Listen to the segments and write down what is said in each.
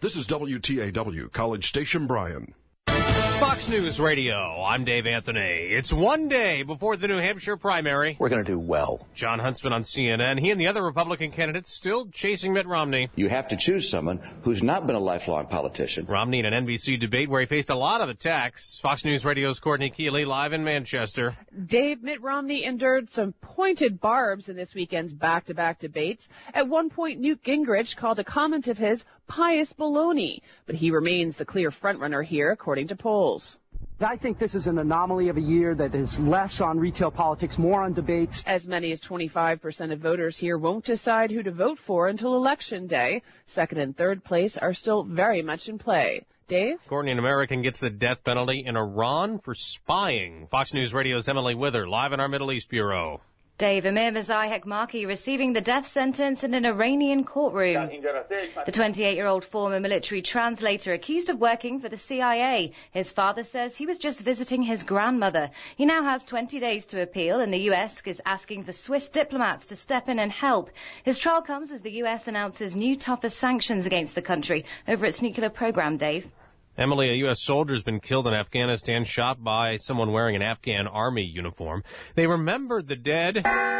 This is WTAW, College Station Bryan. Fox News Radio, I'm Dave Anthony. It's one day before the New Hampshire primary. We're going to do well. John Huntsman on CNN. He and the other Republican candidates still chasing Mitt Romney. You have to choose someone who's not been a lifelong politician. Romney in an NBC debate where he faced a lot of attacks. Fox News Radio's Courtney Keeley live in Manchester. Dave, Mitt Romney endured some pointed barbs in this weekend's back-to-back debates. At one point, Newt Gingrich called a comment of his pious baloney, but he remains the clear frontrunner here, according to polls. I think this is an anomaly of a year that is less on retail politics, more on debates. As many as 25% of voters here won't decide who to vote for until Election Day. Second and third place are still very much in play. Dave? Courtney, an American gets the death penalty in Iran for spying. Fox News Radio's Emily Wither, live in our Middle East Bureau. Dave, Amir Mazahek-Marki receiving the death sentence in an Iranian courtroom. The 28-year-old former military translator accused of working for the CIA. His father says he was just visiting his grandmother. He now has 20 days to appeal, and the U.S. is asking for Swiss diplomats to step in and help. His trial comes as the U.S. announces new tougher sanctions against the country over its nuclear program, Dave. Emily, a U.S. soldier has been killed in Afghanistan, shot by someone wearing an Afghan army uniform. They remembered the dead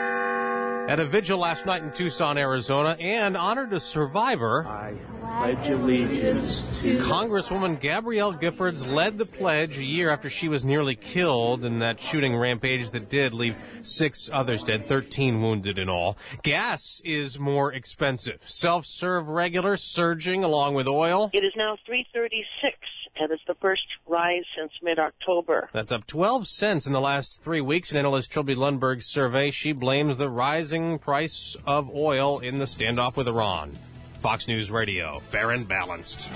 at a vigil last night in Tucson, Arizona, and honored a survivor. I pledge allegiance to... Congresswoman Gabrielle Giffords led the pledge a year after she was nearly killed in that shooting rampage that did leave 6 others dead, 13 wounded in all. Gas is more expensive. Self-serve regular surging along with oil. It is now $3.36, and it's the first rise since mid-October. That's up 12 cents in the last 3 weeks. In analyst Trilby Lundberg's survey, she blames the rising price of oil in the standoff with Iran. Fox News Radio, fair and balanced.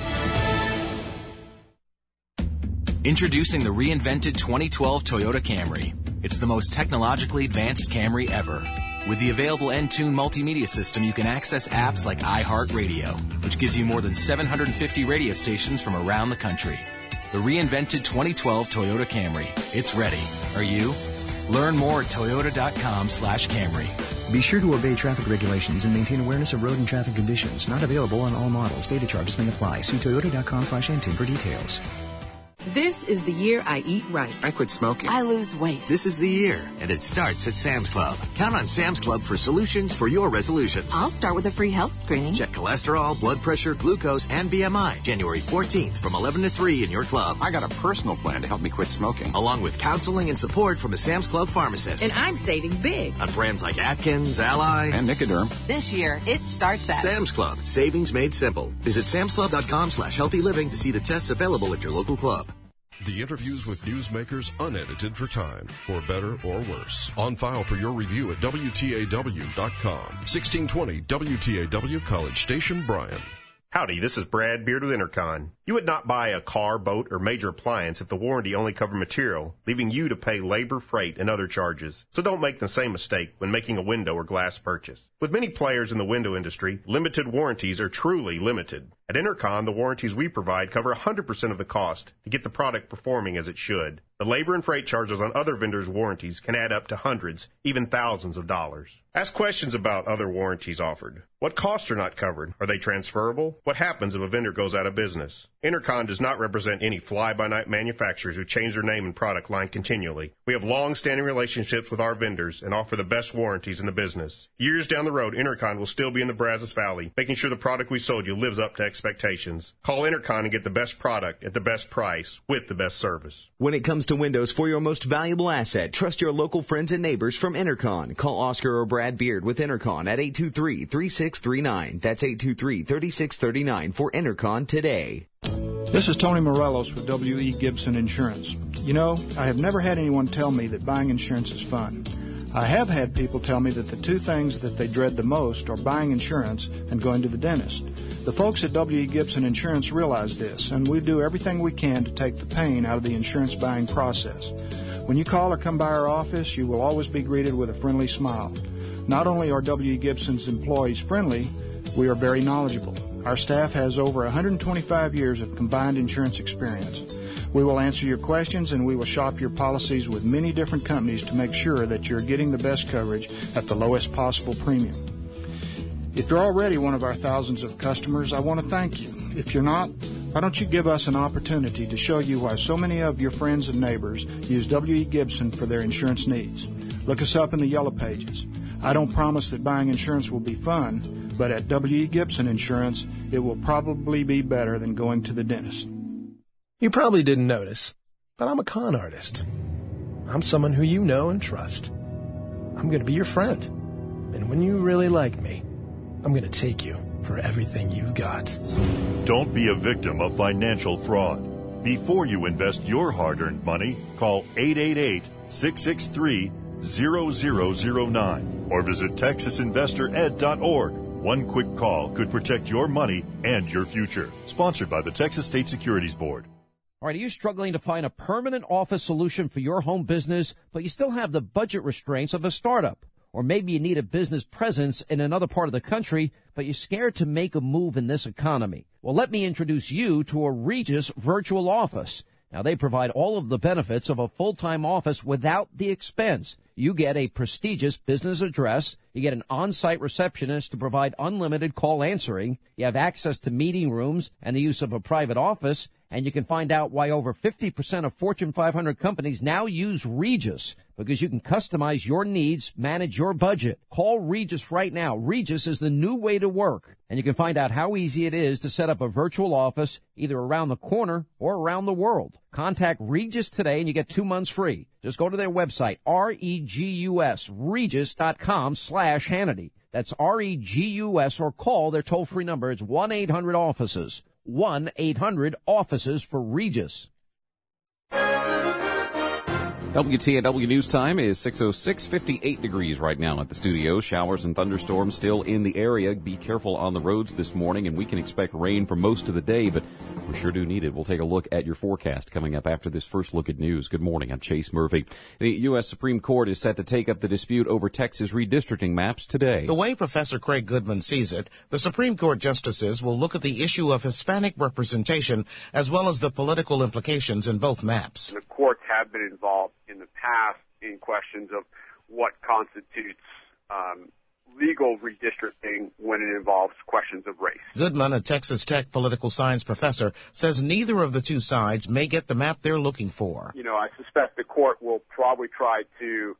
Introducing the reinvented 2012 Toyota Camry. It's the most technologically advanced Camry ever. With the available Entune multimedia system, you can access apps like iHeartRadio, which gives you more than 750 radio stations from around the country. The reinvented 2012 Toyota Camry. It's ready. Are you? Learn more at toyota.com/Camry. Be sure to obey traffic regulations and maintain awareness of road and traffic conditions. Not available on all models. Data charges may apply. See toyota.com/Entune for details. This is the year I eat right. I quit smoking. I lose weight. This is the year, and it starts at Sam's Club. Count on Sam's Club for solutions for your resolutions. I'll start with a free health screening. Check cholesterol, blood pressure, glucose, and BMI. January 14th from 11 to 3 in your club. I got a personal plan to help me quit smoking. Along with counseling and support from a Sam's Club pharmacist. And I'm saving big. On brands like Atkins, Ally, and Nicoderm. This year, it starts at Sam's Club. Savings made simple. Visit samsclub.com/healthy living to see the tests available at your local club. The interviews with newsmakers unedited for time, for better or worse. On file for your review at WTAW.com. 1620 WTAW, College Station, Bryan. Howdy, this is Brad Beard with Intercon. You would not buy a car, boat, or major appliance if the warranty only covered material, leaving you to pay labor, freight, and other charges. So don't make the same mistake when making a window or glass purchase. With many players in the window industry, limited warranties are truly limited. At Intercon, the warranties we provide cover 100% of the cost to get the product performing as it should. The labor and freight charges on other vendors' warranties can add up to hundreds, even thousands of dollars. Ask questions about other warranties offered. What costs are not covered? Are they transferable? What happens if a vendor goes out of business? Intercon does not represent any fly-by-night manufacturers who change their name and product line continually. We have long-standing relationships with our vendors and offer the best warranties in the business. Years down the road, Intercon will still be in the Brazos Valley, making sure the product we sold you lives up to expectations. Call Intercon and get the best product at the best price with the best service. When it comes to windows for your most valuable asset, trust your local friends and neighbors from Intercon. Call Oscar or Brad Beard with Intercon at 823-3639. That's 823-3639 for Intercon today. This is Tony Morelos with W.E. Gibson Insurance. You know, I have never had anyone tell me that buying insurance is fun. I have had people tell me that the two things that they dread the most are buying insurance and going to the dentist. The folks at W.E. Gibson Insurance realize this, and we do everything we can to take the pain out of the insurance buying process. When you call or come by our office, you will always be greeted with a friendly smile. Not only are W.E. Gibson's employees friendly, we are very knowledgeable. Our staff has over 125 years of combined insurance experience. We will answer your questions and we will shop your policies with many different companies to make sure that you're getting the best coverage at the lowest possible premium. If you're already one of our thousands of customers, I want to thank you. If you're not, why don't you give us an opportunity to show you why so many of your friends and neighbors use W.E. Gibson for their insurance needs? Look us up in the Yellow Pages. I don't promise that buying insurance will be fun, but at W.E. Gibson Insurance, it will probably be better than going to the dentist. You probably didn't notice, but I'm a con artist. I'm someone who you know and trust. I'm going to be your friend. And when you really like me, I'm going to take you for everything you've got. Don't be a victim of financial fraud. Before you invest your hard-earned money, call 888-663-0009 or visit TexasInvestorEd.org. One quick call could protect your money and your future. Sponsored by the Texas State Securities Board. All right, are you struggling to find a permanent office solution for your home business, but you still have the budget restraints of a startup? Or maybe you need a business presence in another part of the country, but you're scared to make a move in this economy. Well, let me introduce you to a Regus virtual office. Now, they provide all of the benefits of a full-time office without the expense. You get a prestigious business address. You get an on-site receptionist to provide unlimited call answering. You have access to meeting rooms and the use of a private office. And you can find out why over 50% of Fortune 500 companies now use Regus, because you can customize your needs, manage your budget. Call Regus right now. Regus is the new way to work. And you can find out how easy it is to set up a virtual office either around the corner or around the world. Contact Regus today and you get 2 months free. Just go to their website, Regus, Regus.com/Hannity. That's Regus, or call their toll-free number. It's 1-800-OFFICES. 1-800-OFFICES for Regus. WTAW News Time is 6:06, 58 degrees right now at the studio. Showers and thunderstorms still in the area. Be careful on the roads this morning, and we can expect rain for most of the day, but we sure do need it. We'll take a look at your forecast coming up after this first look at news. Good morning. I'm Chase Murphy. The U.S. Supreme Court is set to take up the dispute over Texas redistricting maps today. The way Professor Craig Goodman sees it, the Supreme Court justices will look at the issue of Hispanic representation as well as the political implications in both maps. The courts have been involved in the past in questions of what constitutes legal redistricting when it involves questions of race. Goodman, a Texas Tech political science professor, says neither of the two sides may get the map they're looking for. You know, I suspect the court will probably try to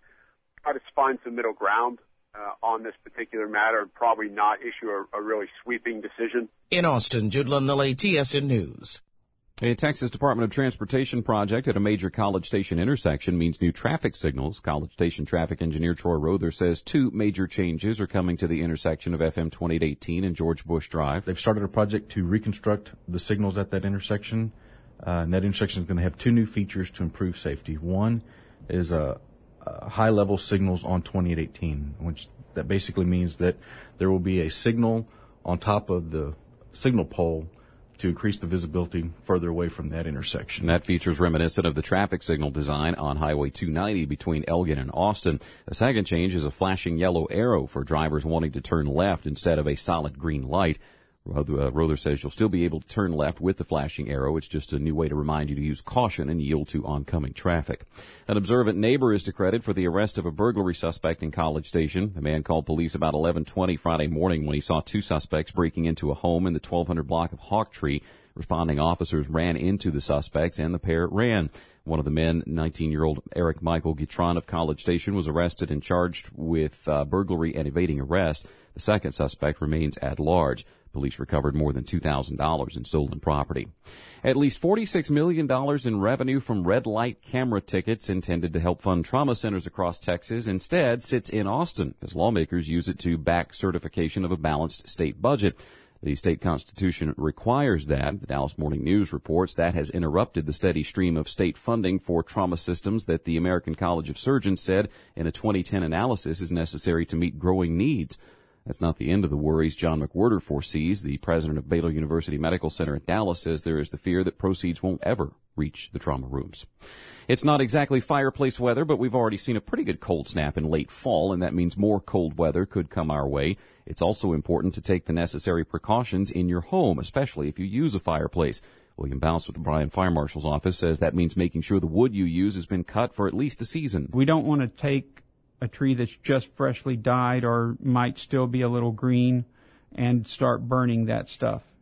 find some middle ground on this particular matter and probably not issue a really sweeping decision. In Austin, Jude Lundley, TSN News. A Texas Department of Transportation project at a major College Station intersection means new traffic signals. College Station traffic engineer Troy Rother says 2 major changes are coming to the intersection of FM 2818 and George Bush Drive. They've started a project to reconstruct the signals at that intersection. And that intersection is going to have 2 new features to improve safety. One is high-level signals on 2818, which that basically means that there will be a signal on top of the signal pole to increase the visibility further away from that intersection. And that feature is reminiscent of the traffic signal design on Highway 290 between Elgin and Austin. The second change is a flashing yellow arrow for drivers wanting to turn left instead of a solid green light. Rother says you'll still be able to turn left with the flashing arrow. It's just a new way to remind you to use caution and yield to oncoming traffic. An observant neighbor is to credit for the arrest of a burglary suspect in College Station. A man called police about 11:20 Friday morning when he saw 2 suspects breaking into a home in the 1200 block of Hawktree. Responding officers ran into the suspects and the pair ran. One of the men, 19-year-old Eric Michael Guitron of College Station, was arrested and charged with burglary and evading arrest. The second suspect remains at large. Police recovered more than $2,000 in stolen property. At least $46 million in revenue from red light camera tickets intended to help fund trauma centers across Texas instead sits in Austin as lawmakers use it to back certification of a balanced state budget. The state constitution requires that. The Dallas Morning News reports that has interrupted the steady stream of state funding for trauma systems that the American College of Surgeons said in a 2010 analysis is necessary to meet growing needs. That's not the end of the worries John McWhorter foresees. The president of Baylor University Medical Center at Dallas says there is the fear that proceeds won't ever reach the trauma rooms. It's not exactly fireplace weather, but we've already seen a pretty good cold snap in late fall, and that means more cold weather could come our way. It's also important to take the necessary precautions in your home, especially if you use a fireplace. William Bouse with the Bryan Fire Marshal's office says that means making sure the wood you use has been cut for at least a season. We don't want to take a tree that's just freshly died or might still be a little green and start burning that stuff.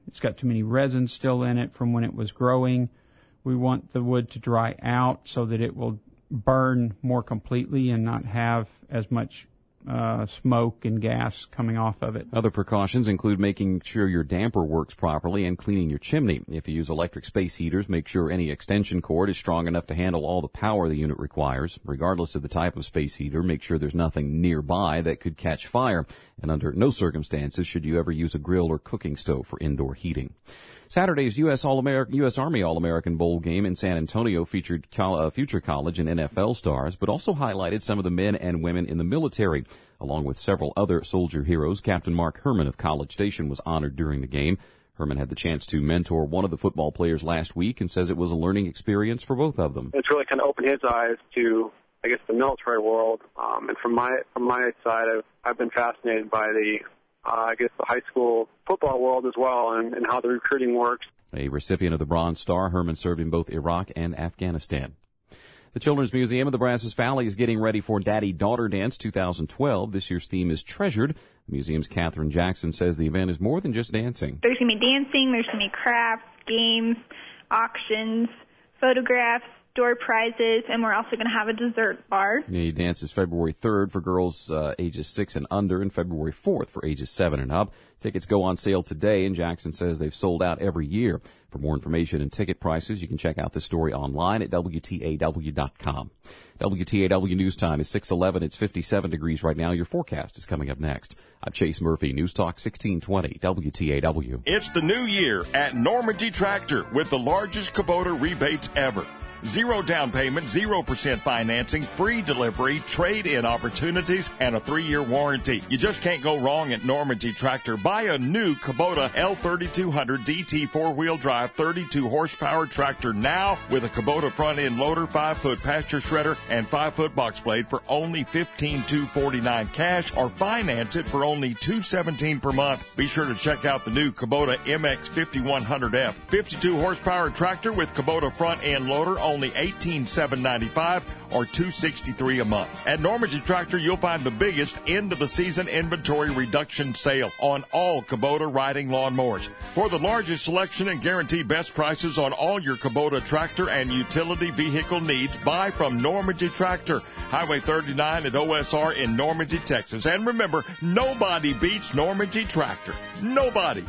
It's got too many resins still in it from when it was growing. We want the wood to dry out so that it will burn more completely and not have as much smoke and gas coming off of it. Other precautions include making sure your damper works properly and cleaning your chimney. If you use electric space heaters, make sure any extension cord is strong enough to handle all the power the unit requires. Regardless of the type of space heater, make sure there's nothing nearby that could catch fire. And under no circumstances should you ever use a grill or cooking stove for indoor heating. Saturday's U.S. Army All-American Bowl game in San Antonio featured future college and NFL stars, but also highlighted some of the men and women in the military. Along with several other soldier heroes, Captain Mark Herman of College Station was honored during the game. Herman had the chance to mentor one of the football players last week and says it was a learning experience for both of them. It's really kind of opened his eyes to, I guess, the military world. And from my side, I've been fascinated by the high school football world as well, and how the recruiting works. A recipient of the Bronze Star, Herman served in both Iraq and Afghanistan. The Children's Museum of the Brazos Valley is getting ready for Daddy-Daughter Dance 2012. This year's theme is Treasured. The museum's Catherine Jackson says the event is more than just dancing. There's going to be dancing, there's going to be crafts, games, auctions, photographs, door prizes, and we're also going to have a dessert bar. The dance is February 3rd for girls ages 6 and under and February 4th for ages 7 and up. Tickets go on sale today, and Jackson says they've sold out every year. For more information and ticket prices, you can check out this story online at WTAW.com. WTAW News Time is 6:11. It's 57 degrees right now. Your forecast is coming up next. I'm Chase Murphy, News Talk 1620, WTAW. It's the new year at Normandy Tractor with the largest Kubota rebates ever. 0 down payment, 0% financing, free delivery, trade-in opportunities, and a 3-year warranty. You just can't go wrong at Normandy Tractor. Buy a new Kubota L3200 DT 4-wheel drive 32 horsepower tractor now with a Kubota front-end loader, 5-foot pasture shredder, and 5-foot box blade for only $15,249 cash, or finance it for only $217 per month. Be sure to check out the new Kubota MX 5100F 52 horsepower tractor with Kubota front-end loader, only $18,795 or $263 a month. At Normandy Tractor, you'll find the biggest end-of-the-season inventory reduction sale on all Kubota riding lawnmowers. For the largest selection and guaranteed best prices on all your Kubota tractor and utility vehicle needs, buy from Normandy Tractor, Highway 39 at OSR in Normandy, Texas. And remember, nobody beats Normandy Tractor. Nobody.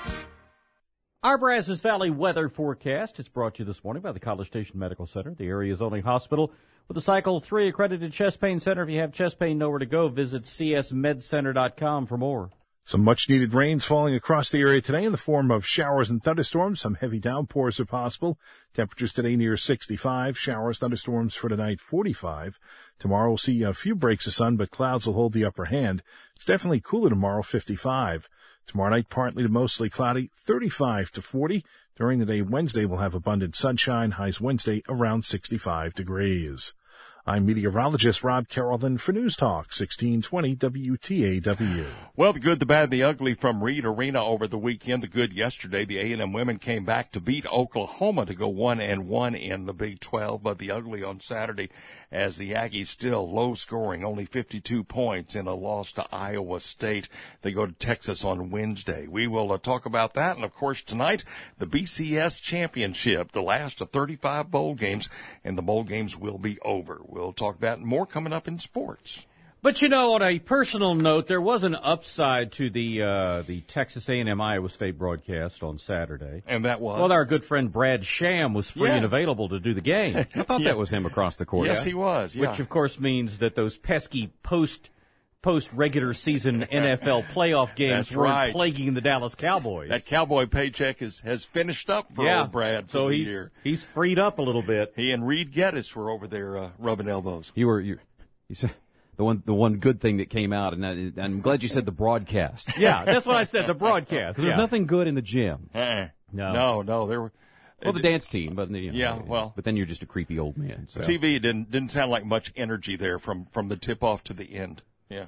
Our Brazos Valley weather forecast is brought to you this morning by the College Station Medical Center, the area's only hospital with a Cycle 3 accredited chest pain center. If you have chest pain, nowhere to go, visit csmedcenter.com for more. Some much-needed rains falling across the area today in the form of showers and thunderstorms. Some heavy downpours are possible. Temperatures today near 65. Showers, thunderstorms for tonight 45. Tomorrow we'll see a few breaks of sun, but clouds will hold the upper hand. It's definitely cooler tomorrow, 55. Tomorrow night, partly to mostly cloudy, 35 to 40. During the day Wednesday, we'll have abundant sunshine. Highs Wednesday around 65 degrees. I'm meteorologist Rob Carrollton for News Talk 1620 WTAW. Well, the good, the bad, the ugly from Reed Arena over the weekend. The good yesterday, the A&M women came back to beat Oklahoma to go 1-1 in the Big 12, but the ugly on Saturday as the Aggies still low scoring, only 52 points in a loss to Iowa State. They go to Texas on Wednesday. We will talk about that, and of course tonight, the BCS Championship, the last of 35 bowl games, and the bowl games will be over. We'll talk about more coming up in sports. But, you know, on a personal note, there was an upside to the Texas A&M Iowa State broadcast on Saturday. And that was? Well, our good friend Brad Sham was free and available to do the game. I thought that was him across the court. Yes, he was, Which, of course, means that those pesky post-regular season NFL playoff games were plaguing the Dallas Cowboys. That Cowboy paycheck has finished up for old Brad for the year. He's freed up a little bit. He and Reed Geddes were over there rubbing elbows. You said the one good thing that came out, and I'm glad you said the broadcast. Yeah, that's what I said, the broadcast. There's nothing good in the gym. No, there were. Well, the dance team, but but then you're just a creepy old man. So. TV didn't sound like much energy there from the tip off to the end. Yeah.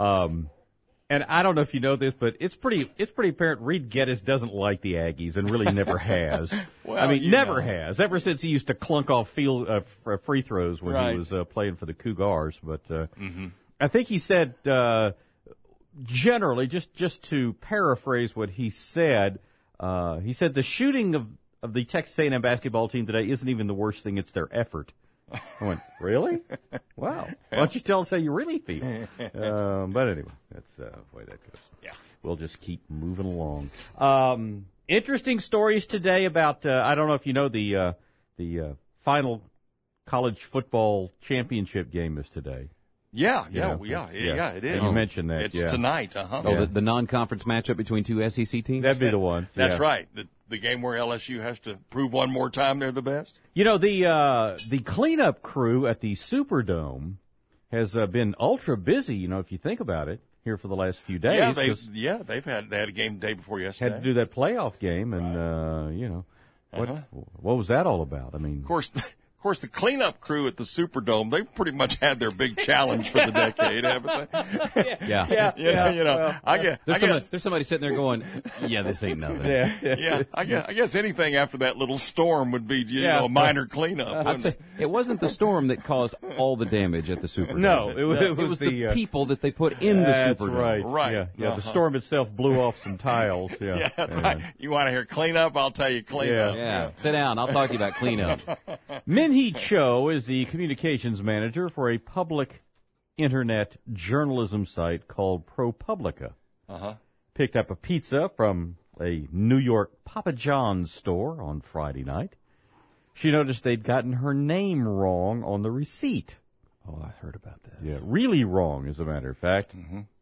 And I don't know if you know this, but it's pretty apparent Reed Geddes doesn't like the Aggies and really never has. Well, I mean, never has. Ever since he used to clunk off free throws when he was playing for the Cougars. But I think he said generally, just to paraphrase what he said, He said the shooting of the Texas A&M basketball team today isn't even the worst thing; it's their effort. I went, really? Wow. Why don't you tell us how you really feel? But anyway, that's the way that goes. Yeah. We'll just keep moving along. Interesting stories today about, I don't know if you know, the final college football championship game is today. Yeah, it is. You mentioned that. It's tonight. Oh, the non-conference matchup between two SEC teams? That'd be the one. That's right. The game where LSU has to prove one more time they're the best. You know, the cleanup crew at the Superdome has been ultra busy, you know, if you think about it, here for the last few days. They had a game the day before yesterday. Had to do that playoff game, and, you know, what was that all about? I mean, Of course, the cleanup crew at the Superdome, they've pretty much had their big challenge for the decade, haven't they? Yeah. There's somebody sitting there going, yeah, this ain't nothing. I guess anything after that little storm would be, a minor cleanup. I'd say it wasn't the storm that caused all the damage at the Superdome. No, it was the people that they put in the Superdome. Right. Yeah, the storm itself blew off some tiles. Yeah, that's right. You want to hear cleanup? I'll tell you cleanup. Yeah. Sit down. I'll talk to you about cleanup. Min-Hee Cho is the communications manager for a public internet journalism site called ProPublica. Picked up a pizza from a New York Papa John's store on Friday night. She noticed they'd gotten her name wrong on the receipt. Oh, I heard about this. Yeah, really wrong, as a matter of fact.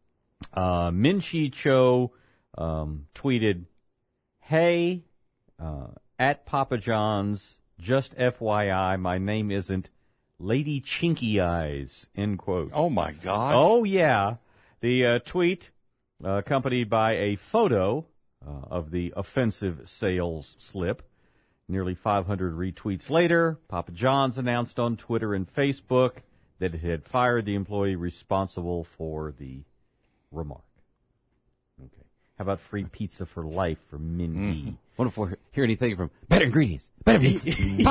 Min-Hee Cho tweeted, "Hey, at Papa John's, just FYI, my name isn't Lady Chinky Eyes," end quote. Oh, my God. Oh, yeah. The tweet, accompanied by a photo of the offensive sales slip. Nearly 500 retweets later, Papa John's announced on Twitter and Facebook that it had fired the employee responsible for the remark. Okay. How about free pizza for life for Min-Hee? What if we hear anything from Better Ingredients? Better Pizza. He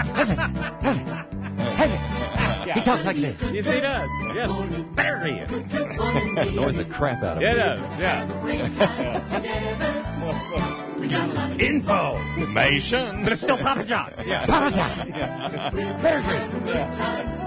talks like this. Yes, he does. Yes. Better Ingredients. Annoys the crap out of Yeah, me. it does. Yeah. Info. Information. But it's still Papa John's. Yeah. Papa John's. Better Ingredients.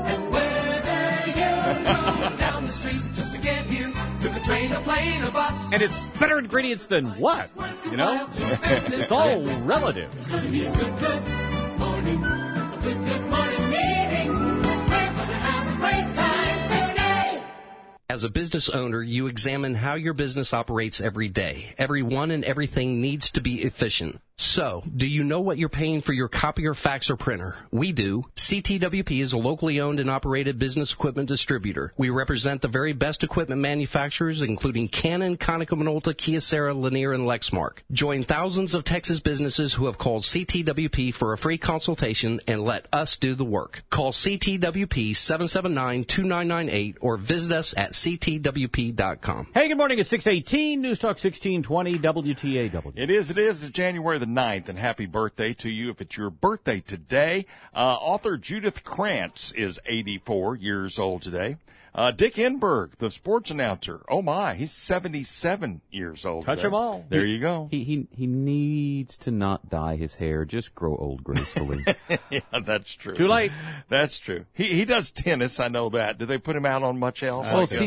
Down the street just to get here. Took a train, a plane, a bus. And it's better ingredients than what? You know? It's all relative. It's going to be a good morning. A good morning meeting. We're going to have a great time today. As a business owner, you examine how your business operates every day. Everyone and everything needs to be efficient. So, do you know what you're paying for your copier, fax, or printer? We do. CTWP is a locally owned and operated business equipment distributor. We represent the very best equipment manufacturers, including Canon, Konica Minolta, Kyocera, Lanier, and Lexmark. Join thousands of Texas businesses who have called CTWP for a free consultation and let us do the work. Call CTWP 779-2998 or visit us at ctwp.com. Hey, good morning. It's 6:18. News Talk 1620 WTAW. It is. It's January the 9th, and happy birthday to you if it's your birthday today. Author Judith Krantz is 84 years old today. Dick Enberg, the sports announcer, oh my, he's 77 years old. Touch today. them all. There you go. He needs to not dye his hair. Just grow old gracefully. Yeah, that's true. Too late. That's true. He does tennis. I know that. Did they put him out on much else?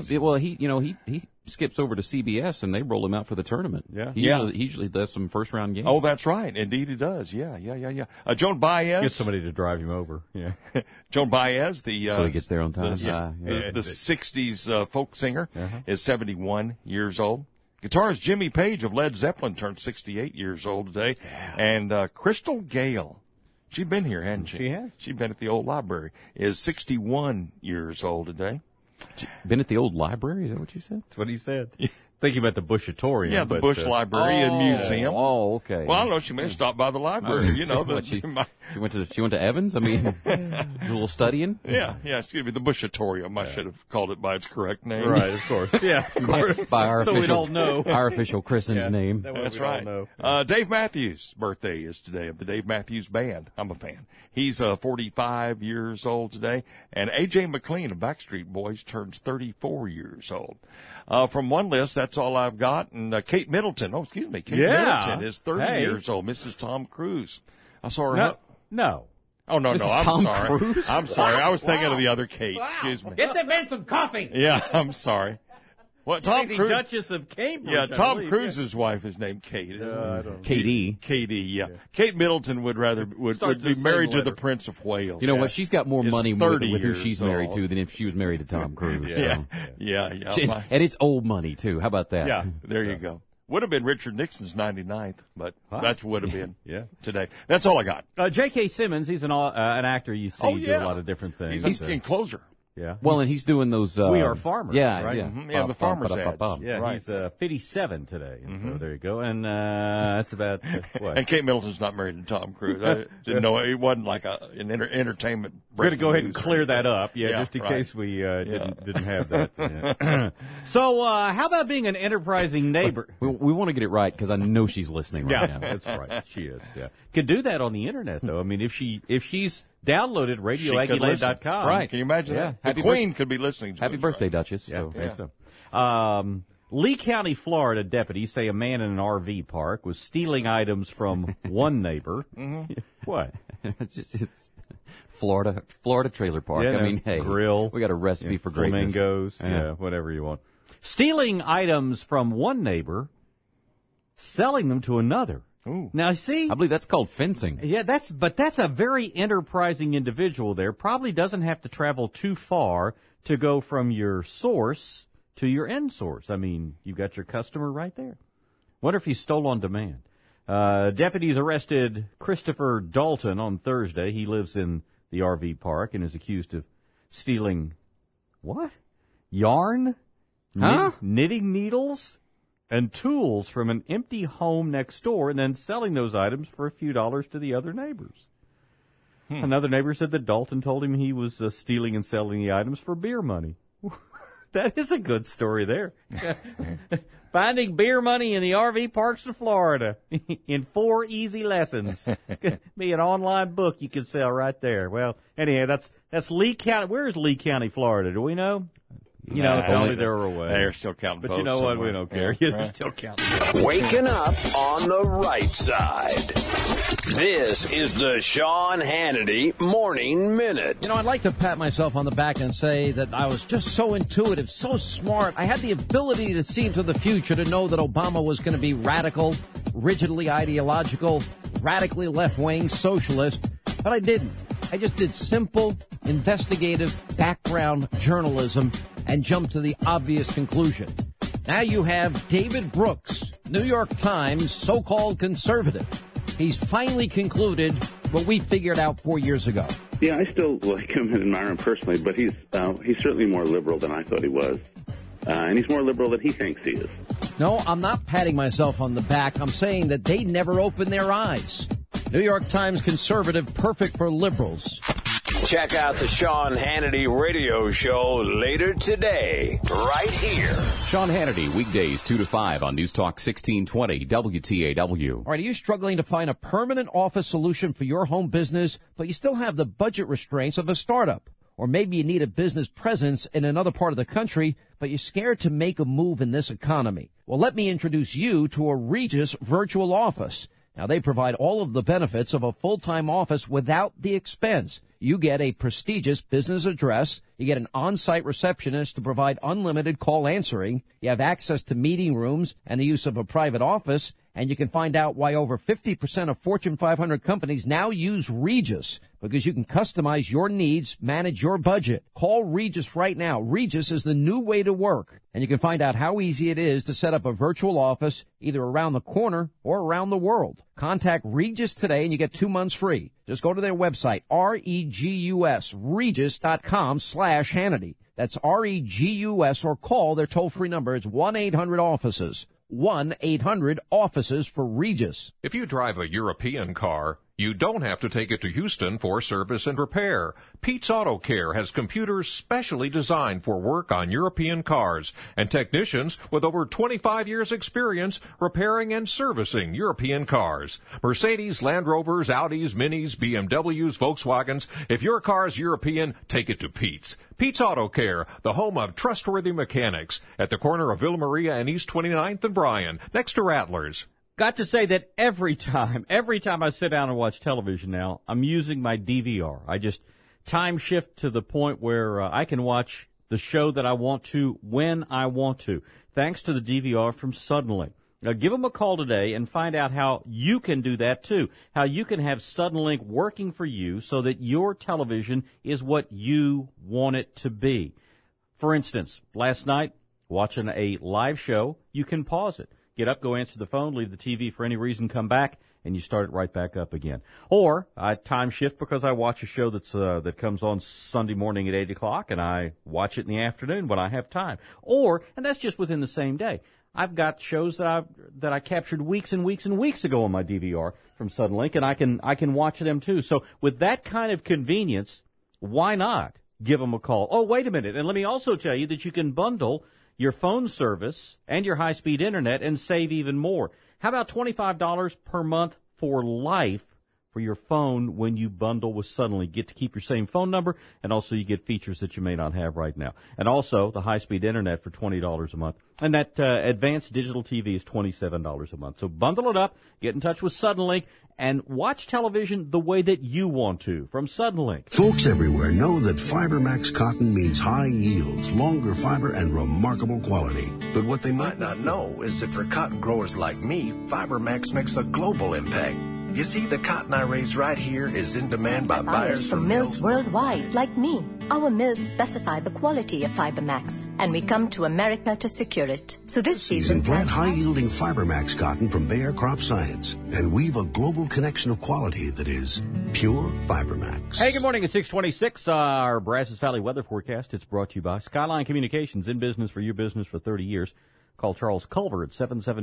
He skips over to CBS and they roll him out for the tournament. Yeah. He usually does some first round games. Oh, that's right. Indeed, he does. Yeah. Joan Baez. Get somebody to drive him over. Yeah. Joan Baez, so he gets there on time. The 60s folk singer, is 71 years old. Guitarist Jimmy Page of Led Zeppelin turned 68 years old today. Yeah. And Crystal Gale, she's been here, hasn't she? She has. She's been at the old library, is 61 years old today. Been at the old library? Is that what you said? That's what he said. Thinking about the Bushatorium. Yeah, the Bush Library and Museum. Oh, okay. Well, I don't know. She may have stopped by the library. You know, she went to Evans. I mean, a little studying. Yeah. Excuse me, the Bushatorium. I should have called it by its correct name. Right, of course. Yeah, of course. By our so official, we'd all know. Our official christened name. That's right. Dave Matthews' birthday is today, of the Dave Matthews Band. I'm a fan. He's 45 years old today, and A.J. McLean of Backstreet Boys turns 34 years old. From one list, that's all I've got. And Kate Middleton. Oh, excuse me. Kate Middleton is 30 years old. Mrs. Tom Cruise. I saw her. No. Oh, no. Mrs. I'm Tom sorry. Cruise? I'm sorry. I was thinking Wow. of the other Kate. Wow. Excuse me. Get the man some coffee. Yeah, I'm sorry. What Tom the Cruise? Duchess of Cambridge. Yeah, I Tom believe, Cruise's wife is named Kate. Isn't I don't know. KD. KD, yeah. Kate Middleton would Starts be the same married to letter. the Prince of Wales. You know what? She's got more Is money with 30 who years she's married old. to than if she was married to Tom Cruise. Yeah. And it's old money, too. How about that? Yeah, there you go. Would have been Richard Nixon's 99th, but that would have been today. That's all I got. J.K. Simmons, he's an actor you see do a lot of different things. He's in Closer. Yeah. Well, and he's doing those. We Are Farmers, yeah, right? Yeah, Yeah, the farmers ads. Yeah, Right. he's 57 today. So there you go. And that's about what? And Kate Middleton's not married to Tom Cruise. I didn't know it wasn't like an entertainment. We're going to go ahead and news or clear that anything. up, just in right. case we didn't have that. Yeah. So, how about being an enterprising neighbor? We want to get it right because I know she's listening right now. That's right. She is. Yeah, could do that on the internet though. I mean, if she's downloaded RadioAguiLand.com. Right? Can you imagine that? Happy The Queen could be listening to Happy us, birthday, right? Duchess. So. Lee County, Florida deputies say a man in an RV park was stealing items from one neighbor. What? it's Florida trailer park. Yeah, I mean, hey, grill. We got a recipe for greatness. Flamingos. Yeah, whatever you want. Stealing items from one neighbor, selling them to another. Ooh. Now, see, I believe that's called fencing. Yeah, that's a very enterprising individual there. Probably doesn't have to travel too far to go from your source to your end source. I mean, you got your customer right there. Wonder if he stole on demand. Deputies arrested Christopher Dalton on Thursday. He lives in the RV park and is accused of stealing what? Yarn? Huh? Knitting needles? And tools from an empty home next door and then selling those items for a few dollars to the other neighbors. Another neighbor said that Dalton told him he was stealing and selling the items for beer money. That is a good story there. Finding beer money in the RV parks of Florida in 4 easy lessons. Be an online book you could sell right there. Well, anyhow, that's Lee County. Where is Lee County, Florida? Do we know? You know, if only they were away. They're still counting But votes you know what? somewhere. We don't care. Yeah, They're right. still counting. Waking up on the right side. This is the Sean Hannity Morning Minute. You know, I'd like to pat myself on the back and say that I was just so intuitive, so smart. I had the ability to see into the future, to know that Obama was going to be radical, rigidly ideological, radically left-wing, socialist, but I didn't. I just did simple, investigative background journalism and jumped to the obvious conclusion. Now you have David Brooks, New York Times, so-called conservative. He's finally concluded what we figured out 4 years ago. Yeah, I still like him and admire him personally, but he's certainly more liberal than I thought he was. And he's more liberal than he thinks he is. No, I'm not patting myself on the back. I'm saying that they never opened their eyes. New York Times conservative, perfect for liberals. Check out the Sean Hannity radio show later today, right here. Sean Hannity, weekdays 2 to 5 on News Talk 1620 WTAW. All right, are you struggling to find a permanent office solution for your home business, but you still have the budget restraints of a startup? Or maybe you need a business presence in another part of the country, but you're scared to make a move in this economy. Well, let me introduce you to a Regis virtual office. Now, they provide all of the benefits of a full-time office without the expense. You get a prestigious business address. You get an on-site receptionist to provide unlimited call answering. You have access to meeting rooms and the use of a private office. And you can find out why over 50% of Fortune 500 companies now use Regis, because you can customize your needs, manage your budget. Call Regis right now. Regis is the new way to work. And you can find out how easy it is to set up a virtual office either around the corner or around the world. Contact Regis today and you get 2 months free. Just go to their website, REGUS, regis.com/Hannity. That's REGUS, or call their toll-free number. It's 1-800-OFFICES. 1-800-OFFICES for Regis. If you drive a European car, You don't have to take it to Houston for service and repair. Pete's Auto Care has computers specially designed for work on European cars and technicians with over 25 years experience repairing and servicing European cars. Mercedes, Land Rovers, Audis, Minis, BMWs, Volkswagens. If your car's European, take it to Pete's. Pete's Auto Care, the home of trustworthy mechanics, at the corner of Villa Maria and East 29th and Bryan, next to Rattlers. Got to say that every time I sit down and watch television now, I'm using my DVR. I just time shift to the point where I can watch the show that I want to when I want to, thanks to the DVR from Suddenlink. Now, give them a call today and find out how you can do that, too, how you can have Suddenlink working for you so that your television is what you want it to be. For instance, last night, watching a live show, you can pause it. Get up, go answer the phone, leave the TV for any reason, come back, and you start it right back up again. Or I time shift because I watch a show that comes on Sunday morning at 8 o'clock, and I watch it in the afternoon when I have time. Or, and that's just within the same day, I've got shows that I captured weeks and weeks and weeks ago on my DVR from Suddenlink, and I can watch them too. So with that kind of convenience, why not give them a call? Oh, wait a minute, and let me also tell you that you can bundle your phone service and your high-speed internet and save even more. How about $25 per month for life for your phone when you bundle with Suddenlink? Get to keep your same phone number, and also you get features that you may not have right now. And also the high-speed internet for $20 a month. And that advanced digital TV is $27 a month. So bundle it up, get in touch with Suddenlink, and watch television the way that you want to from Suddenlink. Folks everywhere know that FiberMax cotton means high yields, longer fiber, and remarkable quality. But what they might not know is that for cotton growers like me, FiberMax makes a global impact. You see, the cotton I raise right here is in demand by buyers from mills worldwide, like me. Our mills specify the quality of FiberMax, and we come to America to secure it. So this season, plant high-yielding FiberMax cotton from Bayer Crop Science and weave a global connection of quality that is pure FiberMax. Hey, good morning. It's 626. Our Brazos Valley weather forecast. It's brought to you by Skyline Communications, in business for your business for 30 years. Call Charles Culver at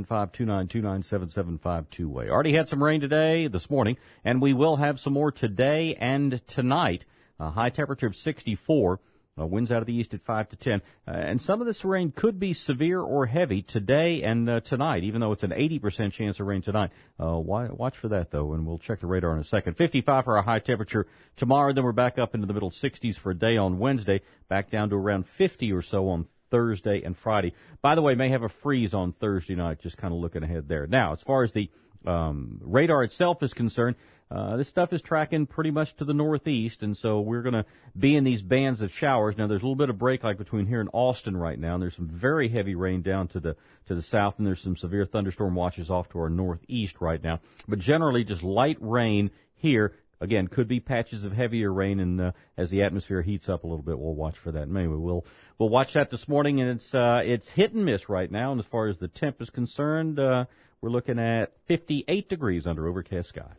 775-2929-7752-way. Already had some rain today, this morning, and we will have some more today and tonight. A high temperature of 64. Winds out of the east at 5 to 10. And some of this rain could be severe or heavy today and tonight, even though it's an 80% chance of rain tonight. Watch for that, though, and we'll check the radar in a second. 55 for a high temperature tomorrow. Then we're back up into the middle 60s for a day on Wednesday, back down to around 50 or so on Thursday and Friday. By the way, may have a freeze on Thursday night, just kind of looking ahead there. Now, as far as the radar itself is concerned, this stuff is tracking pretty much to the northeast, and so we're going to be in these bands of showers. Now, there's a little bit of break like between here and Austin right now, and there's some very heavy rain down to the south, and there's some severe thunderstorm watches off to our northeast right now. But generally, just light rain here. Again, could be patches of heavier rain, and as the atmosphere heats up a little bit, we'll watch for that. And anyway, we'll watch that this morning, and it's hit and miss right now. And as far as the temp is concerned, we're looking at 58 degrees under overcast skies.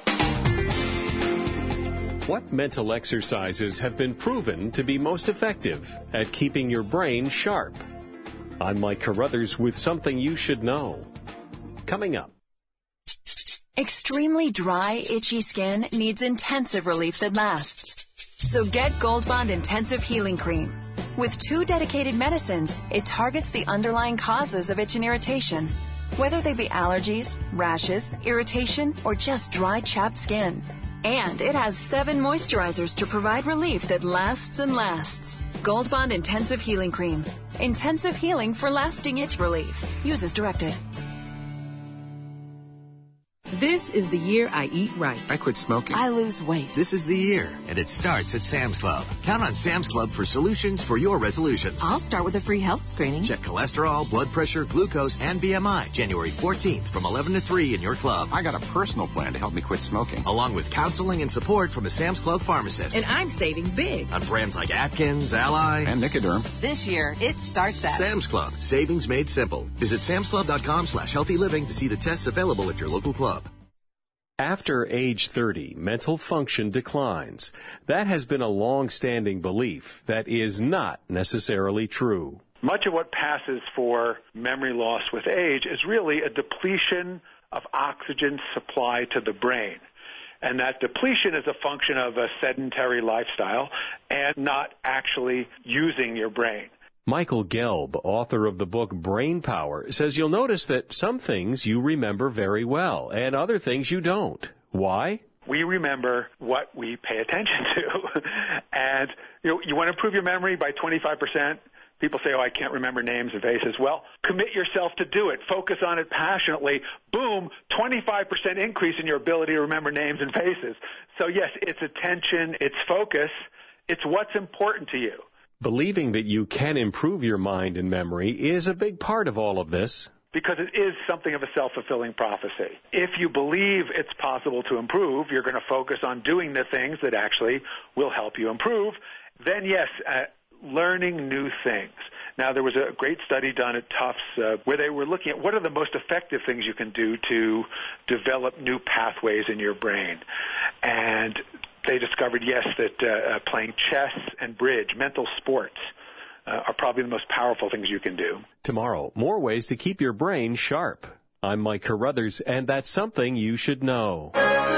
What mental exercises have been proven to be most effective at keeping your brain sharp? I'm Mike Carruthers with something you should know. Coming up. Extremely dry, itchy skin needs intensive relief that lasts. So get Gold Bond Intensive Healing Cream. With 2 dedicated medicines, it targets the underlying causes of itch and irritation, whether they be allergies, rashes, irritation, or just dry, chapped skin. And it has 7 moisturizers to provide relief that lasts and lasts. Gold Bond Intensive Healing Cream. Intensive healing for lasting itch relief. Use as directed. This is the year I eat right. I quit smoking. I lose weight. This is the year, and it starts at Sam's Club. Count on Sam's Club for solutions for your resolutions. I'll start with a free health screening. Check cholesterol, blood pressure, glucose, and BMI. January 14th from 11 to 3 in your club. I got a personal plan to help me quit smoking. Along with counseling and support from a Sam's Club pharmacist. And I'm saving big. On brands like Atkins, Ally, and Nicoderm. This year, it starts at Sam's Club. Savings made simple. Visit samsclub.com/healthy living to see the tests available at your local club. After age 30, mental function declines. That has been a long-standing belief that is not necessarily true. Much of what passes for memory loss with age is really a depletion of oxygen supply to the brain. And that depletion is a function of a sedentary lifestyle and not actually using your brain. Michael Gelb, author of the book Brain Power, says you'll notice that some things you remember very well and other things you don't. Why? We remember what we pay attention to. And you want to improve your memory by 25%. People say, I can't remember names and faces. Well, commit yourself to do it. Focus on it passionately. Boom, 25% increase in your ability to remember names and faces. So, yes, it's attention, it's focus, it's what's important to you. Believing that you can improve your mind and memory is a big part of all of this. Because it is something of a self-fulfilling prophecy. If you believe it's possible to improve, you're going to focus on doing the things that actually will help you improve. Then, yes, learning new things. Now, there was a great study done at Tufts where they were looking at what are the most effective things you can do to develop new pathways in your brain. And they discovered, yes, that playing chess and bridge, mental sports, are probably the most powerful things you can do. Tomorrow, more ways to keep your brain sharp. I'm Mike Carruthers, and that's something you should know.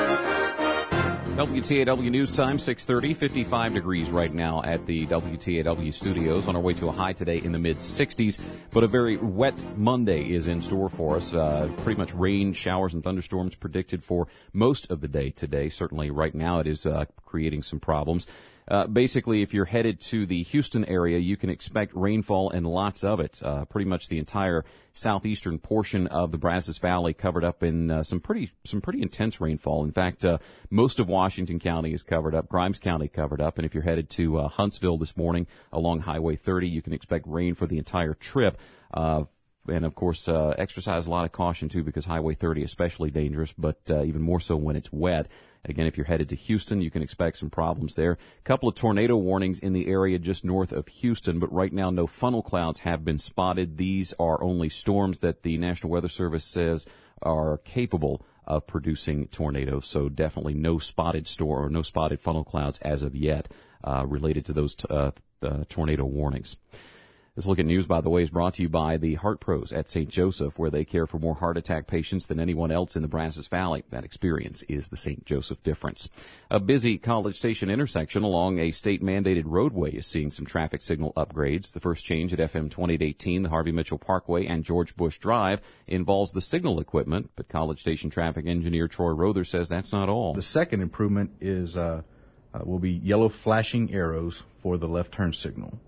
WTAW News Time, 6:30, 55 degrees right now at the WTAW studios. On our way to a high today in the mid-60s, but a very wet Monday is in store for us. Pretty much rain, showers, and thunderstorms predicted for most of the day today. Certainly right now it is creating some problems. Basically, if you're headed to the Houston area, you can expect rainfall and lots of it. Pretty much the entire southeastern portion of the Brazos Valley covered up in some pretty intense rainfall. In fact, most of Washington County is covered up, Grimes County covered up, and if you're headed to Huntsville this morning along Highway 30, you can expect rain for the entire trip. And, of course, exercise a lot of caution, too, because Highway 30 is especially dangerous, but even more so when it's wet. Again, if you're headed to Houston, you can expect some problems there. A couple of tornado warnings in the area just north of Houston, but right now no funnel clouds have been spotted. These are only storms that the National Weather Service says are capable of producing tornadoes, so definitely no spotted funnel clouds as of yet related to those tornado warnings. This look at news, by the way, is brought to you by the Heart Pros at St. Joseph, where they care for more heart attack patients than anyone else in the Brazos Valley. That experience is the St. Joseph difference. A busy College Station intersection along a state-mandated roadway is seeing some traffic signal upgrades. The first change at FM 2818, the Harvey Mitchell Parkway, and George Bush Drive involves the signal equipment, but College Station traffic engineer Troy Rother says that's not all. The second improvement is will be yellow flashing arrows for the left turn signal.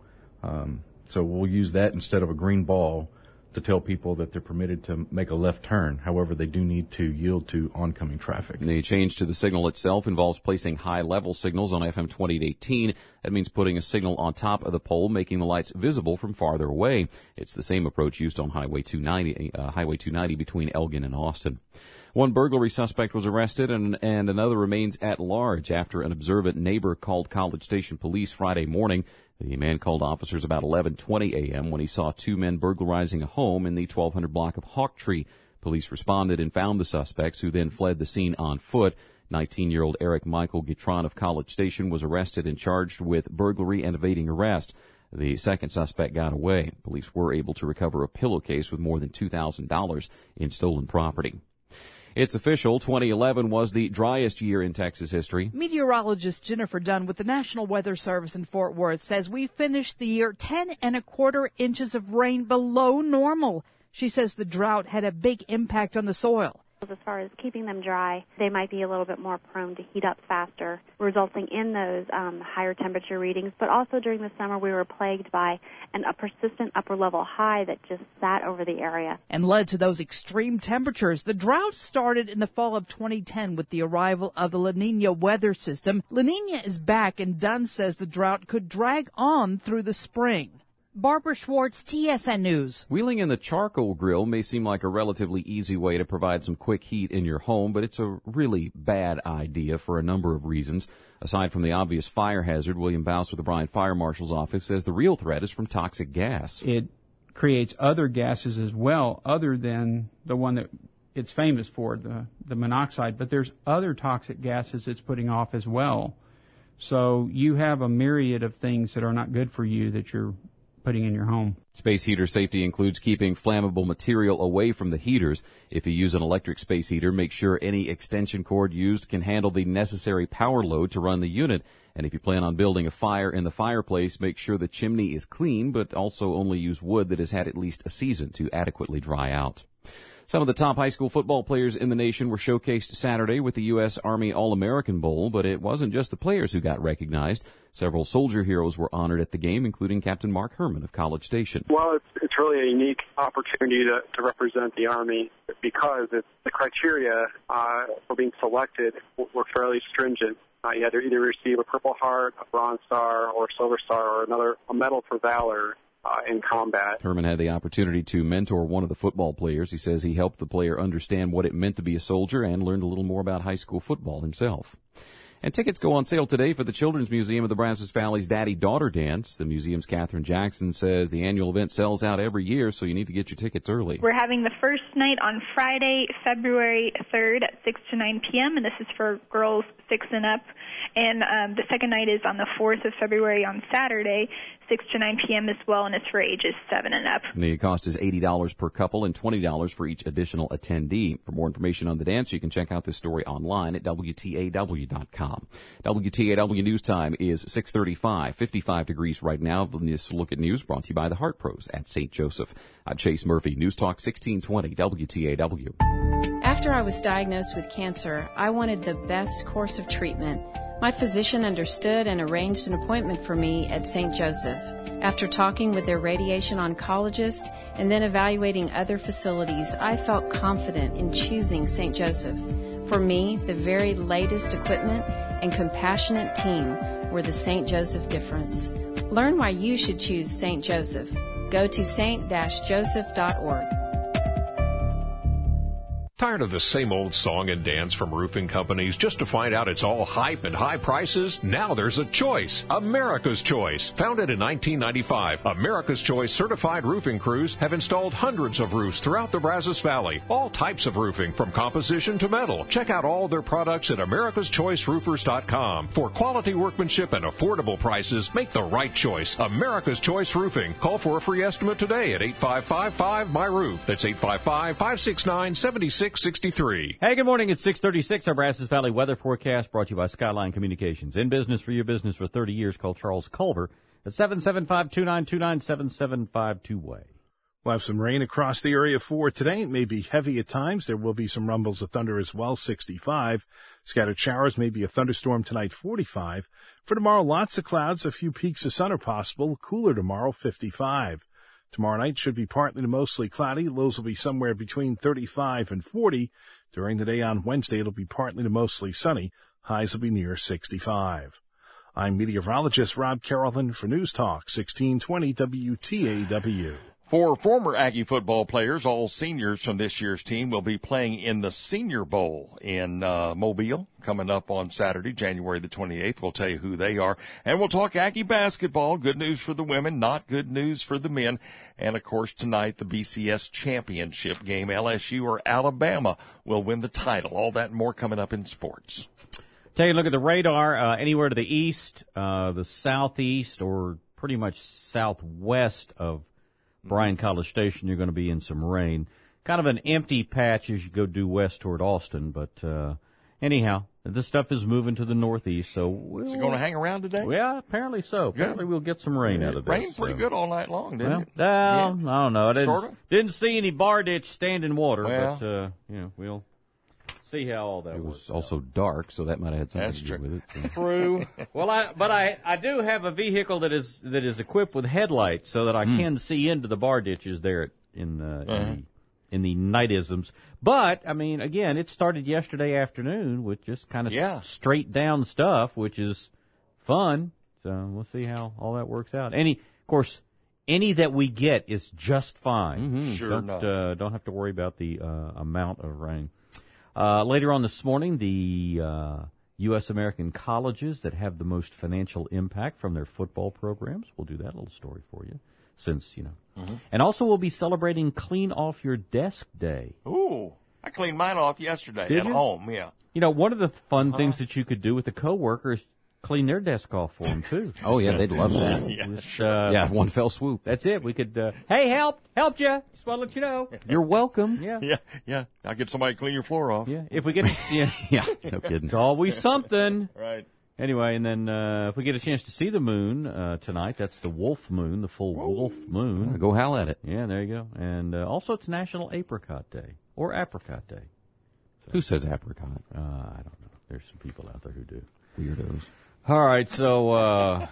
So we'll use that instead of a green ball to tell people that they're permitted to make a left turn. However, they do need to yield to oncoming traffic. The change to the signal itself involves placing high-level signals on FM 2818. That means putting a signal on top of the pole, making the lights visible from farther away. It's the same approach used on Highway 290 between Elgin and Austin. One burglary suspect was arrested and another remains at large after an observant neighbor called College Station police Friday morning. The man called officers about 11:20 a.m. when he saw two men burglarizing a home in the 1200 block of Hawktree. Police responded and found the suspects, who then fled the scene on foot. 19-year-old Eric Michael Gitron of College Station was arrested and charged with burglary and evading arrest. The second suspect got away. Police were able to recover a pillowcase with more than $2,000 in stolen property. It's official, 2011 was the driest year in Texas history. Meteorologist Jennifer Dunn with the National Weather Service in Fort Worth says we finished the year 10.25 inches of rain below normal. She says the drought had a big impact on the soil. As far as keeping them dry, they might be a little bit more prone to heat up faster, resulting in those higher temperature readings. But also during the summer, we were plagued by a persistent upper-level high that just sat over the area. And led to those extreme temperatures. The drought started in the fall of 2010 with the arrival of the La Nina weather system. La Nina is back, and Dunn says the drought could drag on through the spring. Barbara Schwartz, TSN News. Wheeling in the charcoal grill may seem like a relatively easy way to provide some quick heat in your home, but it's a really bad idea for a number of reasons. Aside from the obvious fire hazard, William Bouse with the Bryant Fire Marshal's Office says the real threat is from toxic gas. It creates other gases as well, other than the one that it's famous for, the monoxide, but there's other toxic gases it's putting off as well. So you have a myriad of things that are not good for you that you're putting in your home. Space heater safety includes keeping flammable material away from the heaters. If you use an electric space heater, make sure any extension cord used can handle the necessary power load to run the unit. And if you plan on building a fire in the fireplace, make sure the chimney is clean, but also only use wood that has had at least a season to adequately dry out. Some of the top high school football players in the nation were showcased Saturday with the U.S. Army All-American Bowl, but it wasn't just the players who got recognized. Several soldier heroes were honored at the game, including Captain Mark Herman of College Station. Well, it's really a unique opportunity to represent the Army because the criteria for being selected were fairly stringent. You had to either receive a Purple Heart, a Bronze Star, or a Silver Star, or a Medal for Valor in combat. Herman had the opportunity to mentor one of the football players. He says he helped the player understand what it meant to be a soldier and learned a little more about high school football himself. And tickets go on sale today for the Children's Museum of the Brazos Valley's Daddy-Daughter Dance. The museum's Catherine Jackson says the annual event sells out every year, so you need to get your tickets early. We're having the first night on Friday, February 3rd at 6 to 9 p.m., and this is for girls 6 and up. And the second night is on the 4th of February on Saturday, 6 to 9 p.m. as well, and it's for ages 7 and up. And the cost is $80 per couple and $20 for each additional attendee. For more information on the dance, you can check out this story online at WTAW.com. WTAW News Time is 6:35, 55 degrees right now. This look at news brought to you by the Heart Pros at St. Joseph. I'm Chase Murphy, News Talk 1620 WTAW. After I was diagnosed with cancer, I wanted the best course of treatment. My physician understood and arranged an appointment for me at St. Joseph. After talking with their radiation oncologist and then evaluating other facilities, I felt confident in choosing St. Joseph. For me, the very latest equipment and compassionate team were the St. Joseph difference. Learn why you should choose St. Joseph. Go to st-joseph.org. Tired of the same old song and dance from roofing companies just to find out it's all hype and high prices? Now there's a choice. America's Choice. Founded in 1995, America's Choice certified roofing crews have installed hundreds of roofs throughout the Brazos Valley. All types of roofing, from composition to metal. Check out all their products at americaschoiceroofers.com. For quality workmanship and affordable prices, make the right choice. America's Choice Roofing. Call for a free estimate today at 855-5MY-ROOF. That's 855-569-7663. Hey, good morning. It's 6:36. Our Brazos Valley weather forecast brought to you by Skyline Communications. In business for your business for 30 years. Call Charles Culver at 775-2929, 775-2-WAY. We'll have some rain across the area for today. It may be heavy at times. There will be some rumbles of thunder as well, 65. Scattered showers, maybe a thunderstorm tonight, 45. For tomorrow, lots of clouds. A few peaks of sun are possible. Cooler tomorrow, 55. Tomorrow night should be partly to mostly cloudy. Lows will be somewhere between 35 and 40. During the day on Wednesday, it'll be partly to mostly sunny. Highs will be near 65. I'm meteorologist Rob Carrollton for News Talk 1620 WTAW. For former Aggie football players, all seniors from this year's team will be playing in the Senior Bowl in Mobile coming up on Saturday, January the 28th. We'll tell you who they are. And we'll talk Aggie basketball. Good news for the women, not good news for the men. And, of course, tonight, the BCS championship game. LSU or Alabama will win the title. All that and more coming up in sports. Take a look at the radar. Anywhere to the east, the southeast, or pretty much southwest of Bryan College Station, you're going to be in some rain. Kind of an empty patch as you go due west toward Austin, but anyhow, this stuff is moving to the northeast, so is it going to hang around today? Yeah, apparently so. Good. Apparently we'll get some rain out of this. Rained pretty good all night long, didn't it? Well, yeah. I don't know. I didn't see any bar ditch standing water, but we'll see how all that works. It was also dark, so that might have had something to do with it. So. True. Well, I do have a vehicle that is equipped with headlights, so that I can see into the bar ditches there in the nightisms. But I mean, again, it started yesterday afternoon with just kind of straight down stuff, which is fun. So we'll see how all that works out. Of course, any that we get is just fine. Mm-hmm. Sure don't have to worry about the amount of rain. Later on this morning, the U.S. American colleges that have the most financial impact from their football programs. We'll do that little story for you, since, Mm-hmm. And also we'll be celebrating Clean Off Your Desk Day. Ooh, I cleaned mine off yesterday Did at you? home, yeah. One of the fun things that you could do with a coworker is clean their desk off for them, too. Oh, yeah, they'd love that. Just, one fell swoop. That's it. We could, hey, helped you. Just want to let you know. You're welcome. Yeah. Yeah. I'll get somebody to clean your floor off. Yeah. If we get, yeah, no kidding. It's always something. Right. Anyway, and then if we get a chance to see the moon tonight, that's the wolf moon, the full wolf moon. Go howl at it. Yeah, there you go. And also it's National Apricot Day, or Apricot Day. So, who says apricot? I don't know. There's some people out there who do. Weirdos. All right, so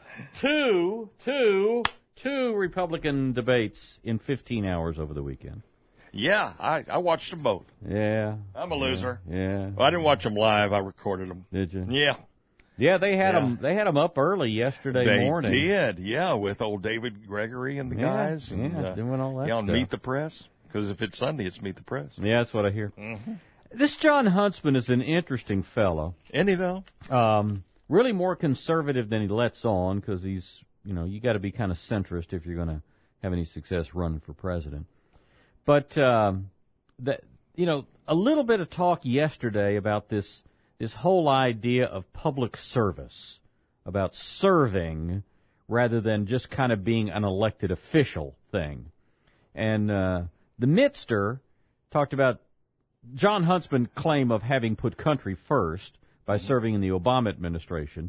two Republican debates in 15 hours over the weekend. Yeah, I watched them both. Yeah. I'm a loser. Yeah. Well, I didn't watch them live. I recorded them. Did you? Yeah. Yeah, they had them. They had them up early yesterday morning. They did, yeah, with old David Gregory and the guys. And, doing all that on stuff. Meet the Press. Because if it's Sunday, it's Meet the Press. Yeah, that's what I hear. Mm-hmm. This John Huntsman is an interesting fellow. Isn't he, though? Really more conservative than he lets on, because he's, you got to be kind of centrist if you're going to have any success running for president. But a little bit of talk yesterday about this whole idea of public service, about serving rather than just kind of being an elected official thing. And the Mitster talked about John Huntsman's claim of having put country first by serving in the Obama administration.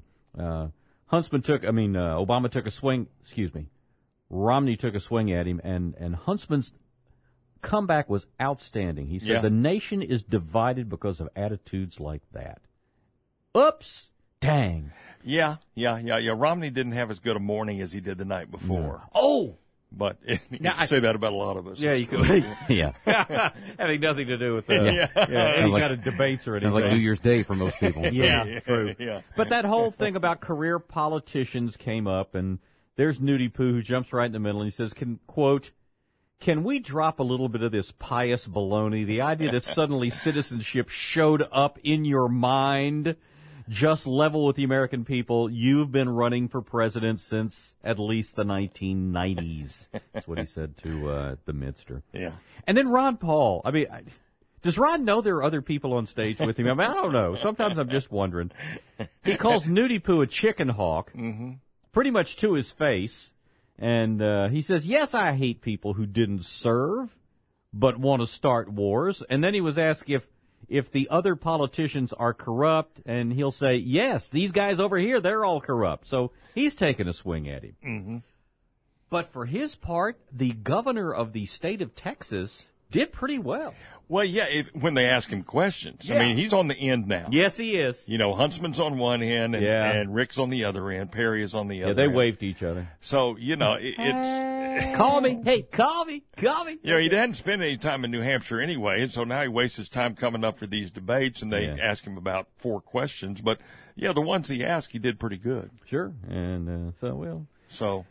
Obama took a swing, Romney took a swing at him, and Huntsman's comeback was outstanding. He said, the nation is divided because of attitudes like that. Oops. Dang. Yeah. Romney didn't have as good a morning as he did the night before. No. Oh! But you can say that about a lot of us. Yeah, you could. Yeah. Having nothing to do with any kind of debates or anything. Sounds like New Year's Day for most people. Yeah, true. Yeah. But that whole thing about career politicians came up, and there's Nudie Poo who jumps right in the middle, and he says, Can we drop a little bit of this pious baloney? The idea that suddenly citizenship showed up in your mind, just level with the American people. You've been running for president since at least the 1990s. That's what he said to the Mitster. Yeah. And then Ron Paul. I mean, does Ron know there are other people on stage with him? I mean, I don't know. Sometimes I'm just wondering. He calls Nudie Poo a chicken hawk, pretty much to his face. And he says, yes, I hate people who didn't serve but want to start wars. And then he was asked if the other politicians are corrupt, and he'll say, yes, these guys over here, they're all corrupt. So he's taking a swing at him. Mm-hmm. But for his part, the governor of the state of Texas did pretty well. Well, yeah, when they ask him questions. Yeah. I mean, he's on the end now. Yes, he is. Huntsman's on one end, and Rick's on the other end. Perry is on the other end. Yeah, they waved to each other. So, it's... Call me. Hey, call me. He hadn't spent any time in New Hampshire anyway, and so now he wastes his time coming up for these debates, and they ask him about 4 questions. But, the ones he asked, he did pretty good. Sure. And So,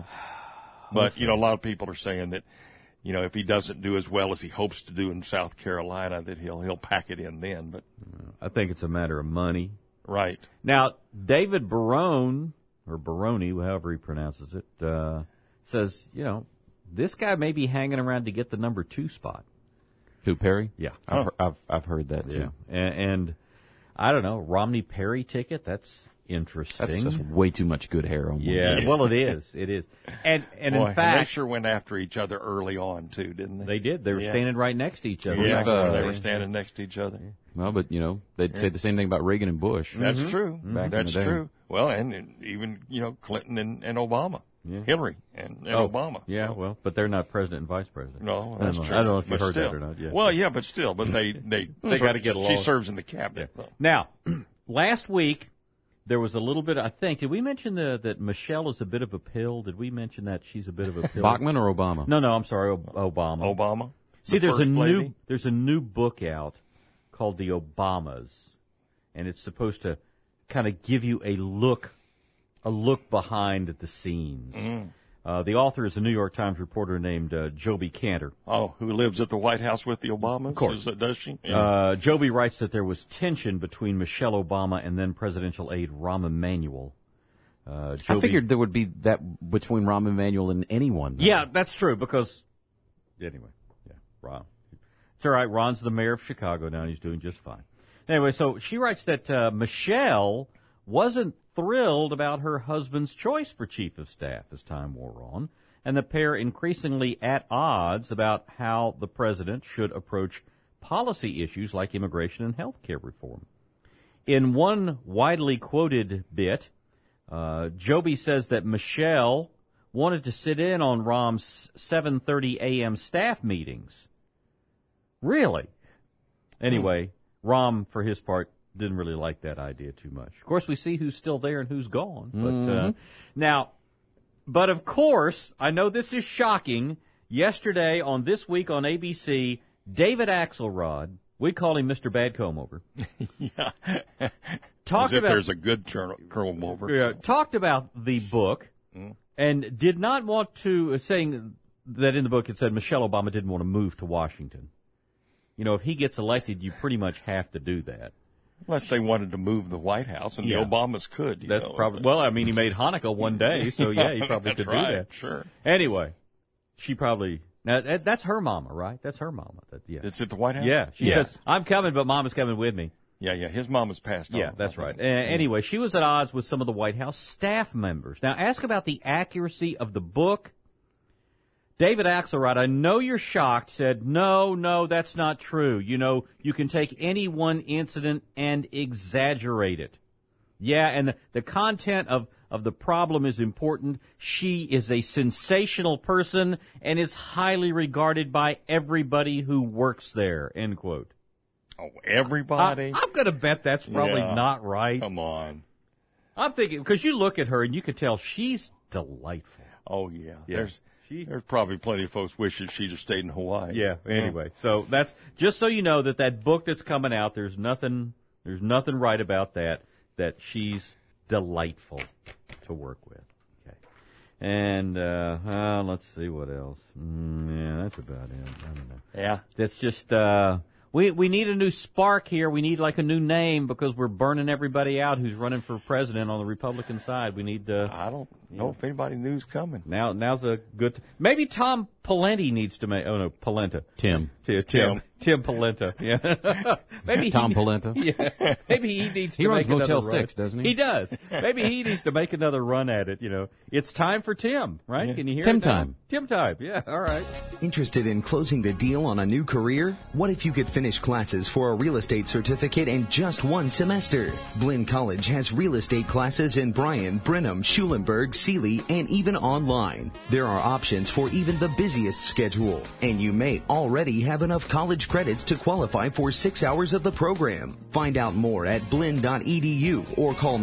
But, a lot of people are saying that, if he doesn't do as well as he hopes to do in South Carolina, that he'll pack it in then. But I think it's a matter of money. Right. Now, David Barone, or Baroni, however he pronounces it, says, this guy may be hanging around to get the number 2 spot. Who, Perry? Yeah. I've heard that, too. Yeah. And I don't know, Romney-Perry ticket, that's interesting. That's just way too much good hair on one. Yeah, well, it is. It is. And Boy, in fact... they sure went after each other early on, too, didn't they? They did. They were standing right next to each other. Yeah, they were standing next to each other. Well, but, they'd say the same thing about Reagan and Bush. That's true. That's true. Well, and even, Clinton and Obama. Yeah. Hillary and Obama. Yeah, so. well, but they're not president and vice president. No, that's true. I don't know if you heard still. that or not. Yeah. Well, yeah, but still, but they got to get along. She serves in the cabinet. Yeah. Now, last week, there was a little bit, I think, did we mention that Michelle is a bit of a pill? Did we mention that she's a bit of a pill? Bachmann or Obama? No, I'm sorry, Obama. Obama? See, there's a new book out called The Obamas, and it's supposed to kind of give you a look behind the scenes. The author is a New York Times reporter named Joby Cantor. Oh, who lives at the White House with the Obamas? Of course. Does she? Yeah. Joby writes that there was tension between Michelle Obama and then presidential aide Rahm Emanuel. I figured there would be that between Rahm Emanuel and anyone. Yeah, that's true, because, anyway, Ron. It's all right, Ron's the mayor of Chicago now, and he's doing just fine. Anyway, so she writes that Michelle wasn't thrilled about her husband's choice for chief of staff as time wore on, and the pair increasingly at odds about how the president should approach policy issues like immigration and health care reform. In one widely quoted bit, Joby says that Michelle wanted to sit in on Rahm's 7:30 a.m. staff meetings. Really? Anyway, Rahm, for his part, didn't really like that idea too much. Of course, we see who's still there and who's gone. But of course, I know this is shocking. Yesterday on This Week on ABC, David Axelrod, we call him Mr. Bad Comb-Over. Yeah. Talked As if about, there's a good comb-over. Yeah, talked about the book and did not want to, saying that in the book it said Michelle Obama didn't want to move to Washington. You know, if he gets elected, you pretty much have to do that. Unless they wanted to move the White House, and the Obamas could. That's probably, well, I mean, he made Hanukkah one day, so yeah, he probably could do that. Sure. Anyway, she probably, now that's her mama, right? That's her mama. It's at the White House? Yeah. She says, I'm coming, but Mama's coming with me. Yeah, his mama's passed on. Yeah, that's right. Anyway, she was at odds with some of the White House staff members. Now, ask about the accuracy of the book. David Axelrod, I know you're shocked, said, no, that's not true. You know, you can take any one incident and exaggerate it. Yeah, and the content of the problem is important. She is a sensational person and is highly regarded by everybody who works there, end quote. Oh, everybody? I'm going to bet that's probably not right. Come on. I'm thinking, because you look at her and you can tell she's delightful. Oh, yeah. There's probably plenty of folks wishing she'd have stayed in Hawaii. Yeah, anyway. So that's, just so you know that book that's coming out, there's nothing right about that she's delightful to work with. Okay. And, let's see what else. Yeah, that's about it. I don't know. Yeah. That's just, we need a new spark here. We need like a new name because we're burning everybody out who's running for president on the Republican side. We need I don't know if anybody knew's coming. Now's a good maybe Tom Pawlenty needs to make Polenta. Tim Polenta. Yeah. Maybe Tom Polenta. Yeah. Maybe he needs to runs make another Motel run. 6, doesn't he? He does. Maybe he needs to make another run at it, you know. It's time for Tim, right? Yeah. Can you hear Tim it now? time. Tim time. Yeah, all right. Interested in closing the deal on a new career? What if you could finish classes for a real estate certificate in just one semester? Blinn College has real estate classes in Bryan, Brenham, Schulenburg, Sealy, and even online. There are options for even the busiest schedule, and you may already have enough college credits to qualify for 6 hours of the program. Find out more at blinn.edu or call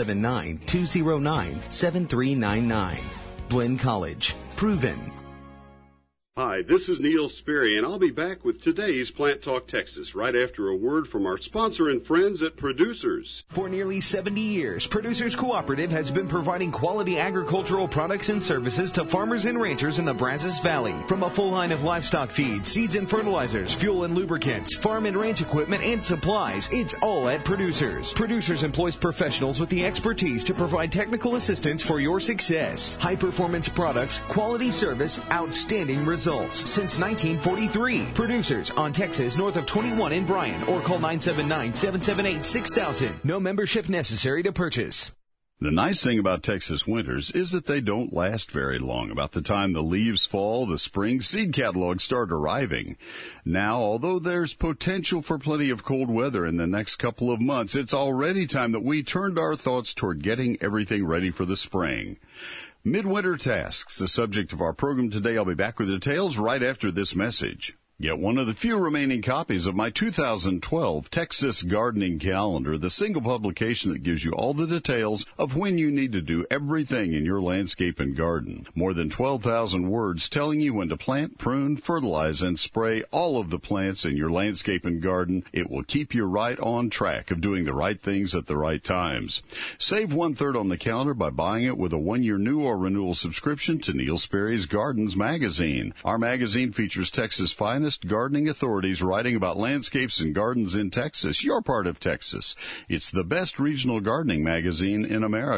979-209-7399. Blinn College. Proven. Hi, this is Neil Sperry, and I'll be back with today's Plant Talk Texas right after a word from our sponsor and friends at Producers. For nearly 70 years, Producers Cooperative has been providing quality agricultural products and services to farmers and ranchers in the Brazos Valley. From a full line of livestock feed, seeds and fertilizers, fuel and lubricants, farm and ranch equipment, and supplies, it's all at Producers. Producers employs professionals with the expertise to provide technical assistance for your success. High-performance products, quality service, outstanding results. Since 1943. Producers on Texas north of 21 in Bryan or call 979-778-6000. No membership necessary to purchase. The nice thing about Texas winters is that they don't last very long. About the time the leaves fall, the spring seed catalogs start arriving. Now, although there's potential for plenty of cold weather in the next couple of months, it's already time that we turned our thoughts toward getting everything ready for the spring. Midwinter tasks, the subject of our program today. I'll be back with details right after this message. Get one of the few remaining copies of my 2012 Texas Gardening Calendar, the single publication that gives you all the details of when you need to do everything in your landscape and garden. More than 12,000 words telling you when to plant, prune, fertilize, and spray all of the plants in your landscape and garden. It will keep you right on track of doing the right things at the right times. Save 1/3 on the calendar by buying it with a 1-year new or renewal subscription to Neil Sperry's Gardens magazine. Our magazine features Texas' finest gardening authorities writing about landscapes and gardens in Texas. You're part of Texas. It's the best regional gardening magazine in America.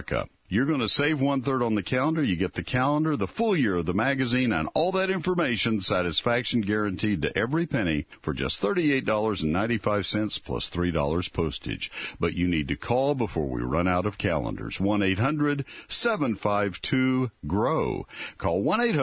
You're going to save 1/3 on the calendar. You get the calendar, the full year of the magazine, and all that information, satisfaction guaranteed to every penny for just $38.95 plus $3 postage. But you need to call before we run out of calendars. 1-800-752-GROW. Call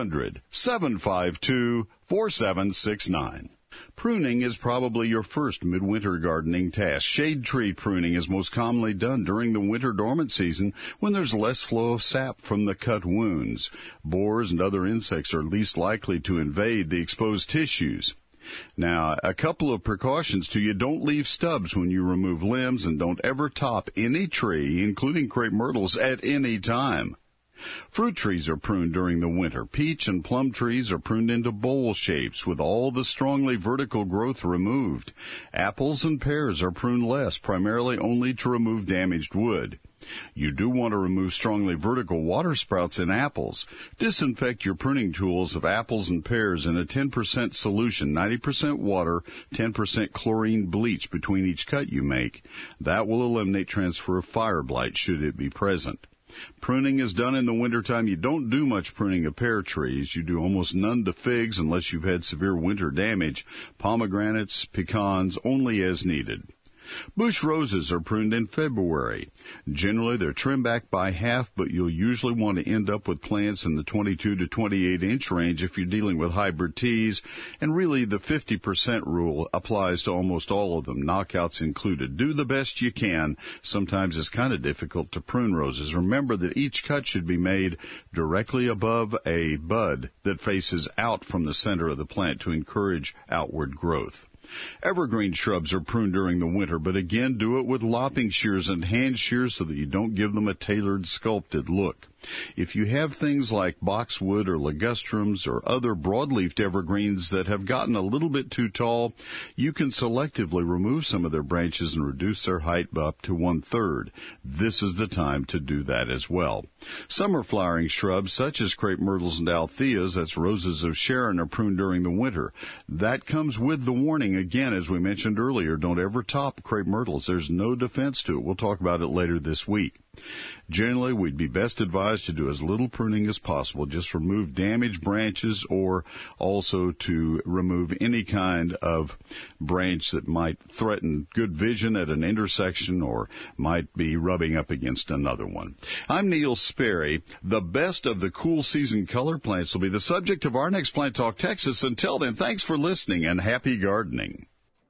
1-800-752-4769. Pruning is probably your first midwinter gardening task. Shade tree pruning is most commonly done during the winter dormant season when there's less flow of sap from the cut wounds. Borers and other insects are least likely to invade the exposed tissues. Now, a couple of precautions to you. Don't leave stubs when you remove limbs, and don't ever top any tree, including crepe myrtles, at any time. Fruit trees are pruned during the winter. Peach and plum trees are pruned into bowl shapes with all the strongly vertical growth removed. Apples and pears are pruned less, primarily only to remove damaged wood. You do want to remove strongly vertical water sprouts in apples. Disinfect your pruning tools of apples and pears in a 10% solution, 90% water, 10% chlorine bleach between each cut you make. That will eliminate transfer of fire blight should it be present. Pruning is done in the wintertime. You don't do much pruning of pear trees. You do almost none to figs unless you've had severe winter damage. Pomegranates, pecans, only as needed. Bush roses are pruned in February. Generally, they're trimmed back by half, but you'll usually want to end up with plants in the 22 to 28-inch range if you're dealing with hybrid teas, and really the 50% rule applies to almost all of them, knockouts included. Do the best you can. Sometimes it's kind of difficult to prune roses. Remember that each cut should be made directly above a bud that faces out from the center of the plant to encourage outward growth. Evergreen shrubs are pruned during the winter, but again, do it with lopping shears and hand shears so that you don't give them a tailored, sculpted look. If you have things like boxwood or ligustrums or other broadleafed evergreens that have gotten a little bit too tall, you can selectively remove some of their branches and reduce their height up to 1/3. This is the time to do that as well. Summer flowering shrubs such as crepe myrtles and altheas, that's roses of Sharon, are pruned during the winter. That comes with the warning, again, as we mentioned earlier, don't ever top crepe myrtles. There's no defense to it. We'll talk about it later this week. Generally, we'd be best advised to do as little pruning as possible. Just remove damaged branches, or also to remove any kind of branch that might threaten good vision at an intersection or might be rubbing up against another one. I'm Neil Sperry. The best of the cool season color plants will be the subject of our next Plant Talk Texas. Until then, thanks for listening and happy gardening.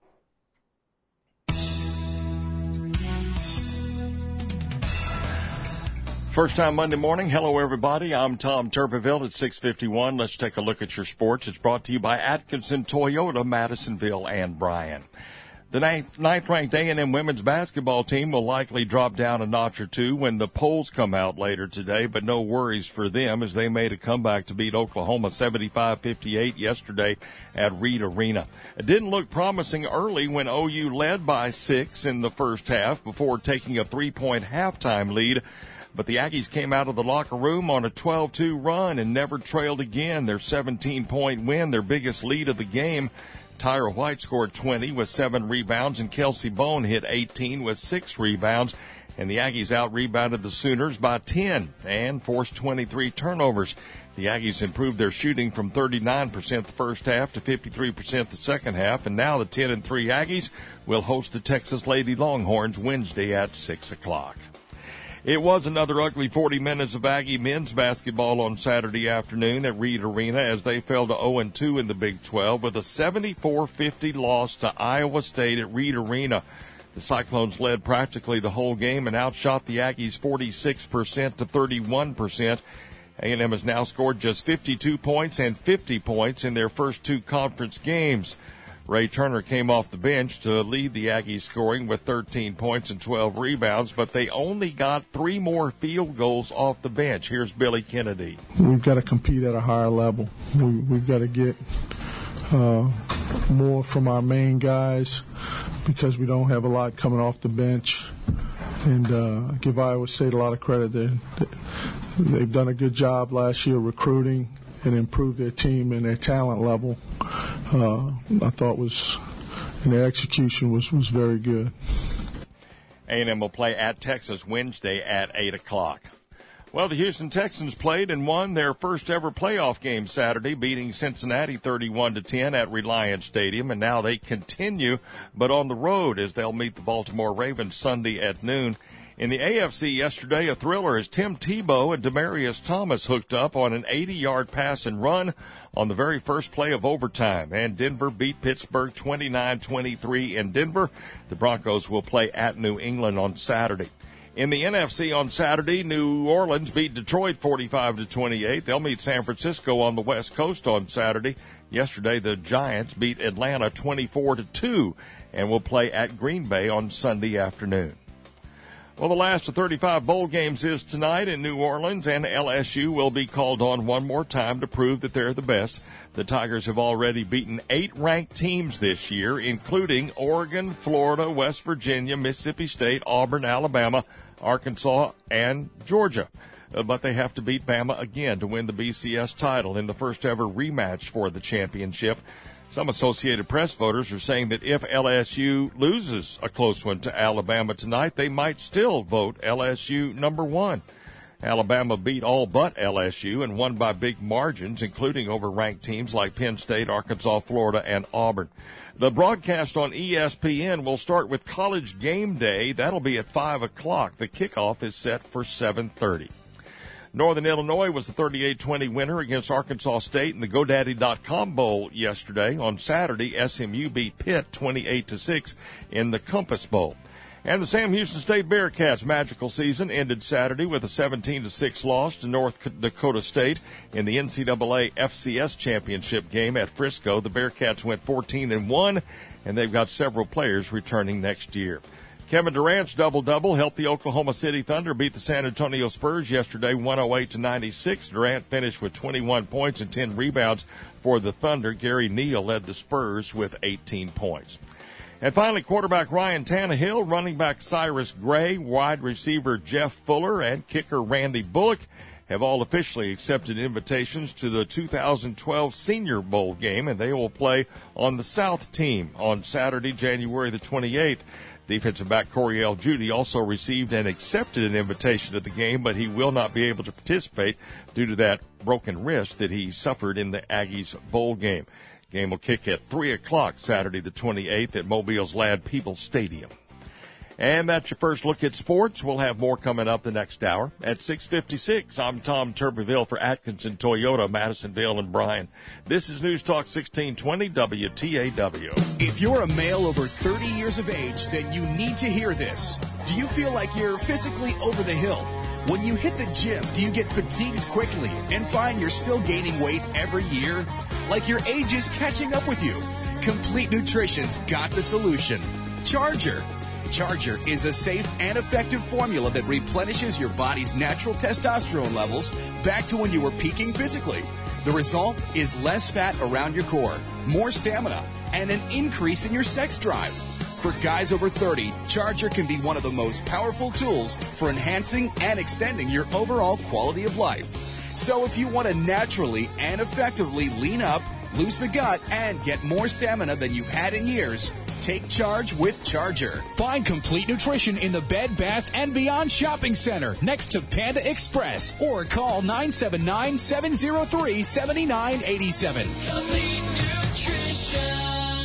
First time Monday morning. Hello, everybody. I'm Tom Turpeville at 6:51. Let's take a look at your sports. It's brought to you by Atkinson Toyota, Madisonville and Bryan. The ninth-ranked A&M women's basketball team will likely drop down a notch or two when the polls come out later today, but no worries for them as they made a comeback to beat Oklahoma 75-58 yesterday at Reed Arena. It didn't look promising early when OU led by 6 in the first half before taking a 3-point halftime lead. But the Aggies came out of the locker room on a 12-2 run and never trailed again. Their 17-point win, their biggest lead of the game. Tyra White scored 20 with 7 rebounds, and Kelsey Bone hit 18 with 6 rebounds. And the Aggies out-rebounded the Sooners by 10 and forced 23 turnovers. The Aggies improved their shooting from 39% the first half to 53% the second half. And now the 10-3 Aggies will host the Texas Lady Longhorns Wednesday at 6 o'clock. It was another ugly 40 minutes of Aggie men's basketball on Saturday afternoon at Reed Arena as they fell to 0-2 in the Big 12 with a 74-50 loss to Iowa State at Reed Arena. The Cyclones led practically the whole game and outshot the Aggies 46% to 31%. A&M has now scored just 52 points and 50 points in their first 2 conference games. Ray Turner came off the bench to lead the Aggies scoring with 13 points and 12 rebounds, but they only got 3 more field goals off the bench. Here's Billy Kennedy. We've got to compete at a higher level. We've got to get more from our main guys because we don't have a lot coming off the bench. And give Iowa State a lot of credit. They've done a good job last year recruiting and improved their team and their talent level. I thought and their execution was very good. A&M will play at Texas Wednesday at 8 o'clock. Well, the Houston Texans played and won their first ever playoff game Saturday, beating Cincinnati 31-10 at Reliance Stadium, and now they continue, but on the road as they'll meet the Baltimore Ravens Sunday at noon. In the AFC yesterday, a thriller as Tim Tebow and Demaryius Thomas hooked up on an 80-yard pass and run on the very first play of overtime, and Denver beat Pittsburgh 29-23 in Denver. The Broncos will play at New England on Saturday. In the NFC on Saturday, New Orleans beat Detroit 45-28. They'll meet San Francisco on the West Coast on Saturday. Yesterday, the Giants beat Atlanta 24-2 and will play at Green Bay on Sunday afternoon. Well, the last of 35 bowl games is tonight in New Orleans, and LSU will be called on one more time to prove that they're the best. The Tigers have already beaten 8 ranked teams this year, including Oregon, Florida, West Virginia, Mississippi State, Auburn, Alabama, Arkansas, and Georgia. But they have to beat Bama again to win the BCS title in the first ever rematch for the championship. Some Associated Press voters are saying that if LSU loses a close one to Alabama tonight, they might still vote LSU number 1. Alabama beat all but LSU and won by big margins, including over ranked teams like Penn State, Arkansas, Florida, and Auburn. The broadcast on ESPN will start with College Game Day. That'll be at 5 o'clock. The kickoff is set for 7:30. Northern Illinois was the 38-20 winner against Arkansas State in the GoDaddy.com Bowl yesterday. On Saturday, SMU beat Pitt 28-6 in the Compass Bowl. And the Sam Houston State Bearcats' magical season ended Saturday with a 17-6 loss to North Dakota State in the NCAA FCS championship game at Frisco. The Bearcats went 14-1, and they've got several players returning next year. Kevin Durant's double-double helped the Oklahoma City Thunder beat the San Antonio Spurs yesterday 108-96. Durant finished with 21 points and 10 rebounds for the Thunder. Gary Neal led the Spurs with 18 points. And finally, quarterback Ryan Tannehill, running back Cyrus Gray, wide receiver Jeff Fuller, and kicker Randy Bullock have all officially accepted invitations to the 2012 Senior Bowl game, and they will play on the South team on Saturday, January the 28th. Defensive back Coriel Judy also received and accepted an invitation to the game, but he will not be able to participate due to that broken wrist that he suffered in the Aggies bowl game. Game will kick at 3 o'clock Saturday the 28th at Mobile's Ladd-Peebles Stadium. And that's your first look at sports. We'll have more coming up the next hour. At 6:56, I'm Tom Tuberville for Atkinson Toyota, Madisonville and Bryan. This is News Talk 1620 WTAW. If you're a male over 30 years of age, then you need to hear this. Do you feel like you're physically over the hill? When you hit the gym, do you get fatigued quickly and find you're still gaining weight every year? Like your age is catching up with you? Complete Nutrition's got the solution. Charger. Charger is a safe and effective formula that replenishes your body's natural testosterone levels back to when you were peaking physically. The result is less fat around your core, more stamina, and an increase in your sex drive. For guys over 30, Charger can be one of the most powerful tools for enhancing and extending your overall quality of life. So if you want to naturally and effectively lean up, lose the gut, and get more stamina than you've had in years, take charge with Charger. Find Complete Nutrition in the Bed Bath & Beyond Shopping Center next to Panda Express or call 979-703-7987. Complete Nutrition.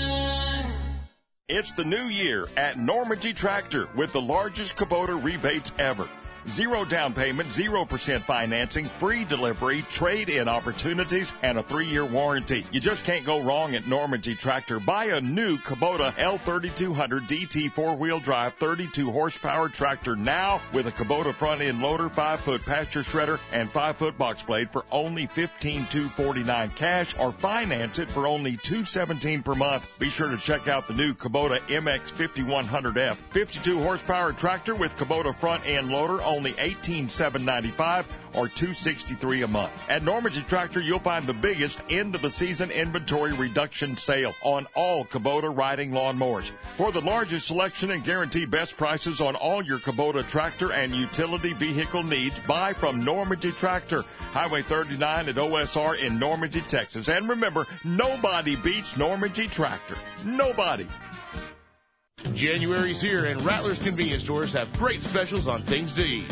It's the new year at Normandy Tractor with the largest Kubota rebates ever. 0 down payment, 0% financing, free delivery, trade-in opportunities, and a 3-year warranty. You just can't go wrong at Normandy Tractor. Buy a new Kubota L3200 DT 4-wheel drive 32 horsepower tractor now with a Kubota front-end loader, 5-foot pasture shredder, and 5-foot box blade for only $15,249 cash, or finance it for only $217 per month. Be sure to check out the new Kubota MX 5100F 52 horsepower tractor with Kubota front-end loader, only $18,795 or $263 a month. At Normandy Tractor, you'll find the biggest end-of-the-season inventory reduction sale on all Kubota riding lawnmowers. For the largest selection and guaranteed best prices on all your Kubota tractor and utility vehicle needs, buy from Normandy Tractor, Highway 39 at OSR in Normandy, Texas. And remember, nobody beats Normandy Tractor. Nobody. January's here, and Rattler's convenience stores have great specials on things to eat.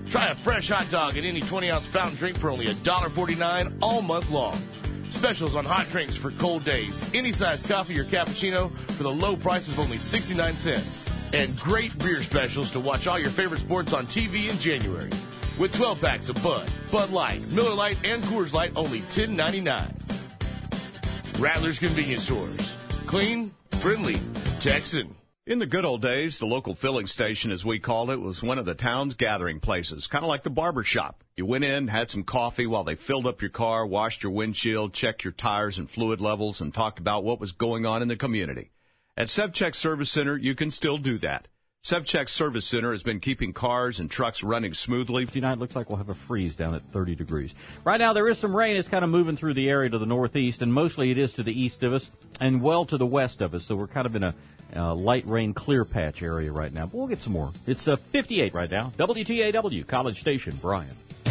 Try a fresh hot dog and any 20-ounce fountain drink for only $1.49 all month long. Specials on hot drinks for cold days. Any size coffee or cappuccino for the low price of only 69 cents. And great beer specials to watch all your favorite sports on TV in January. With 12 packs of Bud, Bud Light, Miller Lite, and Coors Light only $10.99. Rattler's Convenience Stores. Clean, friendly, Texan. In the good old days, the local filling station, as we called it, was one of the town's gathering places, kind of like the barber shop. You went in, had some coffee while they filled up your car, washed your windshield, checked your tires and fluid levels, and talked about what was going on in the community. At SevCheck Service Center, you can still do that. SevCheck Service Center has been keeping cars and trucks running smoothly. Tonight looks like we'll have a freeze down at 30 degrees. Right now there is some rain. It's kind of moving through the area to the northeast, and mostly it is to the east of us and well to the west of us. So we're kind of in a light rain clear patch area right now. But we'll get some more. It's 58 right now. WTAW, College Station, Bryan.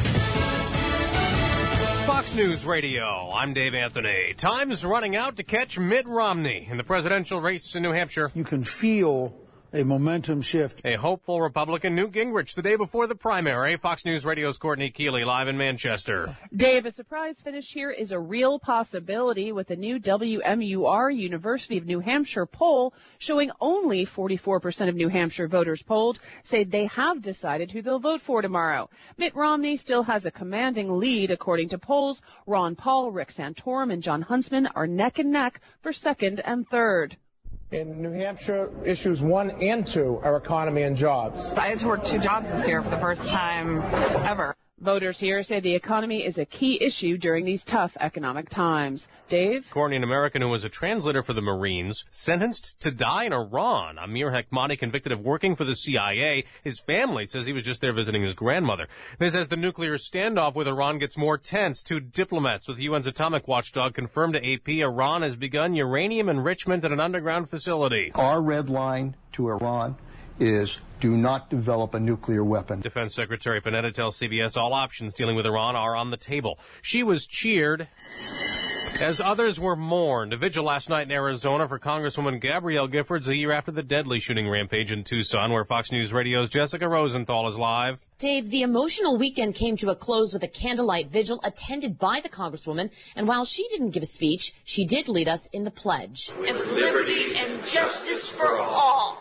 Fox News Radio, I'm Dave Anthony. Time's running out to catch Mitt Romney in the presidential race in New Hampshire. You can feel a momentum shift. A hopeful Republican, Newt Gingrich, the day before the primary. Fox News Radio's Courtney Keeley live in Manchester. Dave, a surprise finish here is a real possibility with a new WMUR University of New Hampshire poll showing only 44% of New Hampshire voters polled say they have decided who they'll vote for tomorrow. Mitt Romney still has a commanding lead according to polls. Ron Paul, Rick Santorum, and John Huntsman are neck and neck for second and third. In New Hampshire, issues 1 and 2 are economy and jobs. I had to work 2 jobs this year for the first time ever. Voters here say the economy is a key issue during these tough economic times. Dave? Courtney, an American who was a translator for the Marines, sentenced to die in Iran. Amir Hekmati convicted of working for the CIA. His family says he was just there visiting his grandmother. This as the nuclear standoff with Iran gets more tense. 2 diplomats with UN's atomic watchdog confirmed to AP Iran has begun uranium enrichment at an underground facility. Our red line to Iran is do not develop a nuclear weapon. Defense Secretary Panetta tells CBS all options dealing with Iran are on the table. She was cheered as others were mourned. A vigil last night in Arizona for Congresswoman Gabrielle Giffords a year after the deadly shooting rampage in Tucson, where Fox News Radio's Jessica Rosenthal is live. Dave, the emotional weekend came to a close with a candlelight vigil attended by the Congresswoman, and while she didn't give a speech, she did lead us in the pledge. And liberty and justice for all.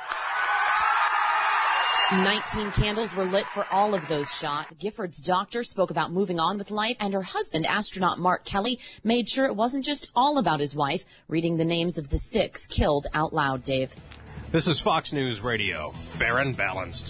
19 candles were lit for all of those shot. Gifford's doctor spoke about moving on with life, and her husband, astronaut Mark Kelly, made sure it wasn't just all about his wife, reading the names of the 6 killed out loud, Dave. This is Fox News Radio, fair and balanced.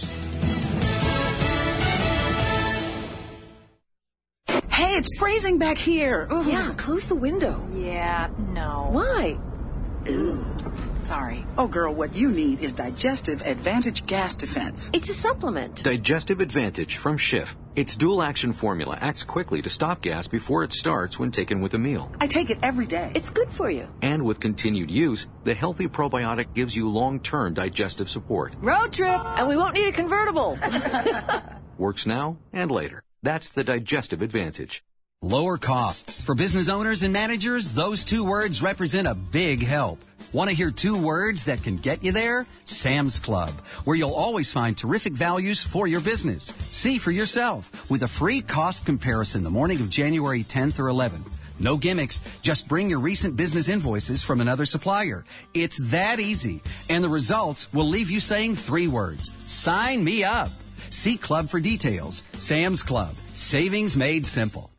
Hey, it's freezing back here. Ooh. Yeah, close the window. Yeah, no. Why? Ooh. Sorry. Oh, girl, what you need is Digestive Advantage Gas Defense. It's a supplement. Digestive Advantage from Schiff. Its dual-action formula acts quickly to stop gas before it starts when taken with a meal. I take it every day. It's good for you. And with continued use, the healthy probiotic gives you long-term digestive support. Road trip, and we won't need a convertible. Works now and later. That's the Digestive Advantage. Lower costs. For business owners and managers, those 2 words represent a big help. Want to hear 2 words that can get you there? Sam's Club, where you'll always find terrific values for your business. See for yourself with a free cost comparison the morning of January 10th or 11th. No gimmicks, just bring your recent business invoices from another supplier. It's that easy, and the results will leave you saying 3 words. Sign me up. See Club for details. Sam's Club, savings made simple.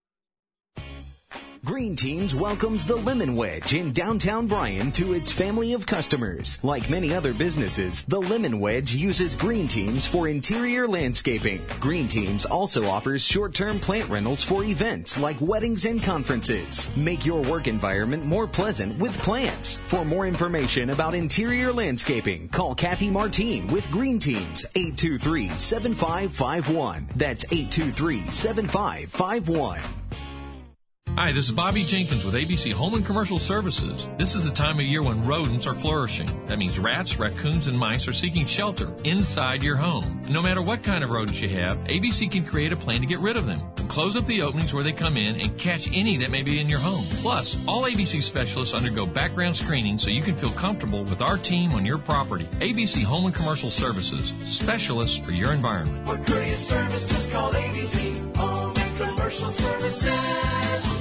Green Teams welcomes the Lemon Wedge in downtown Bryan to its family of customers. Like many other businesses, the Lemon Wedge uses Green Teams for interior landscaping. Green Teams also offers short-term plant rentals for events like weddings and conferences. Make your work environment more pleasant with plants. For more information about interior landscaping, call Kathy Martine with Green Teams, 823-7551. That's 823-7551. Hi, this is Bobby Jenkins with ABC Home and Commercial Services. This is the time of year when rodents are flourishing. That means rats, raccoons, and mice are seeking shelter inside your home. No matter what kind of rodents you have, ABC can create a plan to get rid of them. close up the openings where they come in and catch any that may be in your home. Plus, all ABC specialists undergo background screening so you can feel comfortable with our team on your property. ABC Home and Commercial Services, specialists for your environment. For courteous service, just call ABC Home and Commercial Services.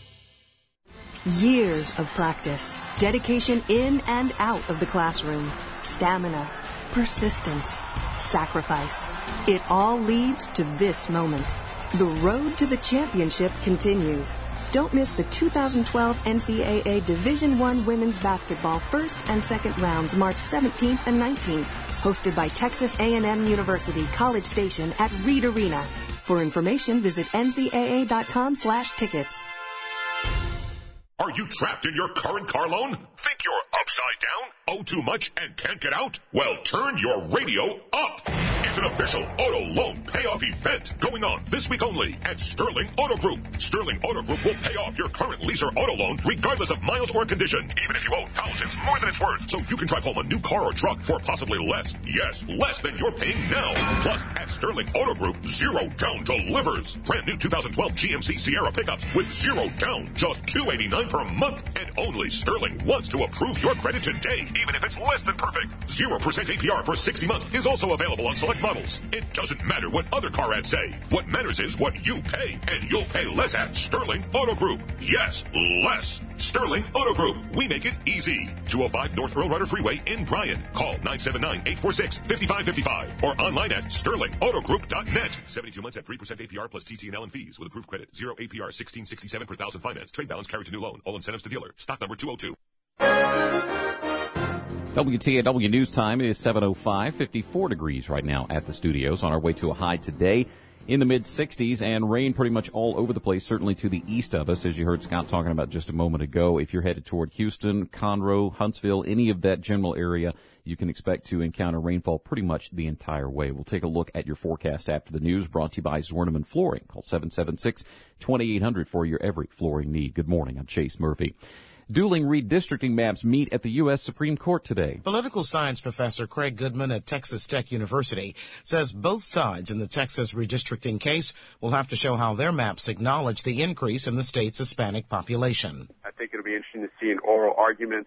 Years of practice, dedication in and out of the classroom, stamina, persistence, sacrifice. It all leads to this moment. The road to the championship continues. Don't miss the 2012 NCAA Division I Women's Basketball first and second rounds March 17th and 19th. Hosted by Texas A&M University College Station at Reed Arena. For information, visit ncaa.com/tickets. Are you trapped in your current car loan? Think you're upside down? Owe too much and can't get out? Well, turn your radio up. It's an official auto loan payoff event going on this week only at Sterling Auto Group. Sterling Auto Group will pay off your current lease or auto loan regardless of miles or condition, even if you owe thousands more than it's worth. So you can drive home a new car or truck for possibly less. Yes, less than you're paying now. Plus, at Sterling Auto Group, 0 down delivers. Brand new 2012 GMC Sierra pickups with 0 down, just $289 per month. And only Sterling wants to approve your credit today, even if it's less than perfect. 0% APR for 60 months is also available on select models. It doesn't matter what other car ads say. What matters is what you pay, and you'll pay less at Sterling Auto Group. Yes, less. Sterling Auto Group. We make it easy. 205 North Earl Rider Freeway in Bryan. Call 979-846-5555 or online at sterlingautogroup.net. 72 months at 3% APR plus TT&L and fees with approved credit. 0 APR 1667 per thousand finance. Trade balance carried to new loan. All incentives to dealer. Stock number 202. WTAW News Time is 7:05, 54 degrees right now at the studios. On our way to a high today in the mid-60s, and rain pretty much all over the place, certainly to the east of us, as you heard Scott talking about just a moment ago. If you're headed toward Houston, Conroe, Huntsville, any of that general area, you can expect to encounter rainfall pretty much the entire way. We'll take a look at your forecast after the news, brought to you by Zorneman Flooring. Call 776-2800 for your every flooring need. Good morning. I'm Chase Murphy. Dueling redistricting maps meet at the U.S. Supreme Court today. Political science professor Craig Goodman at Texas Tech University says both sides in the Texas redistricting case will have to show how their maps acknowledge the increase in the state's Hispanic population. I think it'll be interesting to see in oral arguments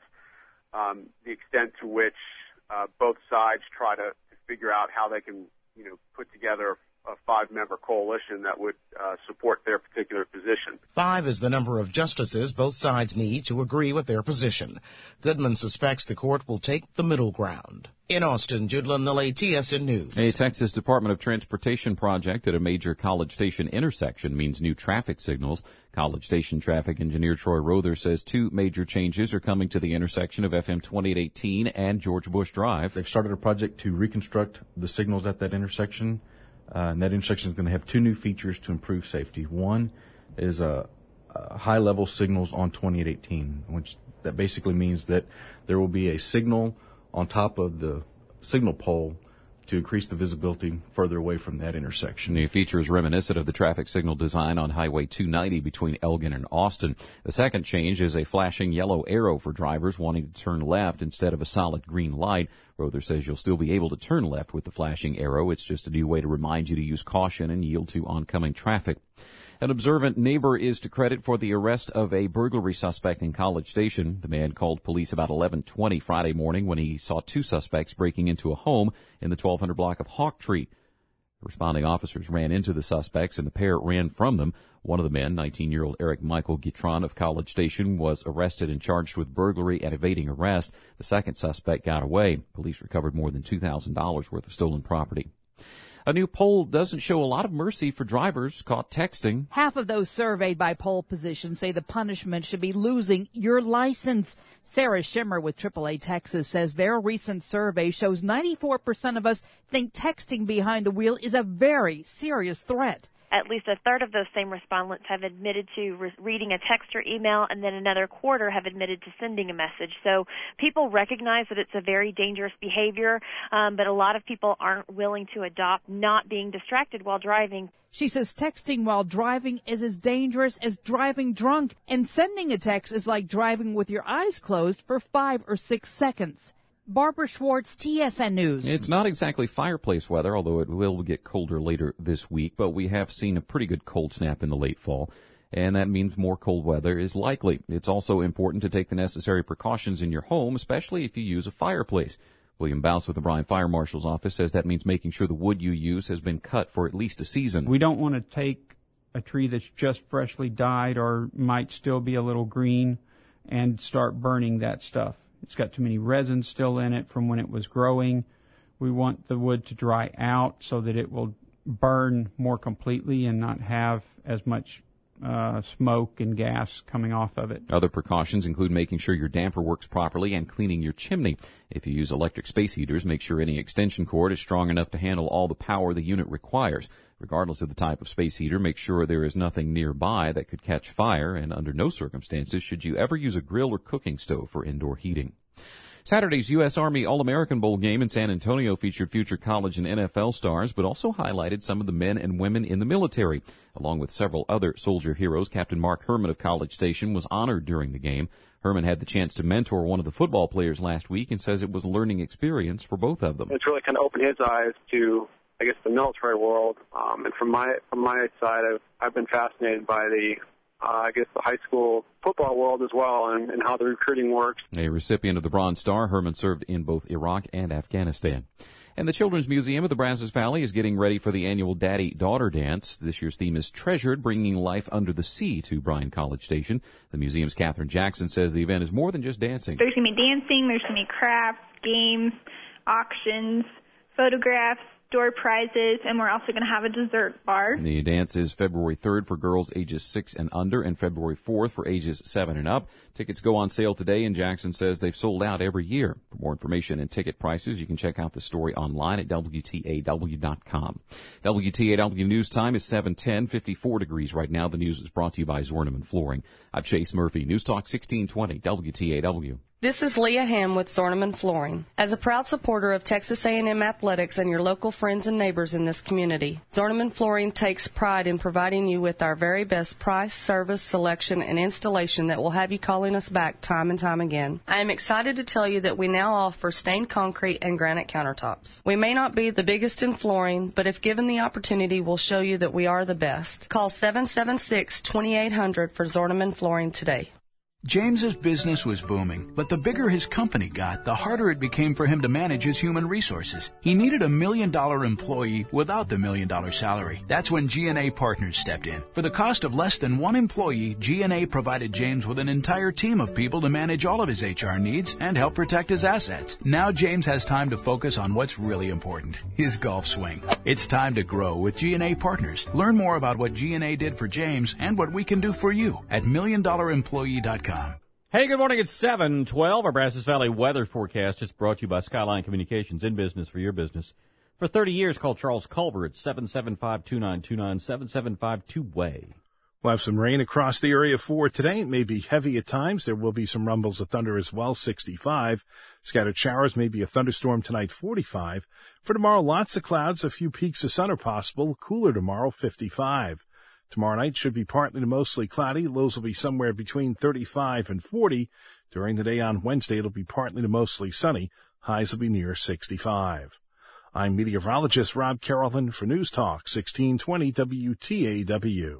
the extent to which both sides try to figure out how they can, put together a 5-member coalition that would support their particular position. 5 is the number of justices both sides need to agree with their position. Goodman suspects the court will take the middle ground. In Austin, Jude Lindley, TSN News. A Texas Department of Transportation project at a major College Station intersection means new traffic signals. College Station traffic engineer Troy Rother says 2 major changes are coming to the intersection of FM 2818 and George Bush Drive. They've started a project to reconstruct the signals at that intersection. And that intersection is going to have 2 new features to improve safety. One is high-level signals on 2818, which that basically means that there will be a signal on top of the signal pole to increase the visibility further away from that intersection. The feature is reminiscent of the traffic signal design on Highway 290 between Elgin and Austin. The second change is a flashing yellow arrow for drivers wanting to turn left instead of a solid green light. Rother says you'll still be able to turn left with the flashing arrow. It's just a new way to remind you to use caution and yield to oncoming traffic. An observant neighbor is to credit for the arrest of a burglary suspect in College Station. The man called police about 11:20 Friday morning when he saw 2 suspects breaking into a home in the 1200 block of Hawktree. Responding officers ran into the suspects and the pair ran from them. One of the men, 19-year-old Eric Michael Guitron of College Station, was arrested and charged with burglary and evading arrest. The second suspect got away. Police recovered more than $2,000 worth of stolen property. A new poll doesn't show a lot of mercy for drivers caught texting. Half of those surveyed by poll position say the punishment should be losing your license. Sarah Schimmer with AAA Texas says their recent survey shows 94% of us think texting behind the wheel is a very serious threat. At least a third of those same respondents have admitted to reading a text or email, and then another quarter have admitted to sending a message. So people recognize that it's a very dangerous behavior, but a lot of people aren't willing to adopt not being distracted while driving. She says texting while driving is as dangerous as driving drunk, and sending a text is like driving with your eyes closed for 5 or 6 seconds. Barbara Schwartz, TSN News. It's not exactly fireplace weather, although it will get colder later this week, but we have seen a pretty good cold snap in the late fall, and that means more cold weather is likely. It's also important to take the necessary precautions in your home, especially if you use a fireplace. William Bouse with the Bryan Fire Marshal's office says that means making sure the wood you use has been cut for at least a season. We don't want to take a tree that's just freshly died or might still be a little green and start burning that stuff. It's got too many resins still in it from when it was growing. We want the wood to dry out so that it will burn more completely and not have as much smoke and gas coming off of it. Other precautions include making sure your damper works properly and cleaning your chimney. If you use electric space heaters, make sure any extension cord is strong enough to handle all the power the unit requires. Regardless of the type of space heater, make sure there is nothing nearby that could catch fire, and under no circumstances should you ever use a grill or cooking stove for indoor heating. Saturday's U.S. Army All-American Bowl game in San Antonio featured future college and NFL stars, but also highlighted some of the men and women in the military. Along with several other soldier heroes, Captain Mark Herman of College Station was honored during the game. Herman had the chance to mentor one of the football players last week and says it was a learning experience for both of them. It's really kind of opened his eyes to, I guess, the military world. And from my side, I've been fascinated by the high school football world as well and how the recruiting works. A recipient of the Bronze Star, Herman served in both Iraq and Afghanistan. And the Children's Museum of the Brazos Valley is getting ready for the annual Daddy-Daughter Dance. This year's theme is Treasured, bringing life under the sea to Bryan College Station. The museum's Catherine Jackson says the event is more than just dancing. There's going to be dancing, there's going to be crafts, games, auctions, photographs, door prizes, and we're also going to have a dessert bar. The dance is February 3rd for girls ages 6 and under and February 4th for ages 7 and up. Tickets go on sale today, and Jackson says they've sold out every year. For more information and ticket prices, you can check out the story online at WTAW.com. WTAW News Time is 7:10, 54 degrees right now. The news is brought to you by Zorneman Flooring. I'm Chase Murphy, News Talk 1620, WTAW. This is Leah Ham with Zorneman Flooring. As a proud supporter of Texas A&M athletics and your local friends and neighbors in this community, Zorneman Flooring takes pride in providing you with our very best price, service, selection, and installation that will have you calling us back time and time again. I am excited to tell you that we now offer stained concrete and granite countertops. We may not be the biggest in flooring, but if given the opportunity, we'll show you that we are the best. Call 776-2800 for Zorneman Flooring today. James's business was booming, but the bigger his company got, the harder it became for him to manage his human resources. He needed a $1 million employee without the $1 million salary. That's when G&A Partners stepped in. For the cost of less than one employee, G&A provided James with an entire team of people to manage all of his HR needs and help protect his assets. Now James has time to focus on what's really important, his golf swing. It's time to grow with G&A Partners. Learn more about what G&A did for James and what we can do for you at $1millionemployee.com. Hey, good morning. It's 7:12. Our Brazos Valley weather forecast is brought to you by Skyline Communications, in business for your business. For 30 years, call Charles Culver at 775-2929, 775-2-WAY. We'll have some rain across the area for today. It may be heavy at times. There will be some rumbles of thunder as well, 65. Scattered showers, maybe a thunderstorm tonight, 45. For tomorrow, lots of clouds, a few peaks of sun are possible. Cooler tomorrow, 55. Tomorrow night should be partly to mostly cloudy. Lows will be somewhere between 35 and 40. During the day on Wednesday, it'll be partly to mostly sunny. Highs will be near 65. I'm meteorologist Rob Carrollton for News Talk 1620 WTAW.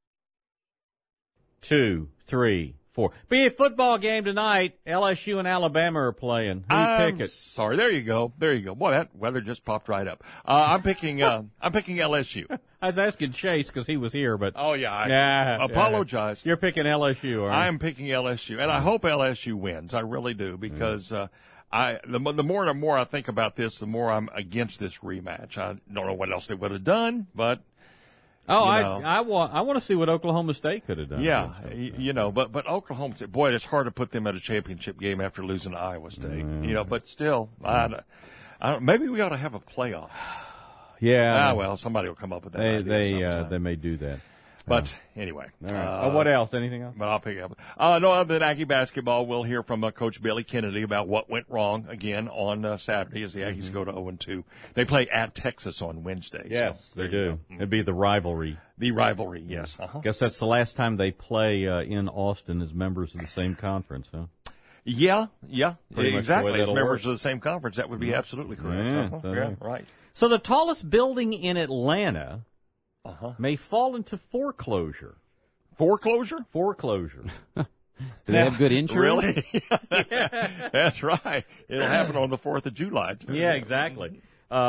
2, 3, 4. Be a football game tonight. LSU and Alabama are playing. Who you pick it? Sorry, there you go. Boy, that weather just popped right up. I'm picking LSU. I was asking Chase because he was here, but I apologize. You're picking LSU, aren't you? I am picking LSU, and I hope LSU wins. I really do, because the more and more I think about this, the more I'm against this rematch. I don't know what else they would have done, but. I want to see what Oklahoma State could have done. Yeah, but Oklahoma State, boy, it's hard to put them at a championship game after losing to Iowa State. But still, maybe we ought to have a playoff. Yeah. Well, somebody will come up with that idea. They may do that. But anyway. All right. What else? Anything else? But I'll pick it up. No, other than Aggie basketball, we'll hear from Coach Billy Kennedy about what went wrong again on Saturday as the Aggies go to 0-2. They play at Texas on Wednesday. Yes, so they do. It'd be the rivalry. The rivalry, yes. Guess that's the last time they play in Austin as members of the same conference, huh? Yeah, Pretty much exactly. the way As that'll members work. of the same conference, that would be absolutely correct. Yeah, Right. So the tallest building in Atlanta may fall into foreclosure. Foreclosure? Foreclosure. Do they have good insurance? Really? That's right. It'll happen on the 4th of July. Too. Yeah, exactly.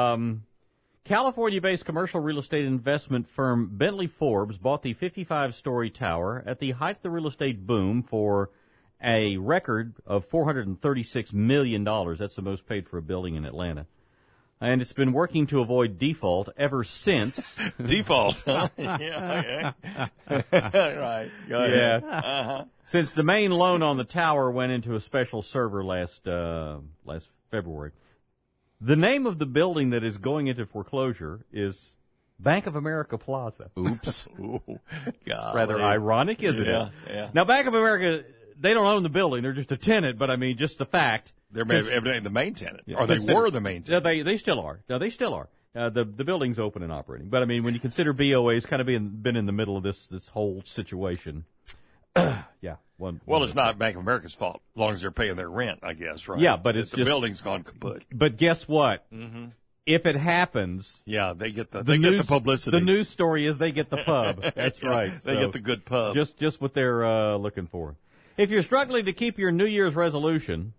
California-based commercial real estate investment firm Bentley Forbes bought the 55-story tower at the height of the real estate boom for a record of $436 million. That's the most paid for a building in Atlanta. And it's been working to avoid default ever since. Default, huh? Yeah, okay. Right. Go ahead. Yeah. Since the main loan on the tower went into a special server last February. The name of the building that is going into foreclosure is Bank of America Plaza. Oops. Ooh, Rather ironic, isn't it? Yeah. Now, Bank of America, they don't own the building. They're just a tenant, but I mean, just the fact. They're evidently the main tenant. Or they were the main tenant. Yeah, they still are. No, they still are. The building's open and operating. But I mean, when you consider BOA's kind of been in the middle of this whole situation. Yeah. Well, it's not Bank of America's fault, as long as they're paying their rent, I guess, right? Yeah, but it's the just, building's gone kaput. But guess what? Mm-hmm. If it happens, yeah, they get the news, publicity. The news story is they get the pub. That's yeah, right. They get the good pub. Just what they're looking for. If you're struggling to keep your New Year's resolution,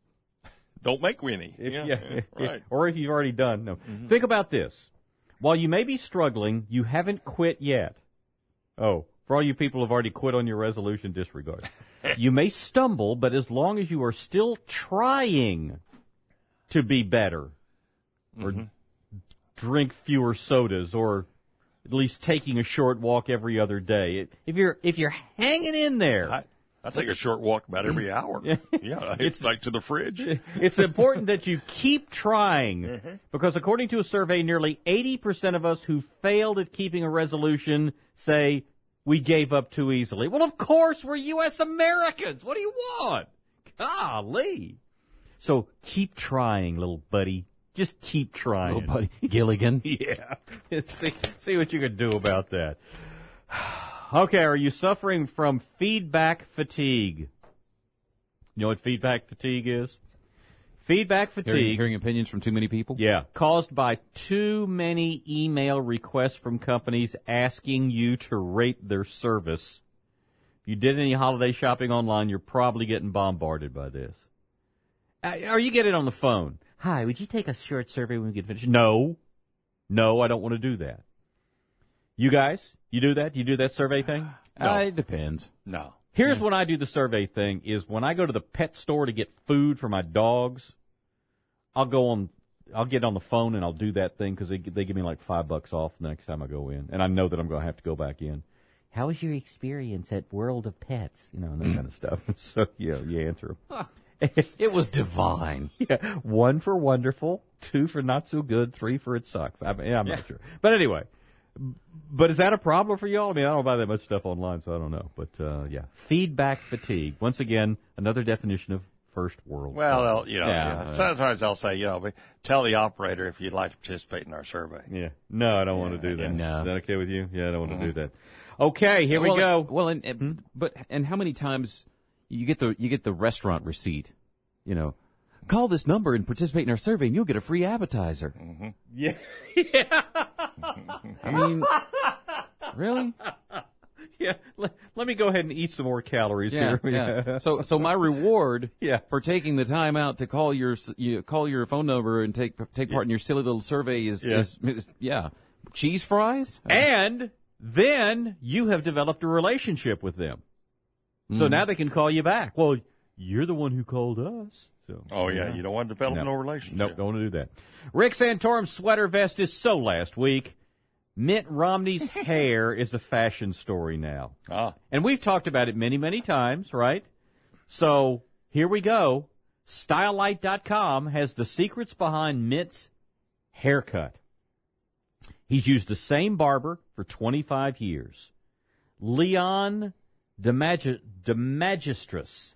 don't make any. Right. Or if you've already done, no. Mm-hmm. Think about this. While you may be struggling, you haven't quit yet. Oh, for all you people who have already quit on your resolution, disregard. You may stumble, but as long as you are still trying to be better, or drink fewer sodas, or at least taking a short walk every other day, if you're hanging in there. I take a short walk about every hour. Yeah, it's like to the fridge. It's important that you keep trying, because according to a survey, nearly 80% of us who failed at keeping a resolution say we gave up too easily. Well, of course, we're U.S. Americans. What do you want? Golly. So keep trying, little buddy. Just keep trying. Little buddy. Gilligan. Yeah. See what you can do about that. Okay, are you suffering from feedback fatigue? You know what feedback fatigue is? Feedback fatigue. Hearing opinions from too many people? Yeah, caused by too many email requests from companies asking you to rate their service. If you did any holiday shopping online, you're probably getting bombarded by this. Or you get it on the phone. Hi, would you take a short survey when we get finished? No, I don't want to do that. You guys, you do that? You do that survey thing? No. It depends. No. Here's when I do the survey thing is when I go to the pet store to get food for my dogs, I'll get on the phone and I'll do that thing because they give me like $5 off the next time I go in. And I know that I'm going to have to go back in. How was your experience at World of Pets? You know, and that kind of stuff. So, yeah, you answer them. It was divine. Yeah, 1 for wonderful, 2 for not so good, 3 for it sucks. I'm not sure. But anyway. But is that a problem for y'all? I mean, I don't buy that much stuff online, so I don't know. But, yeah, feedback fatigue. Once again, another definition of first world. Well, sometimes I'll say, tell the operator if you'd like to participate in our survey. Yeah. No, I don't want to do that. No. Is that okay with you? Yeah, I don't want to do that. Okay, here we go. And how many times you get the restaurant receipt, call this number and participate in our survey and you'll get a free appetizer. Mm-hmm. Yeah. I mean, really? Yeah. Let me go ahead and eat some more calories here. Yeah. So my reward for taking the time out to call your phone number and take part in your silly little survey is cheese fries? And then you have developed a relationship with them. So now they can call you back. Well, you're the one who called us. So, you don't want to develop no relationship. Nope, don't want to do that. Rick Santorum's sweater vest is so last week. Mitt Romney's hair is a fashion story now. And we've talked about it many, many times, right? So here we go. StyleLight.com has the secrets behind Mitt's haircut. He's used the same barber for 25 years. Leon DeMagistris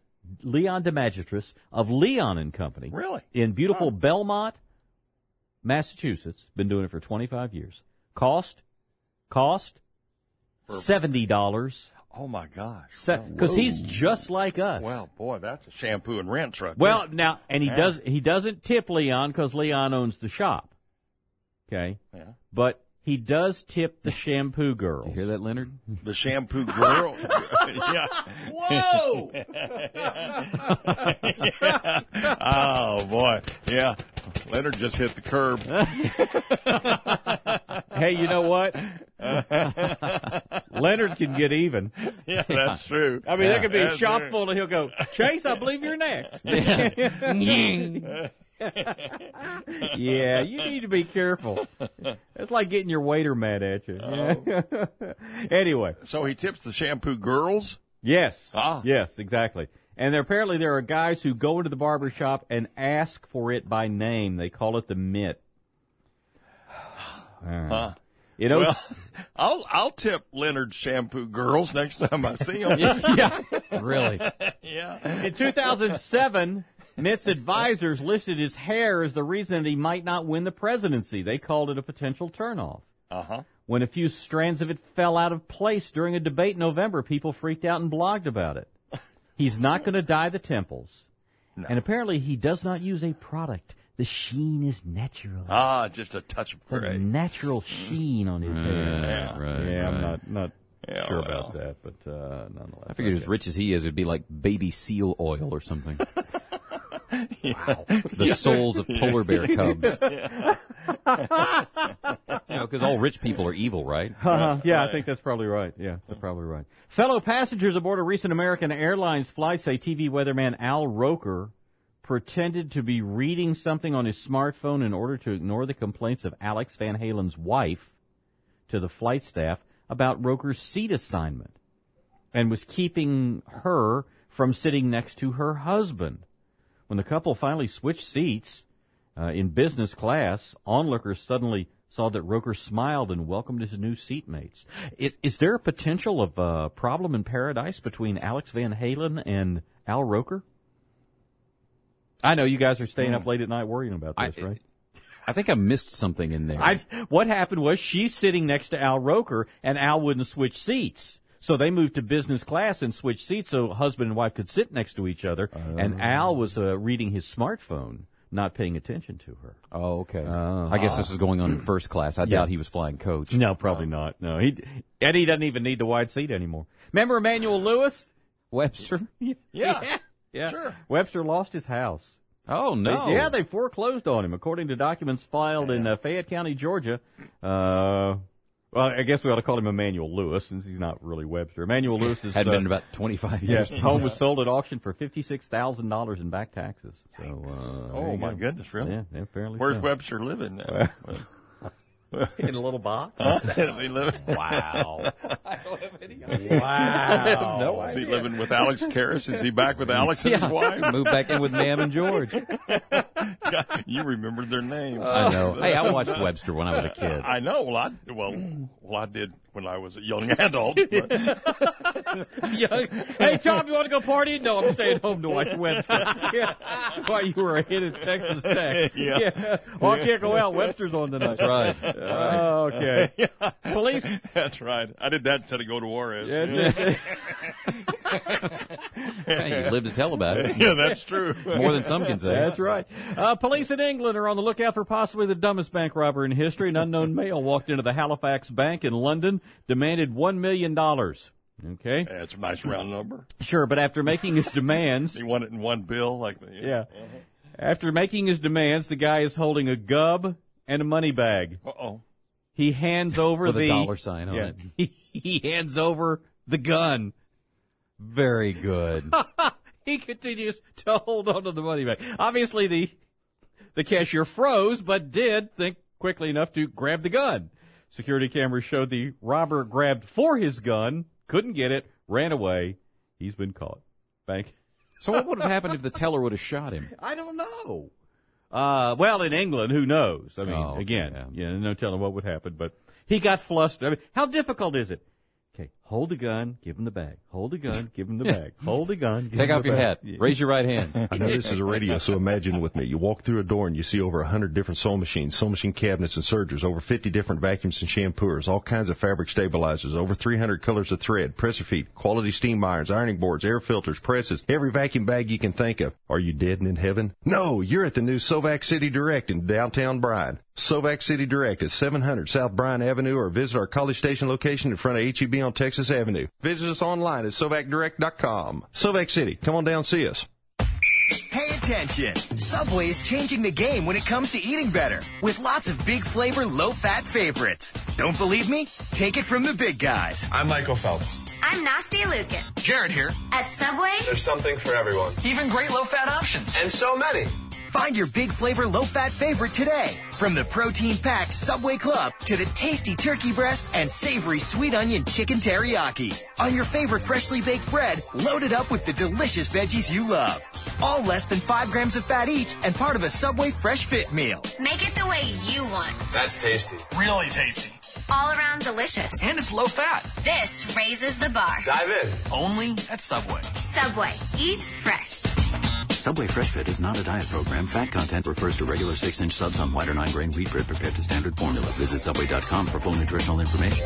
of Leon & Company. Really? In beautiful Belmont, Massachusetts. Been doing it for 25 years. Cost $70. Oh my gosh! Because he's just like us. Well, boy, that's a shampoo and rinse right Well, there. now, and he doesn't tip Leon because Leon owns the shop. Okay. Yeah. But he does tip the shampoo girls. You hear that, Leonard? The shampoo girl. Yeah. Whoa! Yeah. Oh boy, yeah. Leonard just hit the curb. Hey, you know what? Leonard can get even. Yeah, that's true. I mean, there could be a That's shop true. full, and he'll go, Chase, I believe you're next. Yeah, you need to be careful. It's like getting your waiter mad at you. Anyway. So he tips the shampoo girls? Yes. Ah. Yes, exactly. And apparently there are guys who go into the barber shop and ask for it by name. They call it the mitt. Huh. You know, well, I'll tip Leonard's shampoo girls next time I see them. Yeah. Really? Yeah. In 2007, Mitt's advisors listed his hair as the reason that he might not win the presidency. They called it a potential turnoff. Uh-huh. When a few strands of it fell out of place during a debate in November, people freaked out and blogged about it. He's not going to dye the temples. No. And apparently he does not use a product. The sheen is natural. Ah, just a touch of It's a gray. natural sheen on his hair. Yeah, Yeah, I'm not Yeah, sure well. about that, but nonetheless. I figured as rich as he is, it'd be like baby seal oil or something. Wow. The souls of polar bear cubs. Because all rich people are evil, right? Yeah, I think that's probably right. Yeah, that's probably right. Fellow passengers aboard a recent American Airlines flight say TV weatherman Al Roker pretended to be reading something on his smartphone in order to ignore the complaints of Alex Van Halen's wife to the flight staff about Roker's seat assignment and was keeping her from sitting next to her husband. When the couple finally switched seats in business class, onlookers suddenly saw that Roker smiled and welcomed his new seatmates. Is there a potential of a problem in paradise between Alex Van Halen and Al Roker? I know you guys are staying up late at night worrying about this, right? I think I missed something in there. What happened was she's sitting next to Al Roker, and Al wouldn't switch seats. So they moved to business class and switched seats so husband and wife could sit next to each other. And Al was reading his smartphone, not paying attention to her. Oh, okay. I guess this was going on in first class. I doubt he was flying coach. No, probably not. No, Eddie doesn't even need the wide seat anymore. Remember Emmanuel Lewis? Webster? Yeah. Sure. Webster lost his house. Oh, no. They foreclosed on him, according to documents filed in Fayette County, Georgia. Well, I guess we ought to call him Emmanuel Lewis, since he's not really Webster. Emmanuel Lewis is... Had been about 25 years. Yeah, home was sold at auction for $56,000 in back taxes. So, Oh, my goodness, really? Yeah, apparently Where's so. Webster living now? In a little box? Wow. I don't have any idea. Wow. No Is he living with Alex Karras? Is he back with Alex and his wife? Moved back in with Mam and George. You remembered their names. I know. Hey, I watched Webster when I was a kid. I know. Well, I did when I was a young adult. But. Hey, Tom, you want to go party? No, I'm staying home to watch Webster. Yeah, that's why you were ahead at Texas Tech. Yeah. Well, I can't go out. Webster's on tonight. That's right. Oh, okay. Yeah. Police. That's right. I did that instead of go to Juarez. Hey, you live to tell about it. Yeah, that's true. It's more than some can say. That's right. Police in England are on the lookout for possibly the dumbest bank robber in history. An unknown male walked into the Halifax Bank in London, demanded $1 million. Okay? That's a nice round number. Sure, but after making his demands... He won it in one bill. Yeah. After making his demands, the guy is holding a gub and a money bag. Uh-oh. He hands over With a dollar sign on it. He hands over the gun. Very good. He continues to hold on to the money bag. Obviously, the cashier froze, but did think quickly enough to grab the gun. Security cameras showed the robber grabbed for his gun, couldn't get it, ran away. He's been caught. Bank. So what would have happened if the teller would have shot him? I don't know. Well, in England, who knows? I mean, Oh, okay, again, no telling what would happen, but he got flustered. I mean, how difficult is it? Okay, hold the gun, give him the bag. Hold the gun, give him the bag. Hold the gun, give Take him off the your bag. hat. Yeah. Raise your right hand. I know this is a radio, so imagine with me. You walk through a door and you see over 100 different sewing machines, sewing machine cabinets and sergers, over 50 different vacuums and shampooers, all kinds of fabric stabilizers, over 300 colors of thread, presser feet, quality steam irons, ironing boards, air filters, presses, every vacuum bag you can think of. Are you dead and in heaven? No, you're at the new Sovac City Direct in downtown Bryan. Sovac City Direct is 700 South Bryan Avenue, or visit our College Station location in front of HEB on Texas Avenue. Visit us online at SovacDirect.com. Sovac City, come on down and see us. Pay attention. Subway is changing the game when it comes to eating better, with lots of big flavor, low-fat favorites. Don't believe me? Take it from the big guys. I'm Michael Phelps. I'm Nastia Lukin. Jared here. At Subway, There's something for everyone. Even great low-fat options. And so many. Find your big flavor, low-fat favorite today. From the protein-packed Subway Club to the tasty turkey breast and savory sweet onion chicken teriyaki. On your favorite freshly baked bread, loaded up with the delicious veggies you love. All less than 5 grams of fat each and part of a Subway Fresh Fit meal. make it the way you want. That's tasty. Really tasty. All around delicious. And it's low-fat. This raises the bar. Dive in. Only at Subway. Subway. Eat fresh. Subway Fresh Fit is not a diet program. Fat content refers to regular 6-inch subs on white or 9-grain wheat bread prepared to standard formula. Visit Subway.com for full nutritional information.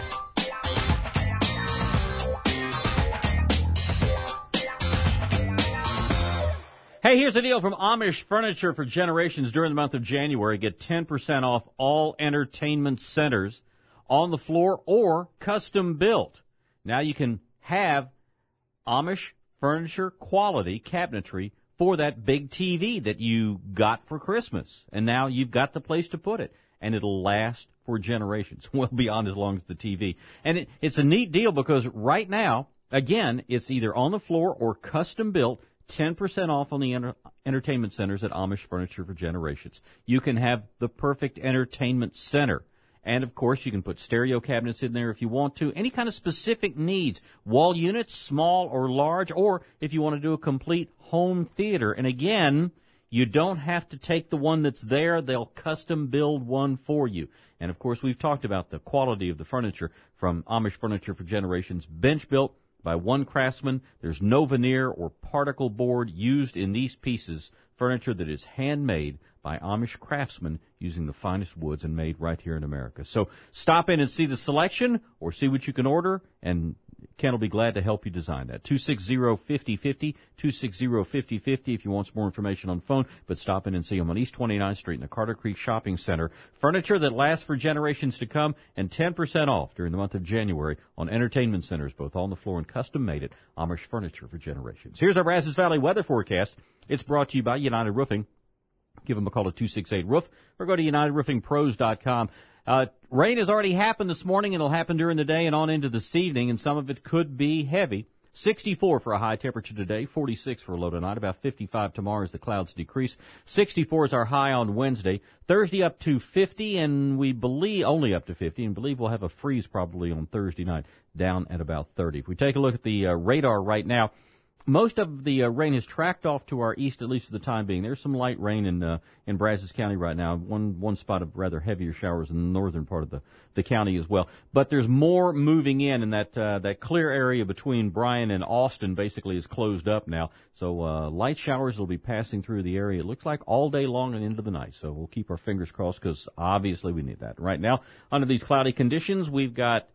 Hey, here's a deal from Amish Furniture for Generations. During the month of January, get 10% off all entertainment centers on the floor or custom built. Now you can have Amish furniture quality cabinetry for that big TV that you got for Christmas. And now you've got the place to put it. And it'll last for generations, well beyond as long as the TV. And it's a neat deal because right now, again, it's either on the floor or custom built, 10% off on the entertainment centers at Amish Furniture for Generations. You can have the perfect entertainment center. And, of course, you can put stereo cabinets in there if you want to. Any kind of specific needs, wall units, small or large, or if you want to do a complete home theater. And, again, you don't have to take the one that's there. They'll custom build one for you. And, of course, we've talked about the quality of the furniture from Amish Furniture for Generations. Bench built by one craftsman. There's no veneer or particle board used in these pieces. Furniture that is handmade by Amish craftsmen using the finest woods and made right here in America. So stop in and see the selection or see what you can order, and Ken will be glad to help you design that. 260-5050, 260-5050 if you want some more information on the phone, but stop in and see them on East 29th Street in the Carter Creek Shopping Center. Furniture that lasts for generations to come, and 10% off during the month of January on entertainment centers, both on the floor and custom made at Amish Furniture for Generations. Here's our Brazos Valley weather forecast. It's brought to you by United Roofing. Give them a call at 268-ROOF or go to UnitedRoofingPros.com. Rain has already happened this morning. It'll happen during the day and on into this evening, and some of it could be heavy. 64 for a high temperature today, 46 for a low tonight, about 55 tomorrow as the clouds decrease. 64 is our high on Wednesday. Thursday up to 50, and we believe only up to 50, and believe we'll have a freeze probably on Thursday night, down at about 30. If we take a look at the radar right now, most of the rain has tracked off to our east, at least for the time being. There's some light rain in Brazos County right now. One spot of rather heavier showers in the northern part of the county as well. But there's more moving in that clear area between Bryan and Austin basically is closed up now. So light showers will be passing through the area, it looks like, all day long and into the night. So we'll keep our fingers crossed because obviously we need that. Right now, under these cloudy conditions, we've got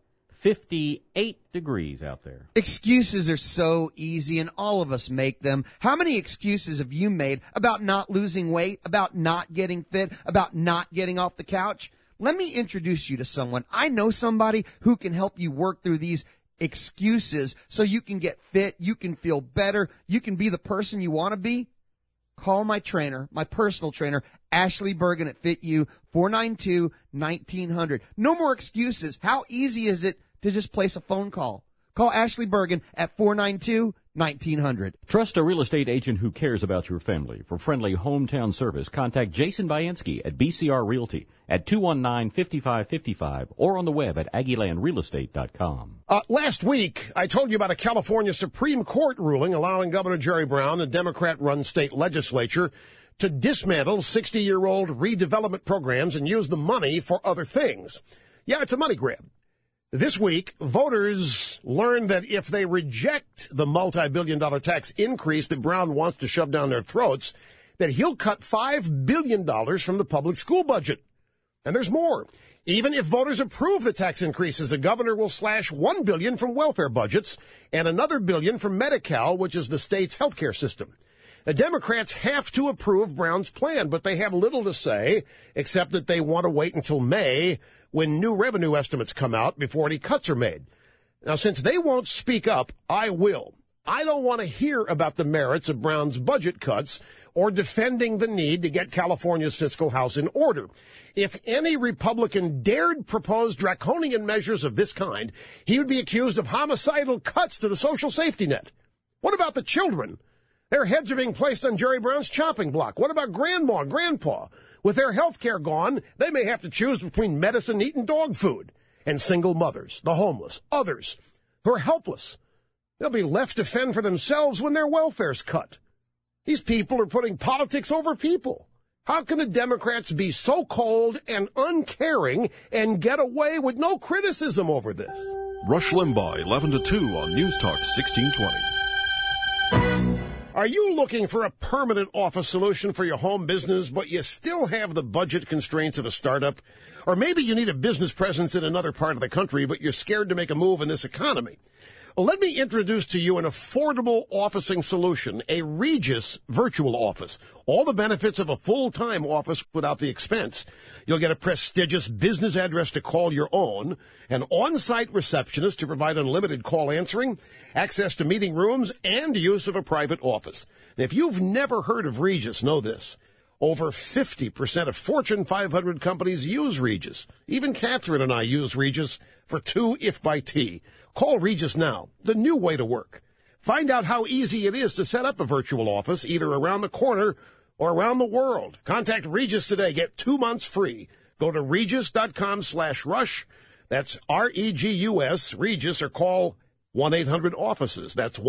58 degrees out there. Excuses are so easy, and all of us make them. How many excuses have you made about not losing weight, about not getting fit, about not getting off the couch? Let me introduce you to someone. I know somebody who can help you work through these excuses so you can get fit, you can feel better, you can be the person you want to be. Call my trainer, my personal trainer, Ashley Bergen at FitU, 492-1900. No more excuses. How easy is it to just place a phone call? Call Ashley Bergen at 492-1900. Trust a real estate agent who cares about your family. For friendly hometown service, contact Jason Bayansky at BCR Realty at 219-5555 or on the web at AggieLandRealEstate.com. Last week, I told you about a California Supreme Court ruling allowing Governor Jerry Brown, the Democrat-run state legislature, to dismantle 60-year-old redevelopment programs and use the money for other things. Yeah, it's a money grab. This week, voters learned that if they reject the multi-billion-dollar tax increase that Brown wants to shove down their throats, that he'll cut $5 billion from the public school budget. And there's more. Even if voters approve the tax increases, the governor will slash $1 billion from welfare budgets and another $1 billion from Medi-Cal, which is the state's health care system. The Democrats have to approve Brown's plan, but they have little to say, except that they want to wait until May when new revenue estimates come out before any cuts are made. Now, since they won't speak up, I will. I don't want to hear about the merits of Brown's budget cuts or defending the need to get California's fiscal house in order. If any Republican dared propose draconian measures of this kind, he would be accused of homicidal cuts to the social safety net. What about the children? Their heads are being placed on Jerry Brown's chopping block. What about grandma and grandpa? With their health care gone, they may have to choose between medicine eating dog food and single mothers, the homeless, others who are helpless. They'll be left to fend for themselves when their welfare's cut. These people are putting politics over people. How can the Democrats be so cold and uncaring and get away with no criticism over this? Rush Limbaugh, 11 to 2 on News Talk 1620. Are you looking for a permanent office solution for your home business, but you still have the budget constraints of a startup? Or maybe you need a business presence in another part of the country, but you're scared to make a move in this economy. Well, let me introduce to you an affordable officing solution, a Regus virtual office. All the benefits of a full-time office without the expense. You'll get a prestigious business address to call your own, an on-site receptionist to provide unlimited call answering, access to meeting rooms, and use of a private office. And if you've never heard of Regus, know this. Over 50% of Fortune 500 companies use Regus. Even Catherine and I use Regus for 2 if by T. Call Regus now, the new way to work. Find out how easy it is to set up a virtual office, either around the corner or around the world. Contact Regus today. Get 2 months free. Go to Regus.com/rush. That's R-E-G-U-S, Regus, or call 1-800-OFFICES. That's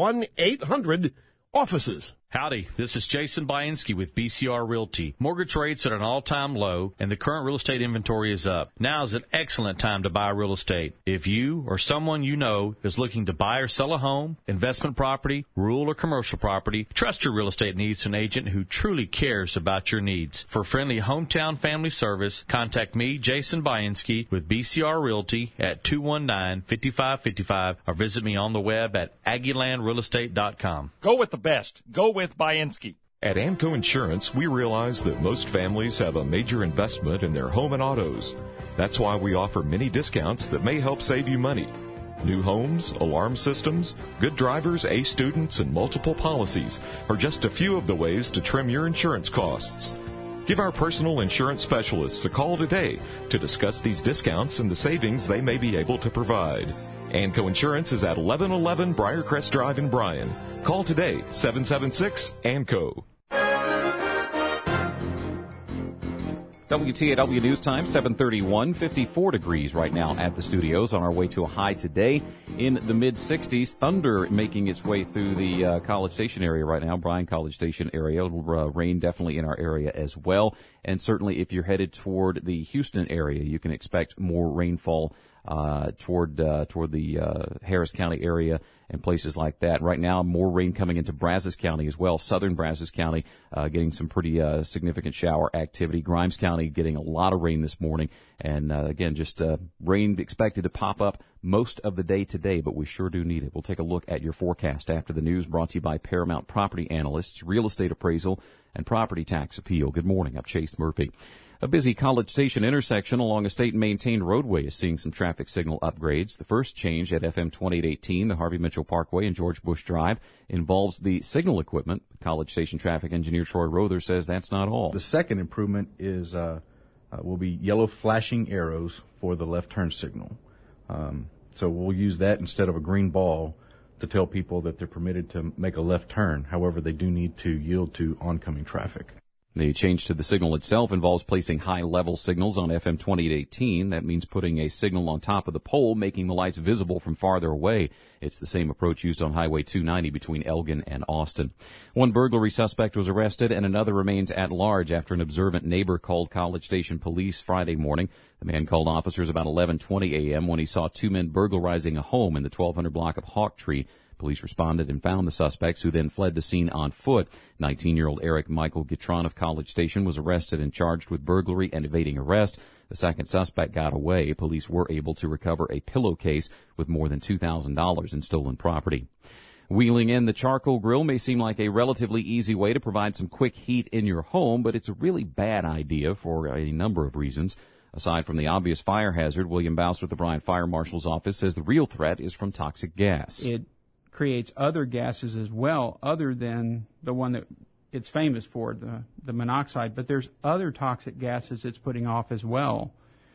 1-800-OFFICES. Howdy, this is Jason Bianski with BCR Realty. Mortgage rates are at an all-time low, and the current real estate inventory is up. Now is an excellent time to buy real estate. If you or someone you know is looking to buy or sell a home, investment property, rural or commercial property, trust your real estate needs to an agent who truly cares about your needs. For friendly hometown family service, contact me, Jason Bianski, with BCR Realty at 219-5555, or visit me on the web at AggieLandRealEstate.com. Go with the best. Go with Bianski. At Amco Insurance, we realize that most families have a major investment in their home and autos. That's why we offer many discounts that may help save you money. New homes, alarm systems, good drivers, A students, and multiple policies are just a few of the ways to trim your insurance costs. Give our personal insurance specialists a call today to discuss these discounts and the savings they may be able to provide. Amco Insurance is at 1111 Briarcrest Drive in Bryan. Call today, 776-AMCO. WTAW News Time, 7:31, 54 degrees right now at the studios, on our way to a high today in the mid-60s. Thunder making its way through the College Station area right now, Bryan College Station area. Rain definitely in our area as well. And certainly if you're headed toward the Houston area, you can expect more rainfall toward the Harris County area and places like that. Right now, more rain coming into Brazos County as well. Southern Brazos County getting some pretty significant shower activity. Grimes County getting a lot of rain this morning. And again, just rain expected to pop up most of the day today, but we sure do need it. We'll take a look at your forecast after the news, brought to you by Paramount Property Analysts, Real Estate Appraisal, and Property Tax Appeal. Good morning. I'm Chase Murphy. A busy College Station intersection along a state-maintained roadway is seeing some traffic signal upgrades. The first change at FM 2818, the Harvey Mitchell Parkway and George Bush Drive, involves the signal equipment. College Station traffic engineer Troy Rother says that's not all. The second improvement is will be yellow flashing arrows for the left turn signal. So we'll use that instead of a green ball to tell people that they're permitted to make a left turn. However, they do need to yield to oncoming traffic. The change to the signal itself involves placing high-level signals on FM 2818. That means putting a signal on top of the pole, making the lights visible from farther away. It's the same approach used on Highway 290 between Elgin and Austin. One burglary suspect was arrested and another remains at large after an observant neighbor called College Station police Friday morning. The man called officers about 11:20 a.m. when he saw two men burglarizing a home in the 1200 block of Hawktree. Police responded and found the suspects, who then fled the scene on foot. 19-year-old Eric Michael Gitron of College Station was arrested and charged with burglary and evading arrest. The second suspect got away. Police were able to recover a pillowcase with more than $2,000 in stolen property. Wheeling in the charcoal grill may seem like a relatively easy way to provide some quick heat in your home, but it's a really bad idea for a number of reasons. Aside from the obvious fire hazard, William Bouse with the Bryant Fire Marshal's Office says the real threat is from toxic gas. It creates other gases as well, other than the one that it's famous for, the monoxide, but there's other toxic gases it's putting off as well.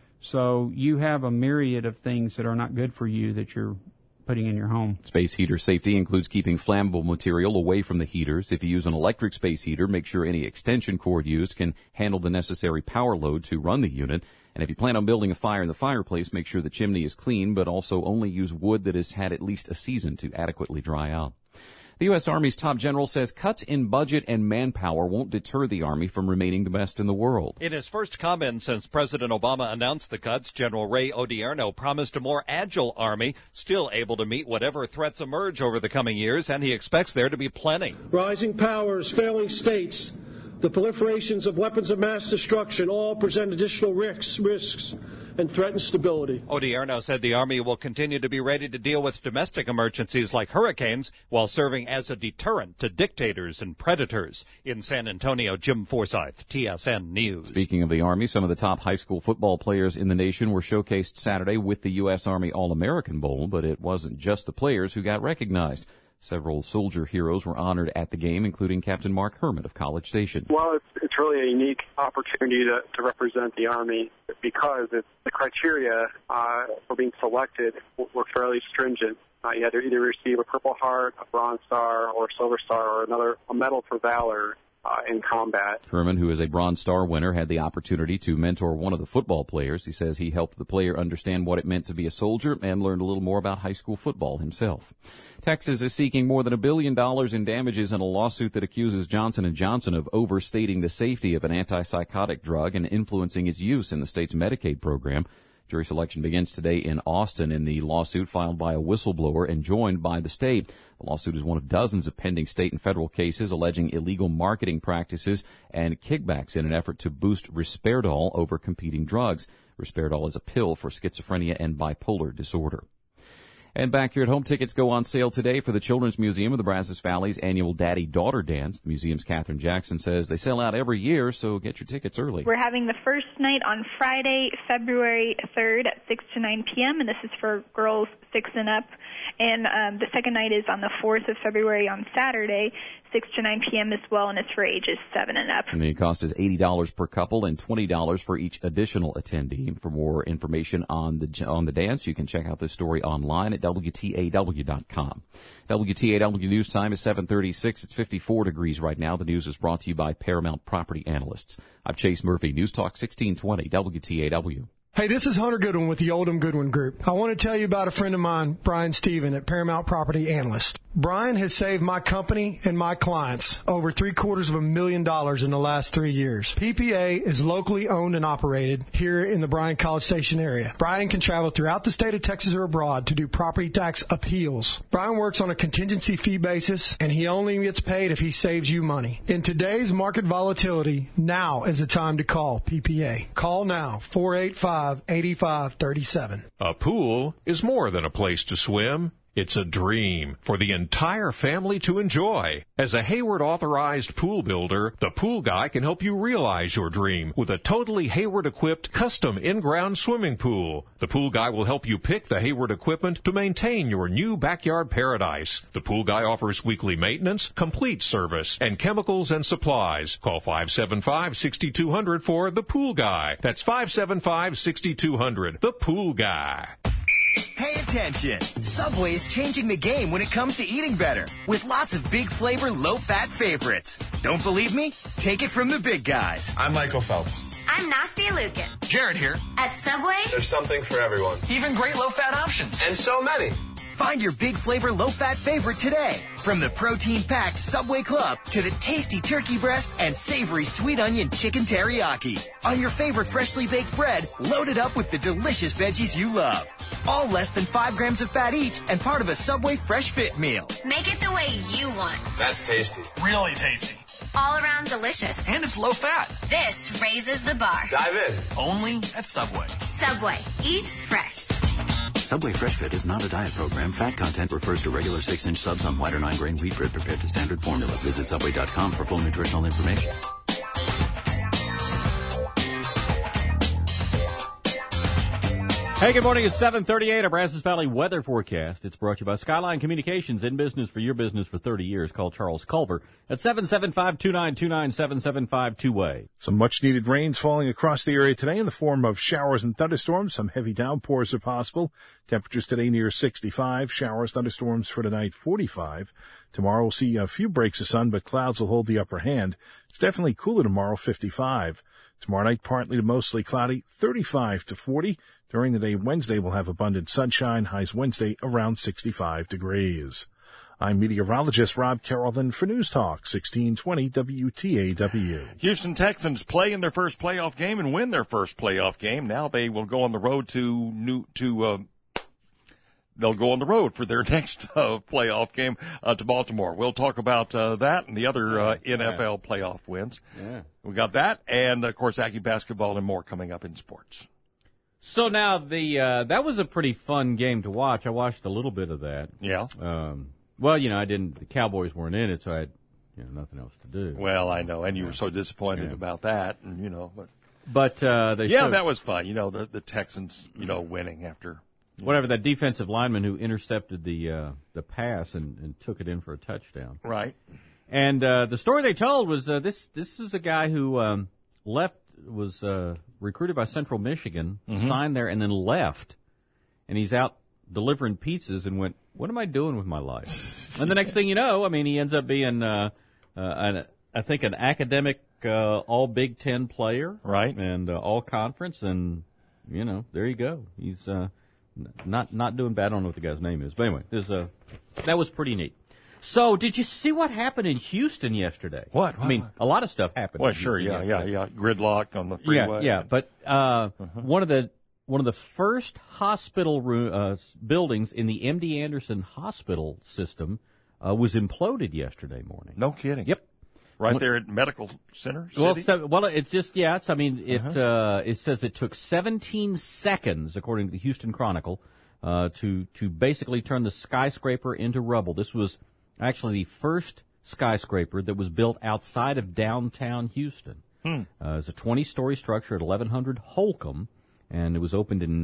So you have a myriad of things that are not good for you that you're putting in your home. Space heater safety includes keeping flammable material away from the heaters. If you use an electric space heater, make sure any extension cord used can handle the necessary power load to run the unit. And if you plan on building a fire in the fireplace, make sure the chimney is clean, but also only use wood that has had at least a season to adequately dry out. The U.S. Army's top general says cuts in budget and manpower won't deter the Army from remaining the best in the world. In his first comment since President Obama announced the cuts, General Ray Odierno promised a more agile Army, still able to meet whatever threats emerge over the coming years, and he expects there to be plenty. Rising powers, failing states, the proliferations of weapons of mass destruction all present additional risks and threaten stability. Odierno said the Army will continue to be ready to deal with domestic emergencies like hurricanes while serving as a deterrent to dictators and predators. In San Antonio, Jim Forsyth, TSN News. Speaking of the Army, some of the top high school football players in the nation were showcased Saturday with the U.S. Army All-American Bowl, but it wasn't just the players who got recognized. Several soldier heroes were honored at the game, including Captain Mark Herman of College Station. Well, it's really a unique opportunity to represent the Army because the criteria for being selected were fairly stringent. You had to either receive a Purple Heart, a Bronze Star, or a Silver Star, or a Medal for Valor in combat. Herman, who is a Bronze Star winner, had the opportunity to mentor one of the football players. He says he helped the player understand what it meant to be a soldier and learned a little more about high school football himself. Texas is seeking more than $1 billion in damages in a lawsuit that accuses Johnson & Johnson of overstating the safety of an antipsychotic drug and influencing its use in the state's Medicaid program. Jury selection begins today in Austin in the lawsuit filed by a whistleblower and joined by the state. The lawsuit is one of dozens of pending state and federal cases alleging illegal marketing practices and kickbacks in an effort to boost Risperidol over competing drugs. Risperidol is a pill for schizophrenia and bipolar disorder. And back here at home, tickets go on sale today for the Children's Museum of the Brazos Valley's annual Daddy-Daughter Dance. The museum's Catherine Jackson says they sell out every year, so get your tickets early. We're having the first night on Friday, February 3rd at 6 to 9 p.m., and this is for girls 6 and up. And the second night is on the 4th of February on Saturday, 6 to 9 p.m. as well, and it's for ages 7 and up. And the cost is $80 per couple and $20 for each additional attendee. For more information on the dance, you can check out this story online at WTAW.com. WTAW News Time is 7:36. It's 54 degrees right now. The news is brought to you by Paramount Property Analysts. I'm Chase Murphy, News Talk 1620, WTAW. Hey, this is Hunter Goodwin with the Oldham Goodwin Group. I want to tell you about a friend of mine, Brian Steven at Paramount Property Analyst. Brian has saved my company and my clients over $750,000 in the last 3 years. PPA is locally owned and operated here in the Bryan College Station area. Brian can travel throughout the state of Texas or abroad to do property tax appeals. Brian works on a contingency fee basis, and he only gets paid if he saves you money. In today's market volatility, now is the time to call PPA. Call now, 485-8537. A pool is more than a place to swim. It's a dream for the entire family to enjoy. As a Hayward authorized pool builder, the Pool Guy can help you realize your dream with a totally Hayward equipped custom in-ground swimming pool. The Pool Guy will help you pick the Hayward equipment to maintain your new backyard paradise. The Pool Guy offers weekly maintenance, complete service, and chemicals and supplies. Call 575-6200 for the Pool Guy. That's 575-6200. The Pool Guy. Pay attention. Subway is changing the game when it comes to eating better with lots of big flavor, low-fat favorites. Don't believe me? Take it from the big guys. I'm Michael Phelps. I'm Nastia Lukin. Jared here. At Subway, There's something for everyone. even great low-fat options. And so many. Find your big flavor, low-fat favorite today. From the protein-packed Subway Club to the tasty turkey breast and savory sweet onion chicken teriyaki. On your favorite freshly baked bread, loaded up with the delicious veggies you love. All less than 5 grams of fat each and part of a Subway Fresh Fit meal. Make it the way you want. That's tasty. Really tasty. All around delicious. And it's low fat. This raises the bar. Dive in. Only at Subway. Subway. Eat fresh. Subway Fresh Fit is not a diet program. Fat content refers to regular 6-inch subs on white or 9-grain wheat bread prepared to standard formula. Visit Subway.com for full nutritional information. Hey, good morning. It's 7:38. Our Brazos Valley weather forecast. It's brought to you by Skyline Communications, in business for your business for 30 years. Call Charles Culver at 775-2929, 775-2way. Some much-needed rains falling across the area today in the form of showers and thunderstorms. Some heavy downpours are possible. Temperatures today near 65. Showers, thunderstorms for tonight 45. Tomorrow we'll see a few breaks of sun, but clouds will hold the upper hand. It's definitely cooler tomorrow, 55. Tomorrow night, partly to mostly cloudy, 35 to 40. During the day Wednesday, we'll have abundant sunshine. Highs Wednesday around 65 degrees. I'm meteorologist Rob Carrollton for News Talk 1620 WTAW. Houston Texans play in their first playoff game and win their first playoff game. Now they will go on the road they'll go on the road for their next playoff game to Baltimore. We'll talk about that and the other NFL playoff wins. Yeah. We got that, and of course, Aggie basketball and more coming up in sports. So now that was a pretty fun game to watch. I watched a little bit of that. Yeah. Well, the Cowboys weren't in it, so I had nothing else to do. Well, I know, and you were so disappointed about that, and but that was fun. The Texans, winning after whatever, that defensive lineman who intercepted the pass and took it in for a touchdown. Right. And the story they told was this is a guy who was recruited by Central Michigan, signed there, and then left. And he's out delivering pizzas and went, what am I doing with my life? And the next thing you know, he ends up being, I think, an academic all Big Ten player. Right. And all conference. And, there you go. He's not doing bad. I don't know what the guy's name is. But anyway, that was pretty neat. So, did you see what happened in Houston yesterday? What? A lot of stuff happened. Well, sure, yeah. Gridlock on the freeway. Yeah. But one of the first hospital buildings in the MD Anderson Hospital system was imploded yesterday morning. No kidding. Yep. Right there at Medical Center City? It's just it says it took 17 seconds, according to the Houston Chronicle, to basically turn the skyscraper into rubble. This was actually the first skyscraper that was built outside of downtown Houston. It's a 20-story structure at 1100 Holcomb, and it was opened in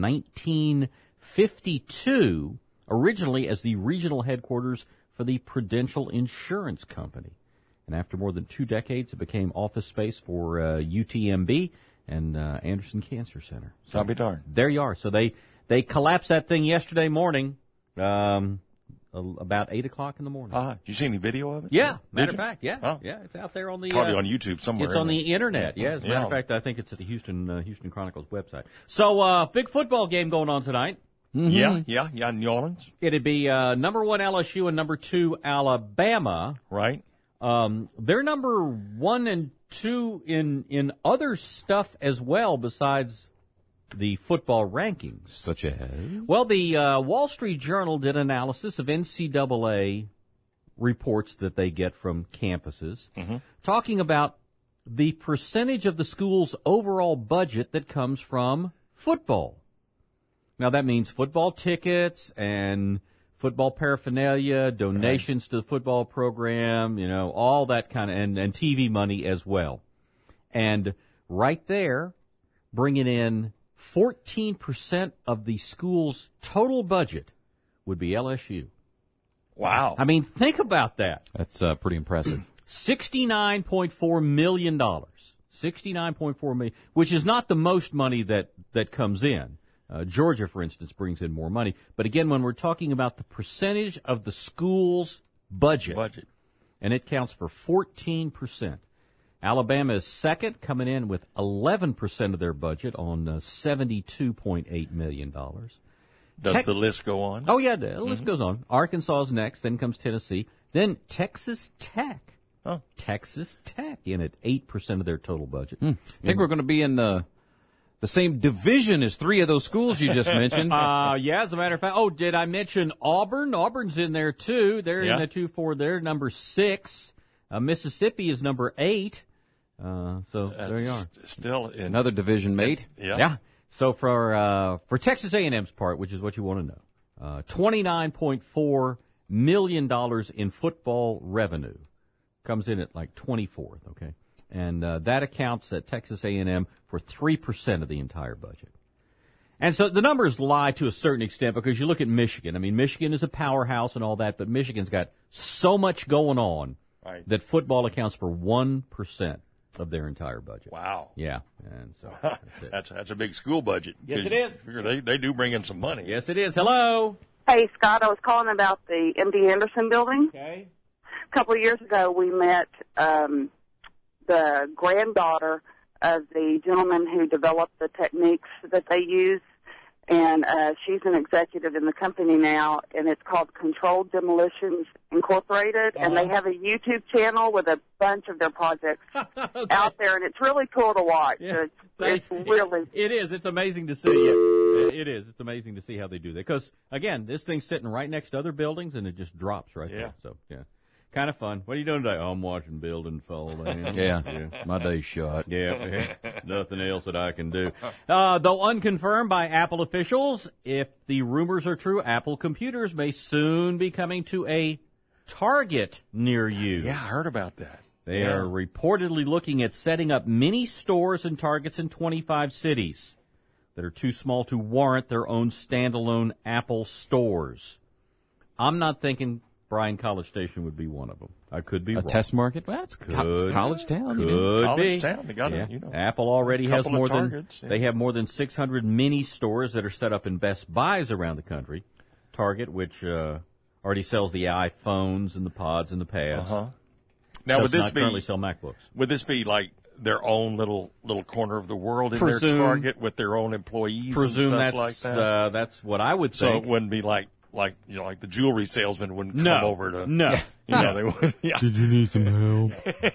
1952, originally as the regional headquarters for the Prudential Insurance Company. And after more than 2 decades, it became office space for UTMB and Anderson Cancer Center. So I'll be darned. There you are. So they collapsed that thing yesterday morning, about 8 o'clock in the morning. Did you see any video of it? Yeah, matter of fact, yeah. Oh. Yeah, it's out there on the... Probably on YouTube somewhere. It's on the internet, yeah. As a matter of fact, I think it's at the Houston Chronicles website. So, big football game going on tonight. Mm-hmm. Yeah, New Orleans. It'd be number 1 LSU and number 2 Alabama. Right. They're number 1 and 2 in other stuff as well besides the football rankings. Such as? Well, the Wall Street Journal did analysis of NCAA reports that they get from campuses, talking about the percentage of the school's overall budget that comes from football. Now, that means football tickets and football paraphernalia, donations to the football program, all that kind of, and TV money as well. And right there, bringing in 14% of the school's total budget would be LSU. Wow. Think about that. That's pretty impressive. $69.4 million. $69.4 million, which is not the most money that comes in. Georgia, for instance, brings in more money. But again, when we're talking about the percentage of the school's budget. And it counts for 14%. Alabama is second, coming in with 11% of their budget on $72.8 million. Does the list go on? Oh, yeah, the list goes on. Arkansas is next, then comes Tennessee, then Texas Tech. Oh. Texas Tech in at 8% of their total budget. I think we're going to be in the same division as three of those schools you just mentioned. Yeah, as a matter of fact. Oh, did I mention Auburn? Auburn's in there, too. They're in the 2-4 there, number 6. Mississippi is number 8. So there you are. Still another division mate. Yeah. So for Texas A&M's part, which is what you want to know, $29.4 million in football revenue comes in at like 24th. Okay. And that accounts at Texas A&M for 3% of the entire budget. And so the numbers lie to a certain extent because you look at Michigan. I mean, Michigan is a powerhouse and all that, but Michigan's got so much going on that football accounts for 1% of their entire budget. Wow. Yeah. And so that's it. That's a big school budget. Yes, it is. They do bring in some money. Yes, it is. Hello. Hey, Scott, I was calling about the MD Anderson building. Okay. A couple of years ago, we met the granddaughter of the gentleman who developed the techniques that they use, and she's an executive in the company now, and it's called Controlled Demolitions Incorporated, and they have a YouTube channel with a bunch of their projects out there, and it's really cool to watch. Yeah. It's really... It is. It's amazing to see it. It is. It's amazing to see how they do that. Because, again, this thing's sitting right next to other buildings, and it just drops right there. So, yeah. Kind of fun. What are you doing today? Oh, I'm watching building fall down. Yeah, my day's shot. Yeah, nothing else that I can do. Though unconfirmed by Apple officials, if the rumors are true, Apple computers may soon be coming to a Target near you. Yeah, I heard about that. They are reportedly looking at setting up mini stores and Targets in 25 cities that are too small to warrant their own standalone Apple stores. I'm not thinking Bryan College Station would be one of them. I could be wrong. A test market? Well, that's college town. Could be. College town. They got Apple already has more Targets, than they have more than 600 mini stores that are set up in Best Buys around the country. Target, which already sells the iPhones and the pods and the pads. Now, does not currently sell MacBooks. Would this be like their own little corner of the world in their Target with their own employees? Presume and stuff that's like that? That's what I would So think. it wouldn't be like the jewelry salesman wouldn't come over to. No. They would. Yeah. Did you need some help?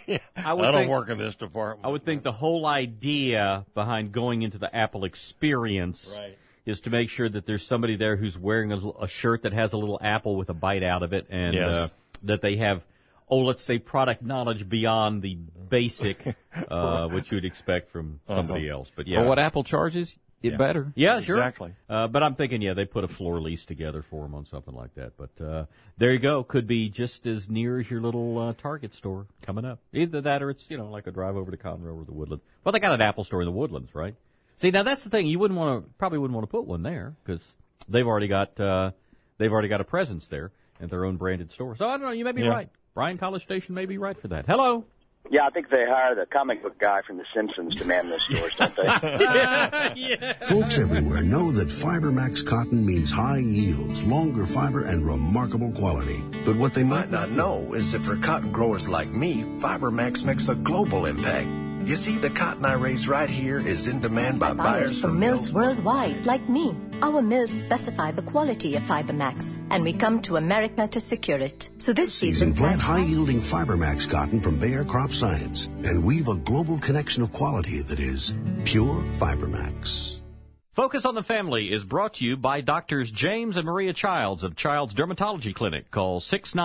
I don't work in this department. I would think the whole idea behind going into the Apple experience is to make sure that there's somebody there who's wearing a shirt that has a little apple with a bite out of it, and that they have, let's say, product knowledge beyond the basic, what you'd expect from somebody else. But For what Apple charges, it better. Yeah, sure. Exactly. But I'm thinking, they put a floor lease together for them on something like that. But there you go. Could be just as near as your little Target store coming up. Either that or it's, like a drive over to Conroe or the Woodlands. Well, they got an Apple store in the Woodlands, right? See, now that's the thing. You probably wouldn't want to put one there because they've already got a presence there and their own branded store. So I don't know. You may be right. Bryan College Station may be right for that. Hello. Yeah, I think they hire the comic book guy from The Simpsons to man those stores, don't they? Folks everywhere know that FiberMax cotton means high yields, longer fiber, and remarkable quality. But what they might not know is that for cotton growers like me, FiberMax makes a global impact. You see, the cotton I raise right here is in demand by buyers from mills worldwide, like me. Our mills specify the quality of FiberMax, and we come to America to secure it. So this season, plant high-yielding FiberMax cotton from Bayer Crop Science and weave a global connection of quality that is pure FiberMax. Focus on the Family is brought to you by Doctors James and Maria Childs of Childs Dermatology Clinic. Call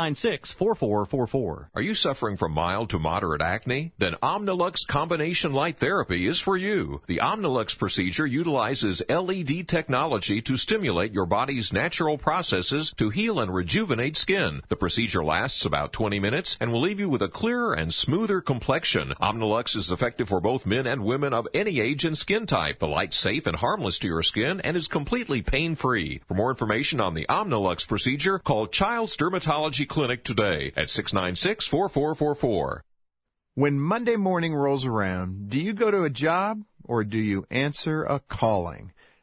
696-4444. Are you suffering from mild to moderate acne? Then Omnilux Combination Light Therapy is for you. The Omnilux procedure utilizes LED technology to stimulate your body's natural processes to heal and rejuvenate skin. The procedure lasts about 20 minutes and will leave you with a clearer and smoother complexion. Omnilux is effective for both men and women of any age and skin type. The light's safe and harmless to your skin and is completely pain-free. For more information on the Omnilux procedure, call Child's Dermatology Clinic today at 696-4444. When Monday morning rolls around, do you go to a job or do you answer a calling?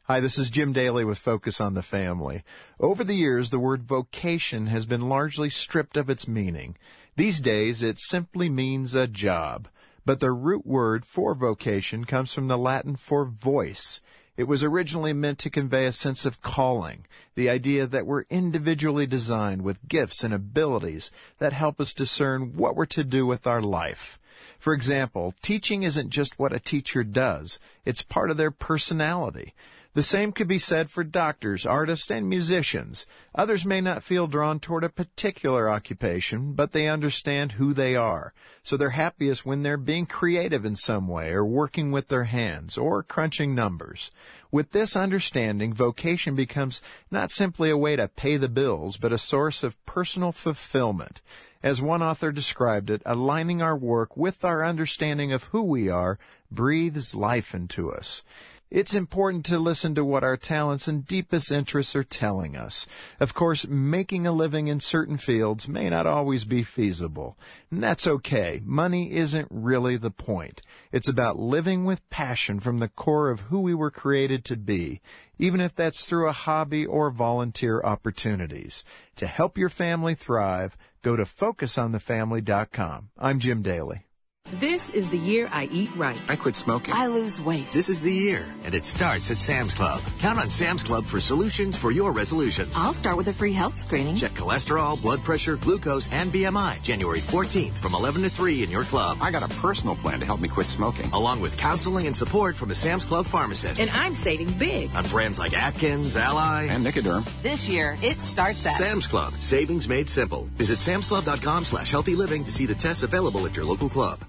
Hi, this is Jim Daly with Focus on the Family. Over the years, the word vocation has been largely stripped of its meaning. These days, it simply means a job. But the root word for vocation comes from the Latin for voice. It was originally meant to convey a sense of calling, the idea that we're individually designed with gifts and abilities that help us discern what we're to do with our life. For example, teaching isn't just what a teacher does, it's part of their personality. The same could be said for doctors, artists, and musicians. Others may not feel drawn toward a particular occupation, but they understand who they are. So they're happiest when they're being creative in some way, or working with their hands, or crunching numbers. With this understanding, vocation becomes not simply a way to pay the bills, but a source of personal fulfillment. As one author described it, aligning our work with our understanding of who we are breathes life into us. It's important to listen to what our talents and deepest interests are telling us. Of course, making a living in certain fields may not always be feasible. And that's okay. Money isn't really the point. It's about living with passion from the core of who we were created to be, even if that's through a hobby or volunteer opportunities. To help your family thrive, go to FocusOnTheFamily.com. I'm Jim Daly. This is the year I eat right. I quit smoking. I lose weight. This is the year, and it starts at Sam's Club. Count on Sam's Club for solutions for your resolutions. I'll start with a free health screening. Check cholesterol, blood pressure, glucose, and BMI. January 14th from 11 to 3 in your club. I got a personal plan to help me quit smoking. Along with counseling and support from a Sam's Club pharmacist. And I'm saving big. On brands like Atkins, Ally, and Nicoderm. This year, it starts at Sam's Club. Savings made simple. Visit samsclub.com/healthy living to see the tests available at your local club.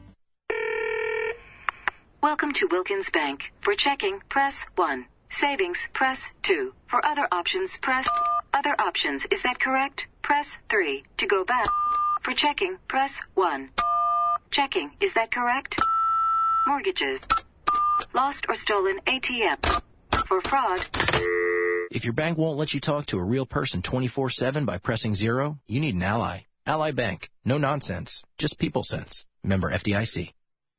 Welcome to Wilkins Bank. For checking, press 1. Savings, press 2. For other options, press other options. Is that correct? Press 3. To go back. For checking, press 1. Checking, is that correct? Mortgages. Lost or stolen ATM. For fraud. If your bank won't let you talk to a real person 24/7 by pressing 0, you need an Ally. Ally Bank. No nonsense. Just people sense. Member FDIC.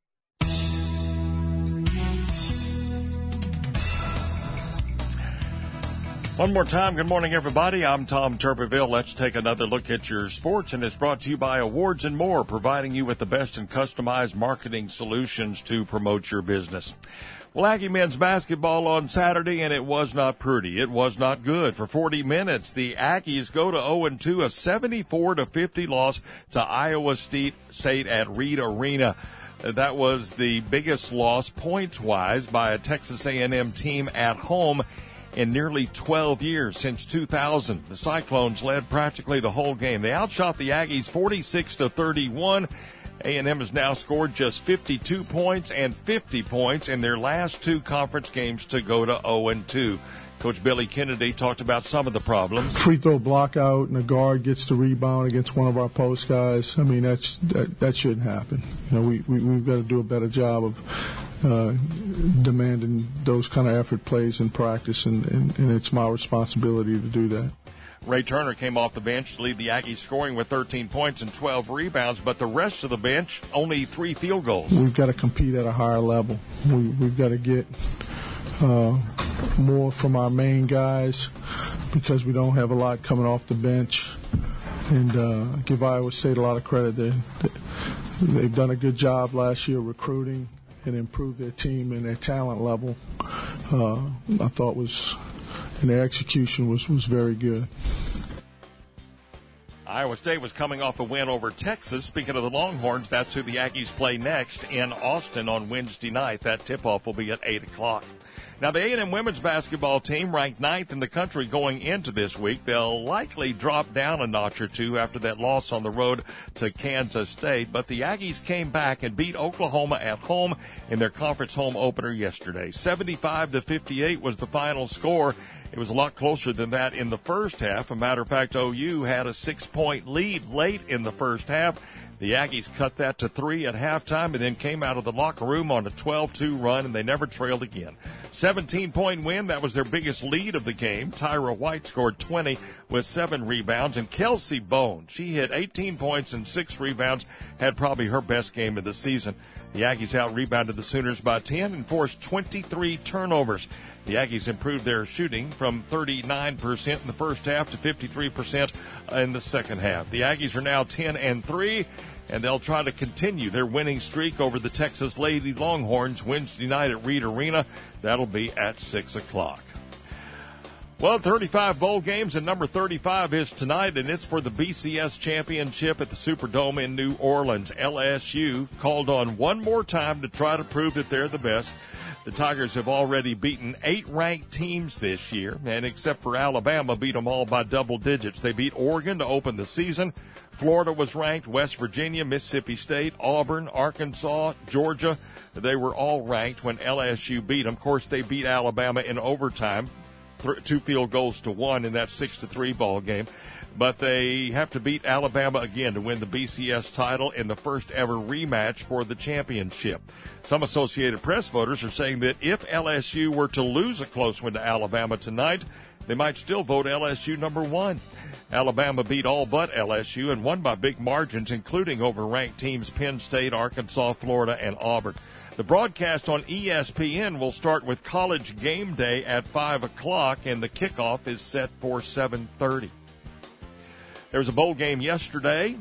One more time, good morning, everybody. I'm Tom Tuberville. Let's take another look at your sports, and it's brought to you by Awards and More, providing you with the best in customized marketing solutions to promote your business. Well, Aggie men's basketball on Saturday, and it was not pretty. It was not good. For 40 minutes, the Aggies go to 0-2, a 74-50 loss to Iowa State at Reed Arena. That was the biggest loss points-wise by a Texas A&M team at home in nearly 12 years, since 2000. The Cyclones led practically the whole game. They outshot the Aggies 46-31. A&M has now scored just 52 points and 50 points in their last two conference games to go to 0-2. Coach Billy Kennedy talked about some of the problems. Free throw block out and a guard gets the rebound against one of our post guys. I mean, that shouldn't happen. You know, we've got to do a better job of demanding those kind of effort plays in practice, and it's my responsibility to do that. Ray Turner came off the bench to lead the Aggies scoring with 13 points and 12 rebounds, but the rest of the bench, only 3 field goals. We've got to compete at a higher level. We've got to get more from our main guys because we don't have a lot coming off the bench. And give Iowa State a lot of credit. They've done a good job last year recruiting and improved their team and their talent level. I thought and their execution was very good. Iowa State was coming off a win over Texas. Speaking of the Longhorns, that's who the Aggies play next in Austin on Wednesday night. That tip-off will be at 8 o'clock. Now, the A&M women's basketball team ranked 9th in the country going into this week. They'll likely drop down a notch or two after that loss on the road to Kansas State. But the Aggies came back and beat Oklahoma at home in their conference home opener yesterday. 75-58 was the final score. It was a lot closer than that in the first half. As a matter of fact, OU had a 6-point lead late in the first half. The Aggies cut that to 3 at halftime and then came out of the locker room on a 12-2 run, and they never trailed again. 17-point win. That was their biggest lead of the game. Tyra White scored 20 with 7 rebounds, and Kelsey Bone, she hit 18 points and 6 rebounds, had probably her best game of the season. The Aggies out-rebounded the Sooners by 10 and forced 23 turnovers. The Aggies improved their shooting from 39% in the first half to 53% in the second half. The Aggies are now 10-3, and they'll try to continue their winning streak over the Texas Lady Longhorns Wednesday night at Reed Arena. That'll be at 6 o'clock. Well, 35 bowl games, and number 35 is tonight, and it's for the BCS championship at the Superdome in New Orleans. LSU called on one more time to try to prove that they're the best. The Tigers have already beaten 8 ranked teams this year, and except for Alabama, beat them all by double digits. They beat Oregon to open the season. Florida was ranked, West Virginia, Mississippi State, Auburn, Arkansas, Georgia. They were all ranked when LSU beat them. Of course, they beat Alabama in overtime. 2 field goals to 1 in that 6-3 ball game. But they have to beat Alabama again to win the BCS title in the first ever rematch for the championship. Some Associated Press voters are saying that if LSU were to lose a close one to Alabama tonight, they might still vote LSU number 1. Alabama beat all but LSU and won by big margins, including over ranked teams Penn State, Arkansas, Florida, and Auburn. The broadcast on ESPN will start with College Game Day at 5 o'clock, and the kickoff is set for 7:30. There was a bowl game yesterday.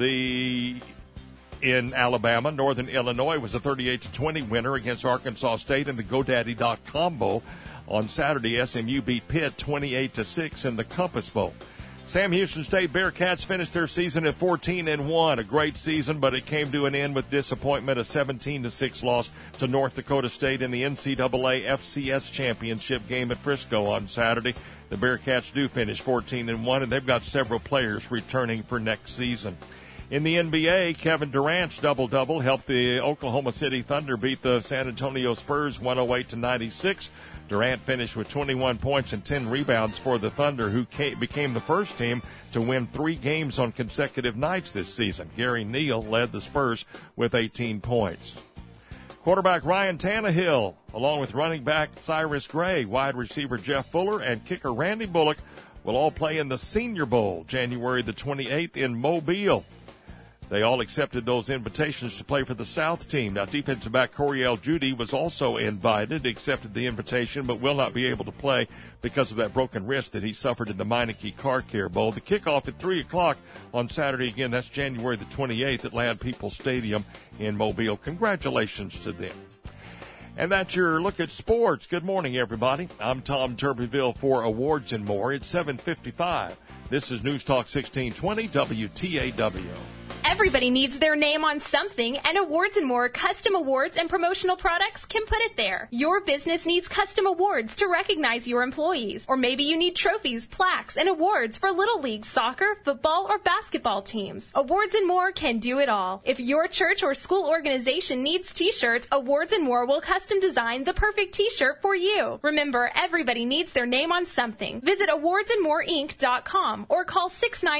In Alabama, Northern Illinois was a 38-20 winner against Arkansas State in the GoDaddy.com Bowl. On Saturday, SMU beat Pitt 28-6 in the Compass Bowl. Sam Houston State Bearcats finished their season at 14-1, a great season, but it came to an end with disappointment, a 17-6 loss to North Dakota State in the NCAA FCS championship game at Frisco on Saturday. The Bearcats do finish 14-1, and they've got several players returning for next season. In the NBA, Kevin Durant's double-double helped the Oklahoma City Thunder beat the San Antonio Spurs 108-96. Durant finished with 21 points and 10 rebounds for the Thunder, who became the first team to win 3 games on consecutive nights this season. Gary Neal led the Spurs with 18 points. Quarterback Ryan Tannehill, along with running back Cyrus Gray, wide receiver Jeff Fuller, and kicker Randy Bullock will all play in the Senior Bowl January the 28th in Mobile. They all accepted those invitations to play for the South team. Now, defensive back Coriel Judy was also invited, accepted the invitation, but will not be able to play because of that broken wrist that he suffered in the Meineke Car Care Bowl. The kickoff at 3 o'clock on Saturday. Again, that's January the 28th at Land Peoples Stadium in Mobile. Congratulations to them. And that's your look at sports. Good morning, everybody. I'm Tom Tuberville for Awards and More. It's 7:55. This is News Talk 1620 WTAW. Everybody needs their name on something, and Awards and More custom awards and promotional products can put it there. Your business needs custom awards to recognize your employees. Or maybe you need trophies, plaques, and awards for Little League soccer, football, or basketball teams. Awards and More can do it all. If your church or school organization needs t-shirts, Awards and More will custom design the perfect t-shirt for you. Remember, everybody needs their name on something. Visit awardsandmoreinc.com or call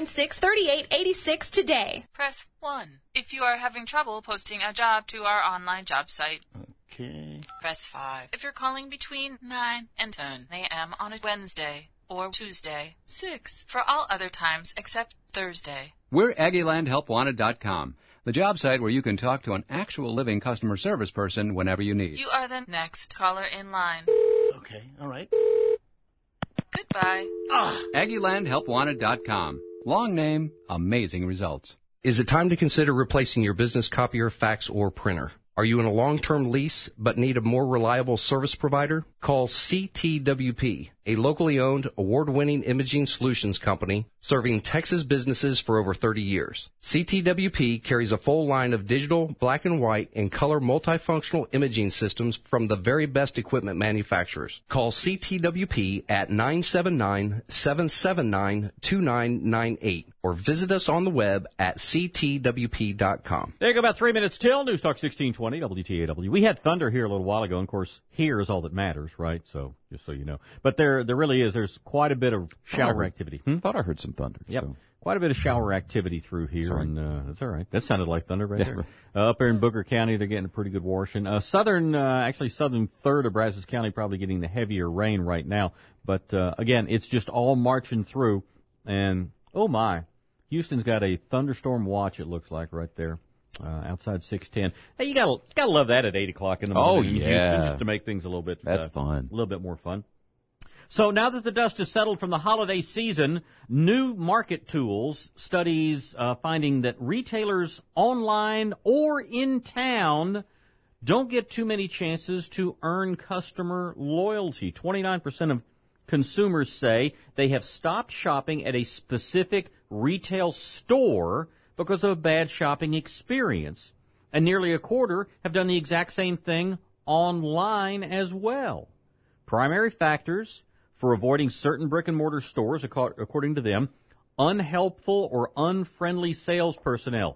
696-3886 today. Press 1 if you are having trouble posting a job to our online job site. Okay. Press 5 if you're calling between 9 and 10 a.m. on a Wednesday or Tuesday. 6 for all other times except Thursday. We're AggieLandHelpWanted.com, the job site where you can talk to an actual living customer service person whenever you need. You are the next caller in line. Okay, all right. Goodbye. AggieLandHelpWanted.com. Long name, amazing results. Is it time to consider replacing your business copier, fax, or printer? Are you in a long-term lease but need a more reliable service provider? Call CTWP, a locally owned, award-winning imaging solutions company serving Texas businesses for over 30 years. CTWP carries a full line of digital, black and white, and color multifunctional imaging systems from the very best equipment manufacturers. Call CTWP at 979-779-2998 or visit us on the web at ctwp.com. There you go, about 3 minutes till News Talk 1620 WTAW. We had thunder here a little while ago, and of course, here is all that matters, right? So, just so you know. But there really is. There's quite a bit of shower activity. Thought I heard some thunder. Yep. So. Quite a bit of shower activity through here, Sorry. and that's all right. That sounded like thunder right Yeah. there. Up there in Booker County, they're getting a pretty good washing. Southern third of Brazos County probably getting the heavier rain right now. But again, it's just all marching through. And, oh my, Houston's got a thunderstorm watch, it looks like, right there. outside 610. Hey, you gotta love that at 8 o'clock in the morning in Houston, just to make things a little bit fun, a little bit more fun. So now that the dust has settled from the holiday season, new market tools studies finding that retailers online or in town don't get too many chances to earn customer loyalty. 29% of consumers say they have stopped shopping at a specific retail store because of a bad shopping experience. And nearly a quarter have done the exact same thing online as well. Primary factors for avoiding certain brick-and-mortar stores, according to them: unhelpful or unfriendly sales personnel,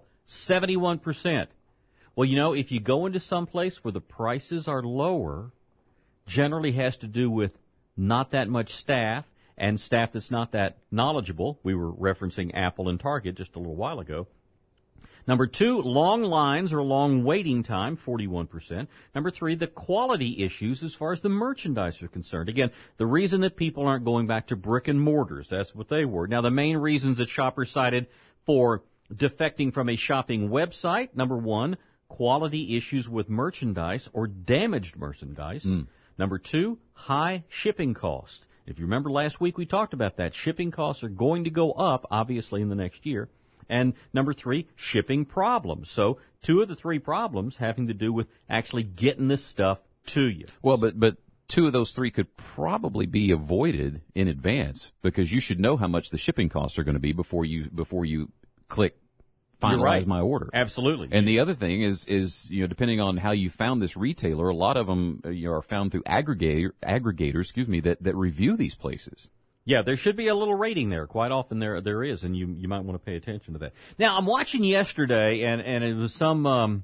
71%. Well, if you go into some place where the prices are lower, generally has to do with not that much staff, and staff that's not that knowledgeable. We were referencing Apple and Target just a little while ago. Number 2, long lines or long waiting time, 41%. Number 3, the quality issues as far as the merchandise are concerned. Again, the reason that people aren't going back to brick and mortars, that's what they were. Now, the main reasons that shoppers cited for defecting from a shopping website: number 1, quality issues with merchandise or damaged merchandise. Number 2, high shipping costs. If you remember last week, we talked about that. Shipping costs are going to go up, obviously, in the next year. And number 3, shipping problems. So 2 of the 3 problems having to do with actually getting this stuff to you. Well, but 2 of those 3 could probably be avoided in advance, because you should know how much the shipping costs are going to be before you click finalize my order. Absolutely. And the other thing is depending on how you found this retailer, a lot of them are found through aggregators, that review these places. Yeah, there should be a little rating there. Quite often there is, and you might want to pay attention to that. Now, I'm watching yesterday, and it was some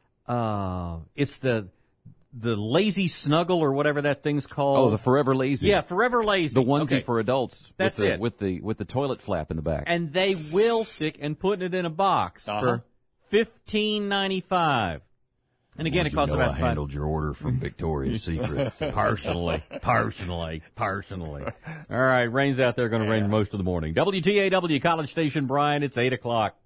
it's the Lazy Snuggle or whatever that thing's called. Oh, the Forever Lazy. Yeah, Forever Lazy. The onesie for adults. That's it. With the toilet flap in the back. And they will stick and putting it in a box for $15.95. And again, it costs about I handled your order from Victoria's Secret. Personally. All right, rain's out there, going to rain most of the morning. WTAW, College Station, Bryan, it's 8 o'clock.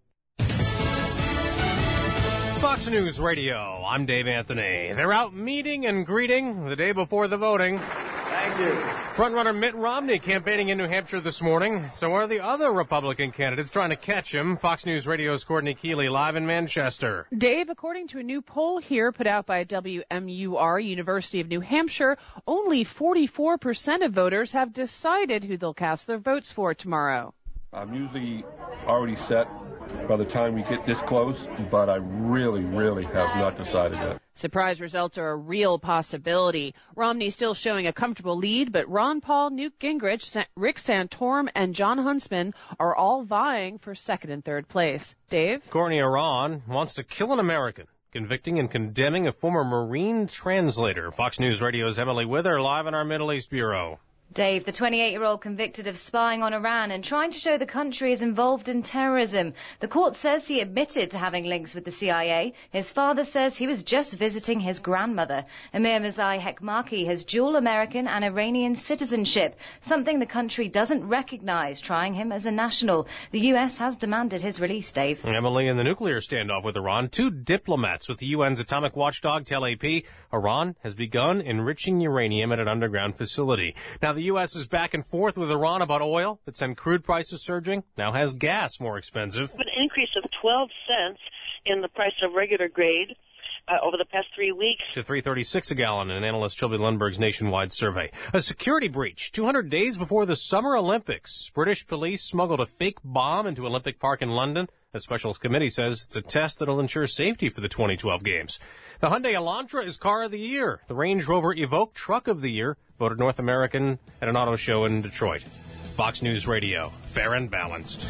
Fox News Radio, I'm Dave Anthony. They're out meeting and greeting the day before the voting. Thank you. Frontrunner Mitt Romney campaigning in New Hampshire this morning. So are the other Republican candidates trying to catch him. Fox News Radio's Courtney Keeley live in Manchester. Dave, according to a new poll here put out by WMUR, University of New Hampshire, only 44% of voters have decided who they'll cast their votes for tomorrow. I'm usually already set by the time we get this close, but I really, really have not decided yet. Surprise results are a real possibility. Romney still showing a comfortable lead, but Ron Paul, Newt Gingrich, Rick Santorum, and John Huntsman are all vying for second and third place. Dave? Courtney, Iran wants to kill an American, convicting and condemning a former Marine translator. Fox News Radio's Emily Wither live in our Middle East Bureau. Dave, the 28-year-old convicted of spying on Iran and trying to show the country is involved in terrorism. The court says he admitted to having links with the CIA. His father says he was just visiting his grandmother. Amir Mazai Hekmaki has dual American and Iranian citizenship, something the country doesn't recognize, trying him as a national. The U.S. has demanded his release, Dave. Emily, in the nuclear standoff with Iran, 2 diplomats with the UN's atomic watchdog tell AP Iran has begun enriching uranium at an underground facility. Now, the U.S. is back and forth with Iran about oil that sent crude prices surging, now has gas more expensive. An increase of 12 cents in the price of regular grade over the past 3 weeks. To $3.36 a gallon in an analyst Shelby Lundberg's nationwide survey. A security breach 200 days before the Summer Olympics. British police smuggled a fake bomb into Olympic Park in London. A special committee says it's a test that'll ensure safety for the 2012 games. The Hyundai Elantra is car of the year. The Range Rover Evoque truck of the year, voted North American at an auto show in Detroit. Fox News Radio, fair and balanced.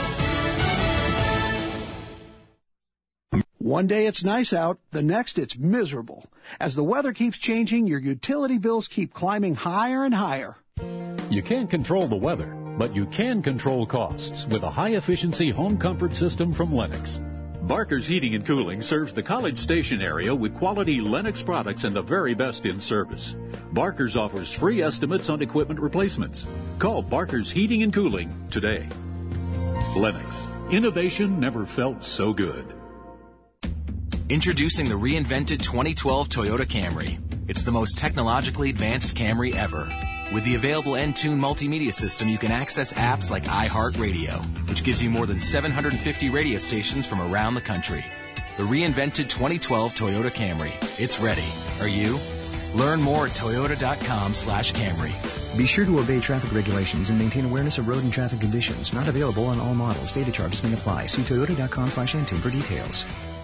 One day it's nice out, the next it's miserable. As the weather keeps changing, your utility bills keep climbing higher and higher. You can't control the weather, but you can control costs with a high-efficiency home comfort system from Lennox. Barker's Heating and Cooling serves the College Station area with quality Lennox products and the very best in service. Barker's offers free estimates on equipment replacements. Call Barker's Heating and Cooling today. Lennox. Innovation never felt so good. Introducing the reinvented 2012 Toyota Camry. It's the most technologically advanced Camry ever. With the available Entune multimedia system, you can access apps like iHeartRadio, which gives you more than 750 radio stations from around the country. The reinvented 2012 Toyota Camry. It's ready. Are you? Learn more at toyota.com/Camry. Be sure to obey traffic regulations and maintain awareness of road and traffic conditions. Not available on all models. Data charges may apply. See toyota.com/Entune for details.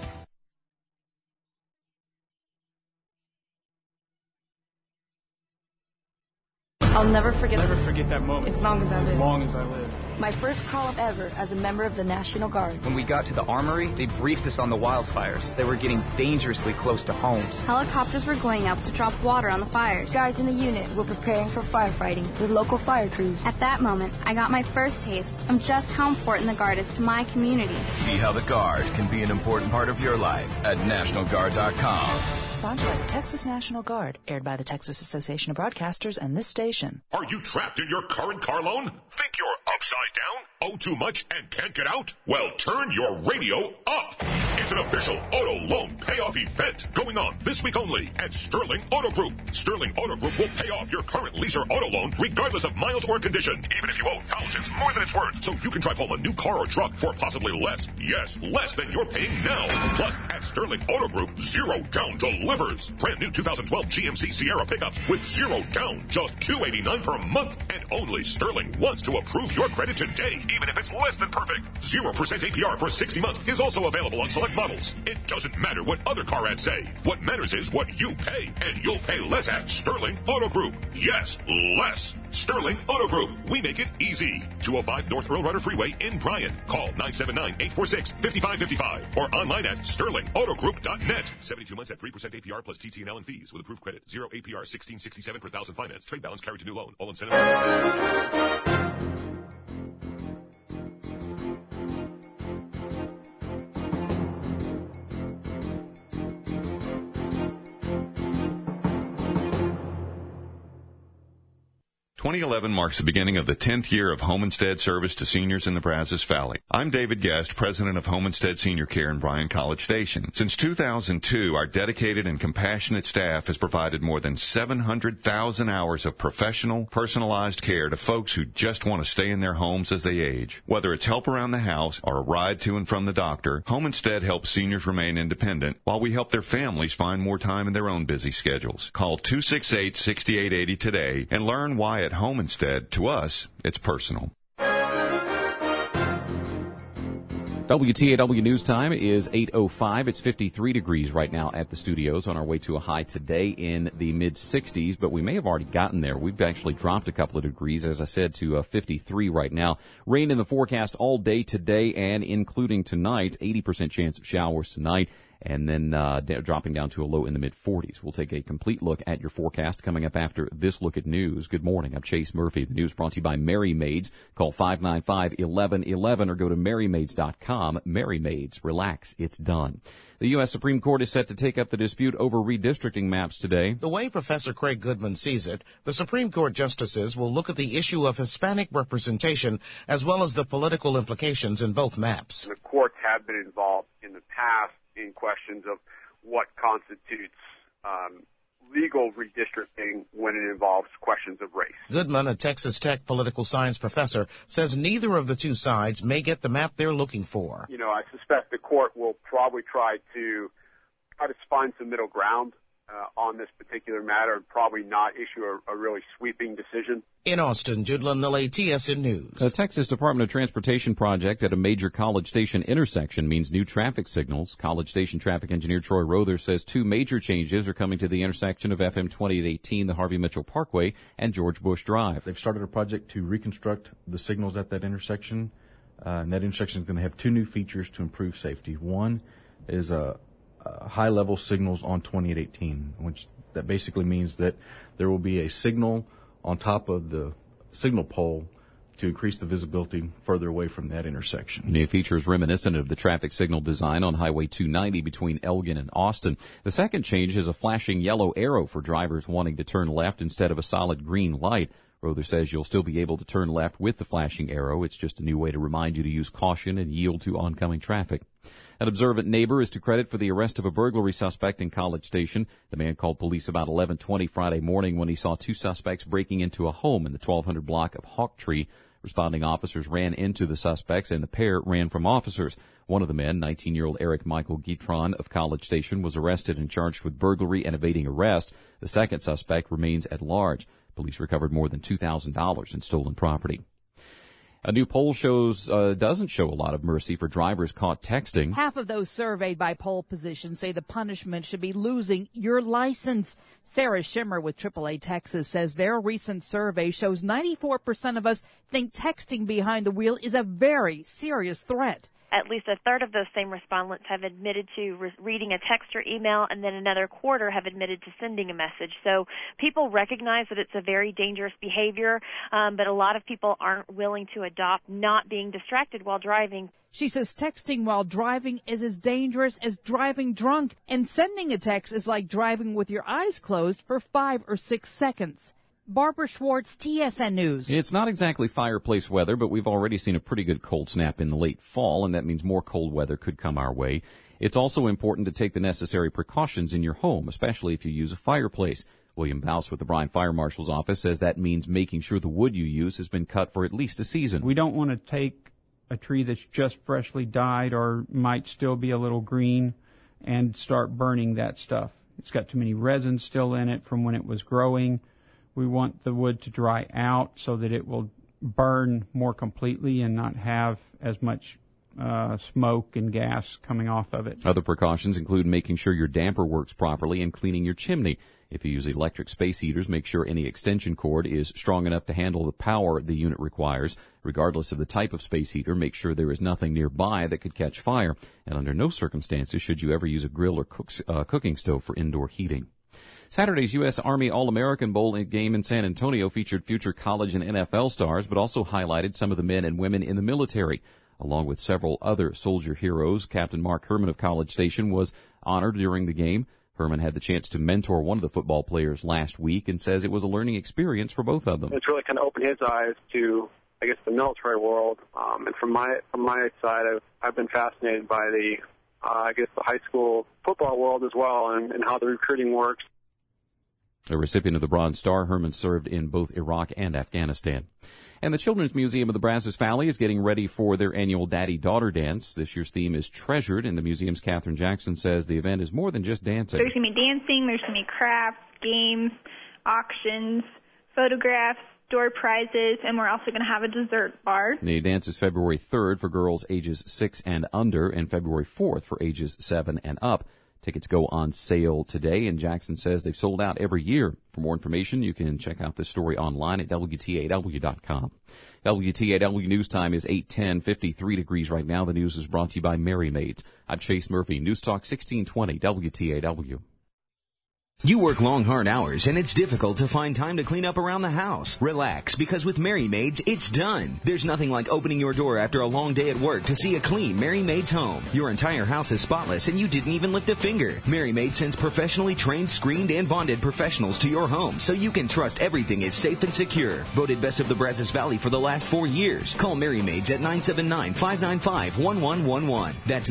I'll never forget that moment. As long as I live. As long as I live. My first call ever as a member of the National Guard. When we got to the armory, they briefed us on the wildfires. They were getting dangerously close to homes. Helicopters were going out to drop water on the fires. Guys in the unit were preparing for firefighting with local fire crews. At that moment, I got my first taste of just how important the Guard is to my community. See how the Guard can be an important part of your life at NationalGuard.com. Sponsored by the Texas National Guard, aired by the Texas Association of Broadcasters and this station. Are you trapped in your current car loan? Think you're upside down? Owe too much and can't get out? Well, turn your radio up. It's an official auto loan payoff event going on this week only at Sterling Auto Group. Sterling Auto Group will pay off your current lease or auto loan regardless of miles or condition, even if you owe thousands more than it's worth. So you can drive home a new car or truck for possibly less. Yes, less than you're paying now. Plus, at Sterling Auto Group, zero down delivers. Brand new 2012 GMC Sierra pickups with zero down, just $289 per month. And only Sterling wants to approve your credit today, even if it's less than perfect. 0% APR for 60 months is also available on select models. It doesn't matter what other car ads say. What matters is what you pay, and you'll pay less at Sterling Auto Group. Yes, less. Sterling Auto Group. We make it easy. 205 North Earl Rider Freeway in Bryan. Call 979-846-5555 or online at sterlingautogroup.net. 72 months at 3% APR plus TT&L and fees with approved credit. 0 APR, $16.67 per thousand finance. Trade balance carried to new loan. All incentive. 2011 marks the beginning of the 10th year of Home Instead service to seniors in the Brazos Valley. I'm David Guest, president of Home Instead Senior Care in Bryan College Station. Since 2002, our dedicated and compassionate staff has provided more than 700,000 hours of professional, personalized care to folks who just want to stay in their homes as they age. Whether it's help around the house or a ride to and from the doctor, Home Instead helps seniors remain independent while we help their families find more time in their own busy schedules. Call 268-6880 today and learn why at Home Instead, to us, it's personal. WTAW News Time is 8:05. It's 53 degrees right now at the studios, on our way to a high today in the mid-60s, but we may have already gotten there. We've actually dropped a couple of degrees, as I said, to 53 right now. Rain in the forecast all day today and including tonight. 80% chance of showers tonight, and then dropping down to a low in the mid-40s. We'll take a complete look at your forecast coming up after this look at news. Good morning. I'm Chase Murphy. The news brought to you by Mary Maids. Call 595-1111 or go to marymaids.com. Mary Maids. Relax. It's done. The U.S. Supreme Court is set to take up the dispute over redistricting maps today. The way Professor Craig Goodman sees it, the Supreme Court justices will look at the issue of Hispanic representation as well as the political implications in both maps. The courts have been involved in the past in questions of what constitutes legal redistricting when it involves questions of race. Goodman, a Texas Tech political science professor, says neither of the two sides may get the map they're looking for. You know, I suspect the court will probably try to find some middle ground on this particular matter and probably not issue a really sweeping decision. In Austin, Jude Lindley, TSN News. The Texas Department of Transportation project at a major College Station intersection means new traffic signals. College Station traffic engineer Troy Rother says two major changes are coming to the intersection of FM 2818, the Harvey Mitchell Parkway, and George Bush Drive. They've started a project to reconstruct the signals at that intersection. And that intersection is going to have two new features to improve safety. One is high-level signals on 2818, which that basically means that there will be a signal on top of the signal pole to increase the visibility further away from that intersection. New features reminiscent of the traffic signal design on Highway 290 between Elgin and Austin. The second change is a flashing yellow arrow for drivers wanting to turn left instead of a solid green light. Rother says you'll still be able to turn left with the flashing arrow. It's just a new way to remind you to use caution and yield to oncoming traffic. An observant neighbor is to credit for the arrest of a burglary suspect in College Station. The man called police about 11:20 Friday morning when he saw two suspects breaking into a home in the 1200 block of Hawktree. Responding officers ran into the suspects, and the pair ran from officers. One of the men, 19-year-old Eric Michael Guitron of College Station, was arrested and charged with burglary and evading arrest. The second suspect remains at large. Police recovered more than $2,000 in stolen property. A new poll doesn't show a lot of mercy for drivers caught texting. Half of those surveyed by Poll Position say the punishment should be losing your license. Sarah Schimmer with AAA Texas says their recent survey shows 94% of us think texting behind the wheel is a very serious threat. At least a third of those same respondents have admitted to reading a text or email, and then another quarter have admitted to sending a message. So people recognize that it's a very dangerous behavior, but a lot of people aren't willing to adopt not being distracted while driving. She says texting while driving is as dangerous as driving drunk, and sending a text is like driving with your eyes closed for 5 or 6 seconds. Barbara Schwartz, TSN News. It's not exactly fireplace weather, but we've already seen a pretty good cold snap in the late fall, and that means more cold weather could come our way. It's also important to take the necessary precautions in your home, especially if you use a fireplace. William Bouse with the Bryan Fire Marshal's office says that means making sure the wood you use has been cut for at least a season. We don't want to take a tree that's just freshly died or might still be a little green and start burning that stuff. It's got too many resins still in it from when it was growing. We want the wood to dry out so that it will burn more completely and not have as much smoke and gas coming off of it. Other precautions include making sure your damper works properly and cleaning your chimney. If you use electric space heaters, make sure any extension cord is strong enough to handle the power the unit requires. Regardless of the type of space heater, make sure there is nothing nearby that could catch fire. And under no circumstances should you ever use a grill or cooking stove for indoor heating. Saturday's U.S. Army All-American Bowl game in San Antonio featured future college and NFL stars, but also highlighted some of the men and women in the military. Along with several other soldier heroes, Captain Mark Herman of College Station was honored during the game. Herman had the chance to mentor one of the football players last week and says it was a learning experience for both of them. It's really kind of opened his eyes to, I guess, the military world. And from my side, I've been fascinated by the high school football world as well and how the recruiting works. A recipient of the Bronze Star, Herman served in both Iraq and Afghanistan. And the Children's Museum of the Brazos Valley is getting ready for their annual Daddy-Daughter Dance. This year's theme is Treasured, and the museum's Catherine Jackson says the event is more than just dancing. There's going to be dancing, there's going to be crafts, games, auctions, photographs, door prizes, and we're also going to have a dessert bar. The dance is February 3rd for girls ages 6 and under, and February 4th for ages 7 and up. Tickets go on sale today, and Jackson says they've sold out every year. For more information, you can check out this story online at WTAW.com. WTAW News Time is 8:10, 53 degrees right now. The news is brought to you by Merry Maids. I'm Chase Murphy, News Talk 1620, WTAW. You work long, hard hours, and it's difficult to find time to clean up around the house. Relax, because with Merry Maids, it's done. There's nothing like opening your door after a long day at work to see a clean Merry Maids home. Your entire house is spotless, and you didn't even lift a finger. Merry Maids sends professionally trained, screened, and bonded professionals to your home, so you can trust everything is safe and secure. Voted Best of the Brazos Valley for the last 4 years. Call Merry Maids at 979-595-1111. That's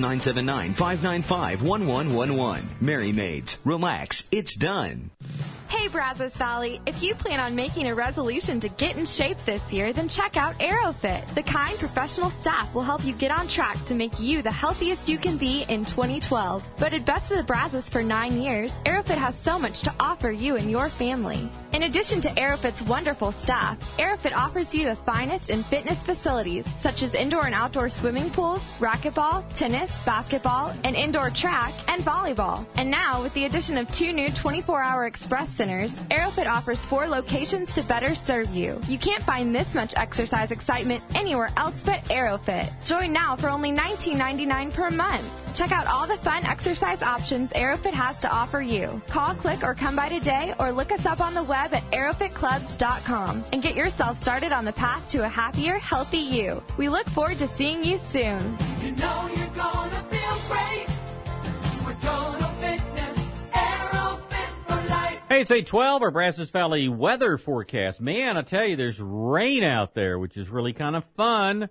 979-595-1111. Merry Maids. Relax. It's done. Hey Brazos Valley, if you plan on making a resolution to get in shape this year, then check out AeroFit. The kind professional staff will help you get on track to make you the healthiest you can be in 2012. Voted Best of the Brazos for 9 years, AeroFit has so much to offer you and your family. In addition to AeroFit's wonderful staff, AeroFit offers you the finest in fitness facilities, such as indoor and outdoor swimming pools, racquetball, tennis, basketball, and indoor track and volleyball. And now, with the addition of 2 new 24-hour express centers, AeroFit offers 4 locations to better serve you. You can't find this much exercise excitement anywhere else but AeroFit. Join now for only $19.99 per month. Check out all the fun exercise options AeroFit has to offer you. Call, click, or come by today, or look us up on the web at aerofitclubs.com and get yourself started on the path to a happier, healthy you. We look forward to seeing you soon. You know you're gonna feel great with Total Fitness, AeroFit for life. Hey, it's 8:12, our Brazos Valley weather forecast. Man, I tell you, there's rain out there, which is really kind of fun.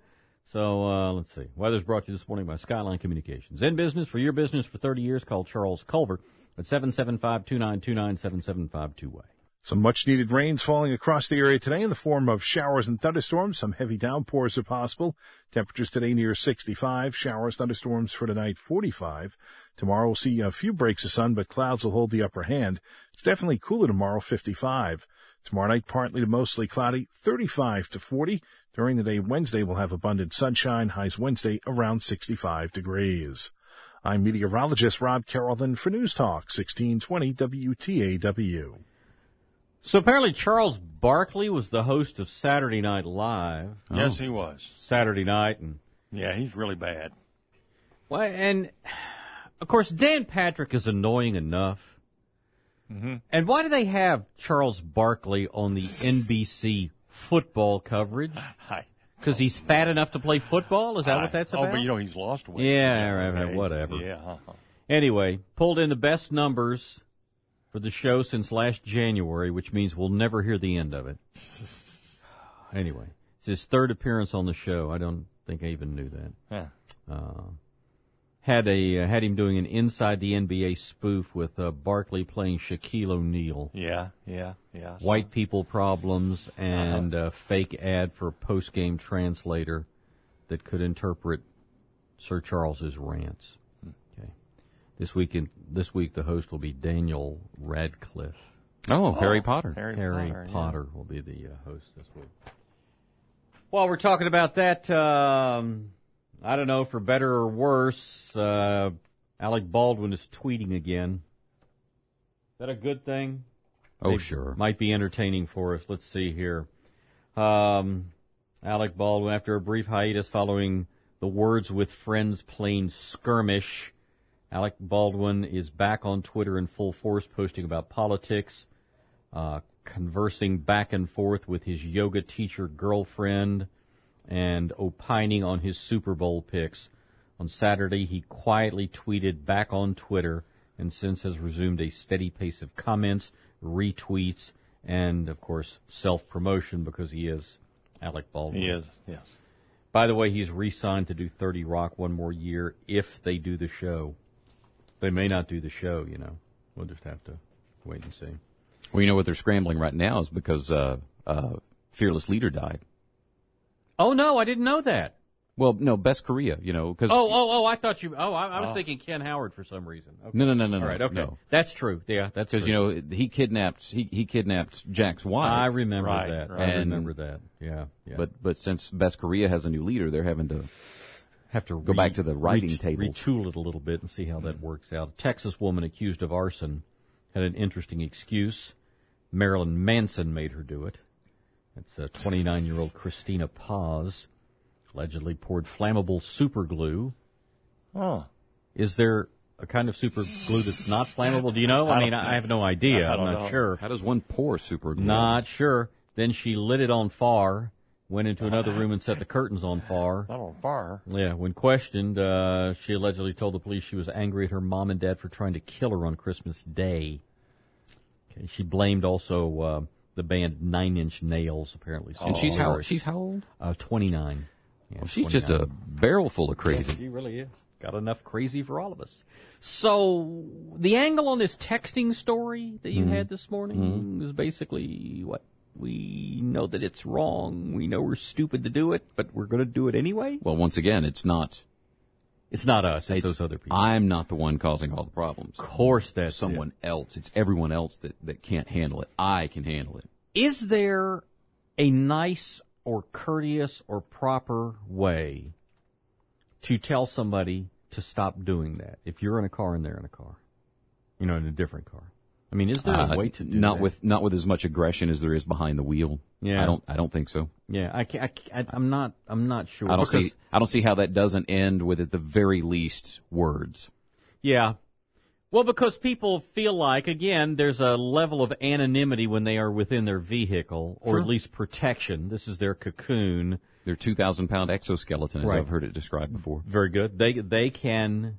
So, let's see. Weather's brought to you this morning by Skyline Communications. In business, for your business for 30 years, call Charles Culver at 775-2929, 775-2-way. Some much-needed rains falling across the area today in the form of showers and thunderstorms. Some heavy downpours are possible. Temperatures today near 65. Showers, thunderstorms for tonight 45. Tomorrow we'll see a few breaks of sun, but clouds will hold the upper hand. It's definitely cooler tomorrow, 55. Tomorrow night partly to mostly cloudy, 35 to 40. During the day Wednesday we'll have abundant sunshine. Highs Wednesday around 65 degrees. I'm meteorologist Rob Carrollton for News Talk 1620 WTAW. So apparently Charles Barkley was the host of Saturday Night Live. Yes, he was. Saturday night. And yeah, he's really bad. Well, and, of course, Dan Patrick is annoying enough. Mm-hmm. And why do they have Charles Barkley on the NBC football coverage? Because he's fat enough to play football? Is that what that's about? Oh, but he's lost weight. Yeah, right, whatever. Yeah. Anyway, pulled in the best numbers for the show since last January, which means we'll never hear the end of it. Anyway, it's his third appearance on the show. I don't think I even knew that. Yeah. Had him doing an Inside the NBA spoof with Barkley playing Shaquille O'Neal. Yeah. White people problems and a fake ad for a post-game translator that could interpret Sir Charles's rants. This week the host will be Daniel Radcliffe. Oh, Harry Potter. Harry Potter will be the host this week. While we're talking about that, I don't know, for better or worse, Alec Baldwin is tweeting again. Is that a good thing? Oh, sure. Might be entertaining for us. Let's see here. Alec Baldwin, after a brief hiatus following the Words with Friends plane skirmish, Alec Baldwin is back on Twitter in full force, posting about politics, conversing back and forth with his yoga teacher girlfriend, and opining on his Super Bowl picks. On Saturday, he quietly tweeted back on Twitter and since has resumed a steady pace of comments, retweets, and, of course, self-promotion because he is Alec Baldwin. He is, yes. By the way, he's re-signed to do 30 Rock one more year if they do the show. They may not do the show, you know. We'll just have to wait and see. Well, you know what they're scrambling right now is because Fearless Leader died. Oh, no, I didn't know that. Well, no, Best Korea, you know. Cause I thought you... I was thinking Ken Howard for some reason. Okay. No. All right, okay. No. That's true. Yeah, that's true. Because, you know, he kidnapped Jack's wife. I remember that. Right. I remember that. Yeah. But since Best Korea has a new leader, they're having to go back to the writing tables. Retool it a little bit and see how that works out. A Texas woman accused of arson had an interesting excuse. Marilyn Manson made her do it. It's 29-year-old Christina Paz. Allegedly poured flammable super glue. Oh. Is there a kind of super glue that's not flammable? Do you know? I have no idea. I'm not sure. How does one pour super glue? Not sure. Then she lit it on fire, went into another room and set the curtains on fire. Not on fire? Yeah. When questioned, she allegedly told the police she was angry at her mom and dad for trying to kill her on Christmas Day. Okay. She blamed also the band 9 Inch Nails, apparently. And she's how old? 29. Yeah, well, she's 29. just a barrel full of crazy. Yeah, she really is. Got enough crazy for all of us. So the angle on this texting story that you had this morning is basically what? We know that it's wrong. We know we're stupid to do it, but we're going to do it anyway? Well, once again, it's not us. It's those other people. I'm not the one causing all the problems. Of course that's someone else. It's everyone else that can't handle it. I can handle it. Is there a nice or courteous or proper way to tell somebody to stop doing that? If you're in a car and they're in a car, in a different car. I mean, is there a way to do that? Not with as much aggression as there is behind the wheel. Yeah. I don't think so. Yeah, I'm not sure. I don't see how that doesn't end with, at the very least, words. Yeah. Well, because people feel like, again, there's a level of anonymity when they are within their vehicle, or at least protection. This is their cocoon. Their 2,000-pound exoskeleton, as Right. I've heard it described before. Very good. They can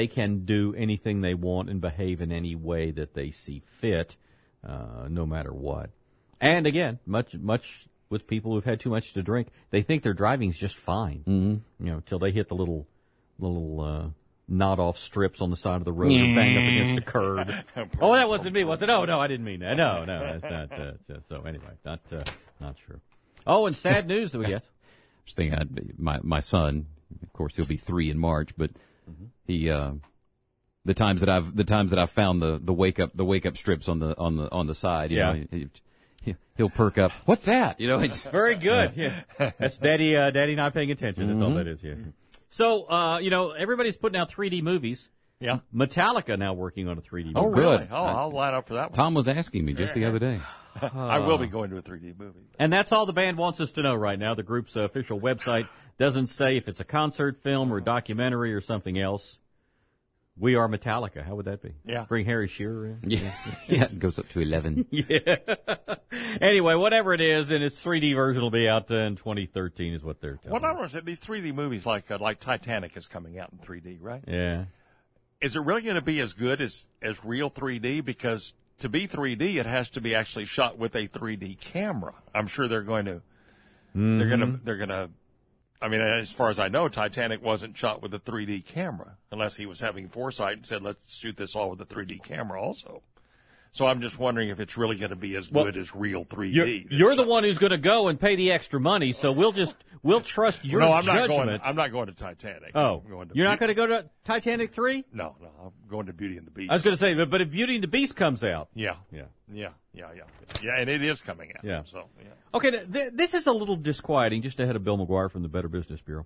do anything they want and behave in any way that they see fit, no matter what. And again, much with people who've had too much to drink. They think their driving's just fine, till they hit the little knot-off strips on the side of the road or bang up against a curb. Oh, that wasn't me, was it? Oh, no, I didn't mean that. No, that's not. So anyway, not sure. Oh, and sad news that we get. I was thinking, my son, of course, he'll be 3 in March, but he, the times that I've found the wake up strips on the side, you know, he'll perk up. What's that? You know, it's very good. Yeah. That's daddy not paying attention. That's all that is. Yeah. So, everybody's putting out 3D movies. Yeah. Metallica now working on a 3D movie. Oh, really? Oh, I'll line up for that one. Tom was asking me just the other day. I will be going to a 3D movie. And that's all the band wants us to know right now. The group's official website doesn't say if it's a concert film or a documentary or something else. We Are Metallica. How would that be? Yeah. Bring Harry Shearer in? Yeah. It goes up to 11. Yeah. Anyway, whatever it is, and its 3D version will be out in 2013 is what they're telling Well, I us. don't know, these 3D movies like Titanic is coming out in 3D, right? Yeah. Is it really going to be as good as real 3D? Because to be 3D, it has to be actually shot with a 3D camera. I'm sure they're going to, they're going to, I mean, as far as I know, Titanic wasn't shot with a 3D camera, unless he was having foresight and said, let's shoot this all with a 3D camera also. So I'm just wondering if it's really going to be as good as real 3D. You're the one who's going to go and pay the extra money, so we'll trust your judgment. I'm not going to Titanic. Oh, you're not going to go to Titanic 3? No, I'm going to Beauty and the Beast. I was going to say, but if Beauty and the Beast comes out. Yeah, and it is coming out. Yeah. So, yeah. Okay, this is a little disquieting, just ahead of Bill McGuire from the Better Business Bureau.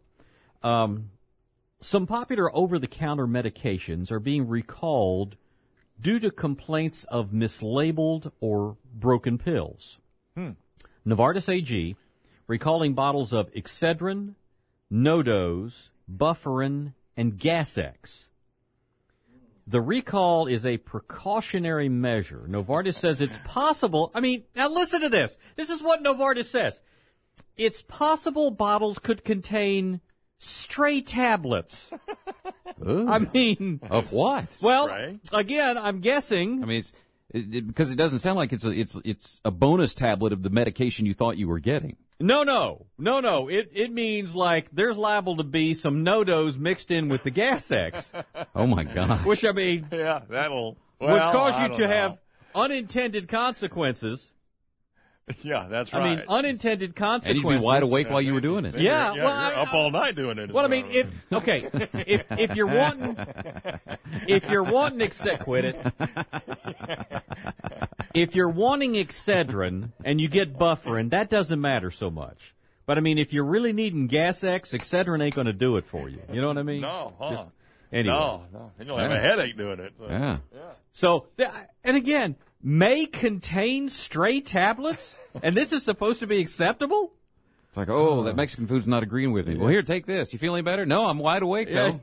Some popular over-the-counter medications are being recalled due to complaints of mislabeled or broken pills. Novartis AG recalling bottles of Excedrin, Nodos, Bufferin, and Gas-X. The recall is a precautionary measure. Novartis says it's possible. I mean, now listen to this. This is what Novartis says. It's possible bottles could contain stray tablets. Ooh. I mean, of what? Well, again, I'm guessing. I mean, because it doesn't sound like it's a bonus tablet of the medication you thought you were getting. No. It means like there's liable to be some Nodos mixed in with the Gas-X. Oh my gosh. Which, I mean, yeah, would cause you to have unintended consequences. Yeah, that's right. I mean, unintended consequences. And you'd be wide awake while you were doing it. Yeah, you're up all night doing it. Well, I mean, if you're wanting, quit it. If you're wanting Excedrin and you get Bufferin, that doesn't matter so much. But I mean, if you're really needing Gas-X, Excedrin ain't going to do it for you. You know what I mean? No. Anyway. No. You'll have a headache doing it. Yeah. So, and again, may contain stray tablets, and this is supposed to be acceptable? It's like, that Mexican food's not agreeing with me. Well, here, take this. You feel any better? No, I'm wide awake, though.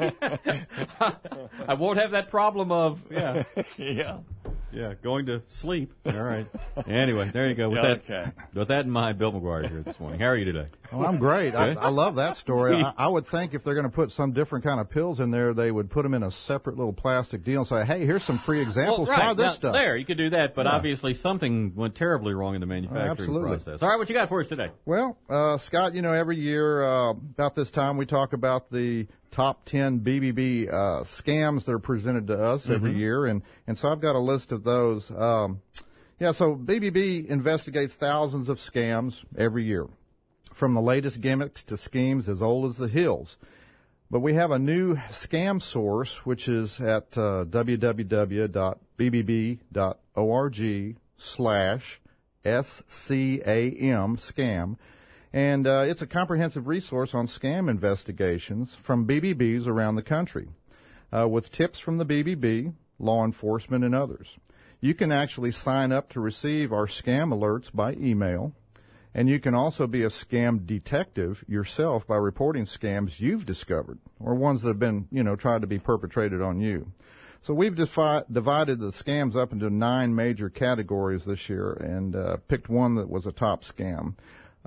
I won't have that problem of, Yeah, going to sleep. All right. Anyway, there you go. With that in mind, Bill McGuire here this morning. How are you today? Well, I'm great. I love that story. I would think if they're going to put some different kind of pills in there, they would put them in a separate little plastic deal and say, hey, here's some free examples. Well, right. Try this now, stuff. There, you could do that, but obviously something went terribly wrong in the manufacturing process. All right, what you got for us today? Well, Scott, every year about this time we talk about the top 10 BBB scams that are presented to us every year, and so I've got a list of those. So BBB investigates thousands of scams every year, from the latest gimmicks to schemes as old as the hills. But we have a new scam source, which is at www.bbb.org/SCAM, scam. And it's a comprehensive resource on scam investigations from BBBs around the country, with tips from the BBB, law enforcement, and others. You can actually sign up to receive our scam alerts by email, and you can also be a scam detective yourself by reporting scams you've discovered or ones that have been, tried to be perpetrated on you. So we've divided the scams up into 9 major categories this year and picked one that was a top scam.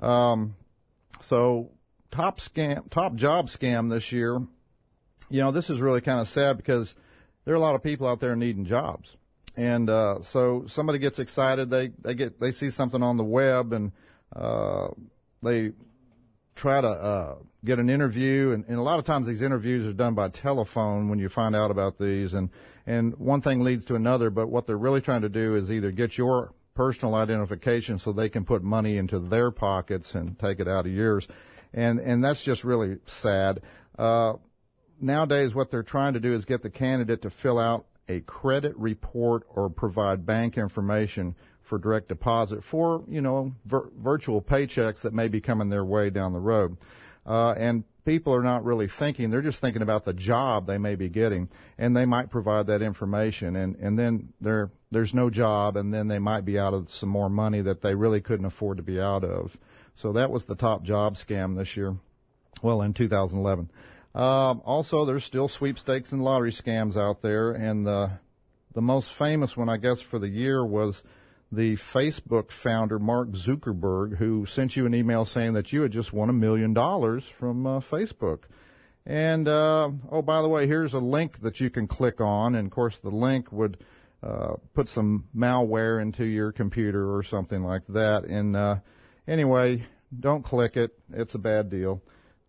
So top job scam this year, this is really kind of sad because there are a lot of people out there needing jobs. And, so somebody gets excited, they see something on the web and, they try to get an interview, and a lot of times these interviews are done by telephone when you find out about these, and one thing leads to another, but what they're really trying to do is either get your personal identification so they can put money into their pockets and take it out of yours, and that's just really sad. Nowadays, what they're trying to do is get the candidate to fill out a credit report or provide bank information for direct deposit for, virtual paychecks that may be coming their way down the road. And people are not really thinking, they're just thinking about the job they may be getting, and they might provide that information, and then there's no job, and then they might be out of some more money that they really couldn't afford to be out of. So that was the top job scam this year, in 2011. Also, there's still sweepstakes and lottery scams out there, and the most famous one, I guess, for the year was the Facebook founder, Mark Zuckerberg, who sent you an email saying that you had just won $1 million from Facebook. And, by the way, here's a link that you can click on, and, of course, the link would put some malware into your computer or something like that. And anyway, don't click it. It's a bad deal.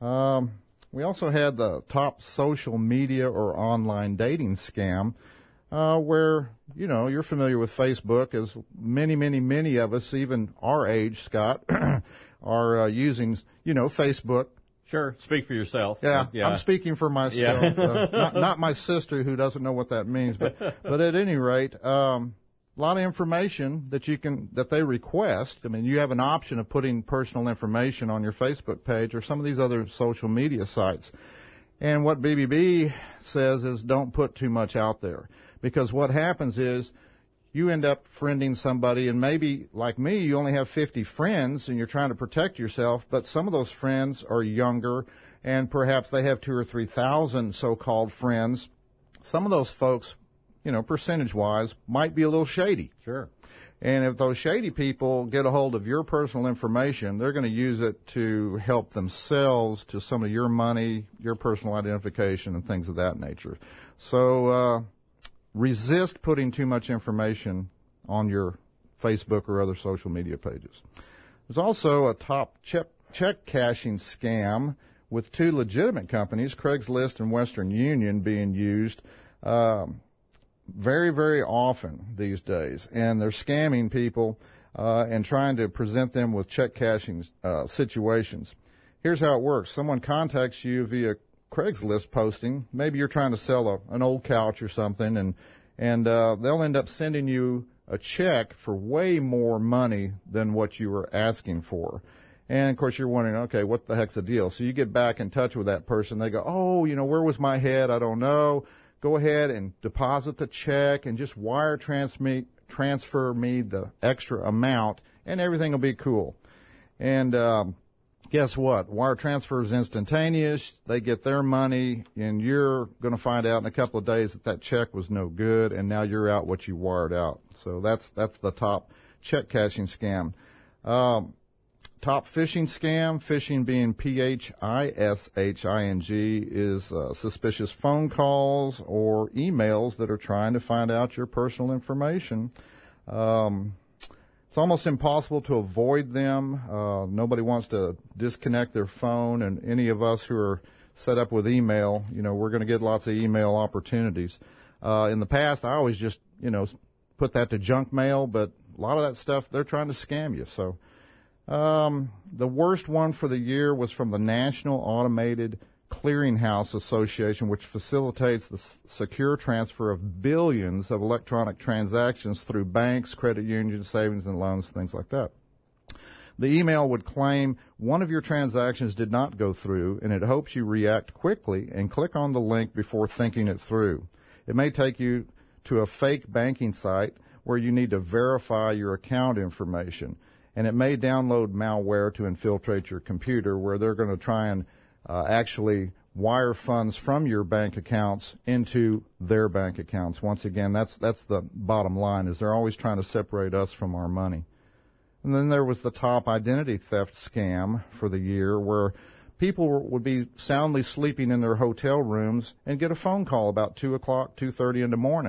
We also had the top social media or online dating scam, where, you're familiar with Facebook, as many of us, even our age, Scott, are using, Facebook. Sure. Speak for yourself. Yeah. I'm speaking for myself. Yeah. Not my sister, who doesn't know what that means, but at any rate, a lot of information that they request. I mean, you have an option of putting personal information on your Facebook page or some of these other social media sites. And what BBB says is don't put too much out there, because what happens is you end up friending somebody, and maybe, like me, you only have 50 friends and you're trying to protect yourself, but some of those friends are younger, and perhaps they have 2,000 or 3,000 so-called friends. Some of those folks, percentage-wise, might be a little shady. Sure. And if those shady people get a hold of your personal information, they're going to use it to help themselves to some of your money, your personal identification, and things of that nature. So resist putting too much information on your Facebook or other social media pages. There's also a top check cashing scam with two legitimate companies, Craigslist and Western Union, being used very, very often these days. And they're scamming people and trying to present them with check cashing situations. Here's how it works. Someone contacts you via Craigslist posting. Maybe you're trying to sell an old couch or something, and they'll end up sending you a check for way more money than what you were asking for. And, of course, you're wondering, okay, what the heck's the deal? So you get back in touch with that person. They go, where was my head? I don't know. Go ahead and deposit the check and just wire transfer me the extra amount, and everything will be cool. And guess what? Wire transfer is instantaneous. They get their money, and you're going to find out in a couple of days that check was no good, and now you're out what you wired out. So that's the top check cashing scam. Top phishing scam, phishing being phishing, is suspicious phone calls or emails that are trying to find out your personal information. It's almost impossible to avoid them. Nobody wants to disconnect their phone, and any of us who are set up with email, we're going to get lots of email opportunities. In the past, I always just, put that to junk mail, but a lot of that stuff, they're trying to scam you. So the worst one for the year was from the National Automated Clearinghouse Association, which facilitates the secure transfer of billions of electronic transactions through banks, credit unions, savings and loans, things like that. The email would claim one of your transactions did not go through, and it hopes you react quickly and click on the link before thinking it through. It may take you to a fake banking site where you need to verify your account information, and it may download malware to infiltrate your computer, where they're going to try and actually wire funds from your bank accounts into their bank accounts. Once again, that's the bottom line, is they're always trying to separate us from our money. And then there was the top identity theft scam for the year, where people would be soundly sleeping in their hotel rooms and get a phone call about 2 o'clock, 2:30 in the morning.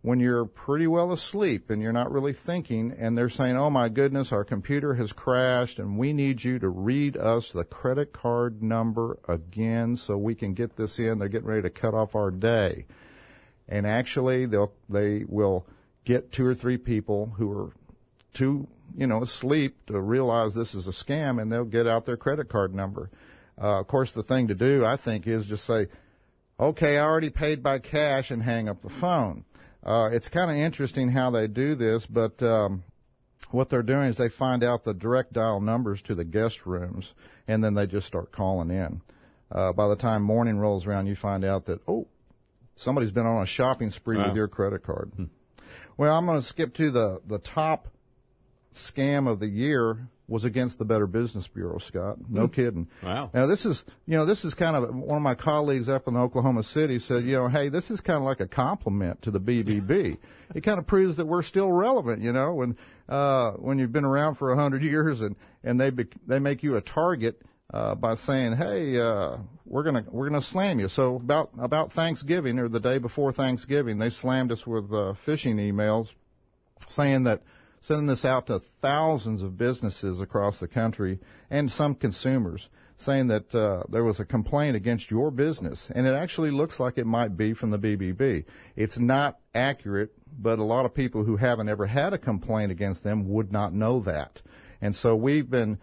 when you're pretty well asleep and you're not really thinking, and they're saying, oh my goodness, our computer has crashed and we need you to read us the credit card number again so we can get this in. They're getting ready to cut off our day. And actually they will get 2 or 3 people who are too, asleep to realize this is a scam, and they'll get out their credit card number. Of course, the thing to do, I think, is just say, okay, I already paid by cash, and hang up the phone. It's kind of interesting how they do this, but what they're doing is they find out the direct dial numbers to the guest rooms, and then they just start calling in. By the time morning rolls around, you find out that, somebody's been on a shopping spree with your credit card. Well, I'm going to skip to the top scam of the year was against the Better Business Bureau, Scott. No kidding. Wow. Now, this is kind of one of my colleagues up in Oklahoma City said, hey, this is kind of like a compliment to the BBB. It kind of proves that we're still relevant, when you've been around for 100 years and they make you a target by saying, hey, we're gonna slam you. So about Thanksgiving or the day before Thanksgiving, they slammed us with phishing emails saying that sending this out to thousands of businesses across the country and some consumers, saying that there was a complaint against your business, and it actually looks like it might be from the BBB. It's not accurate, but a lot of people who haven't ever had a complaint against them would not know that. And so we've been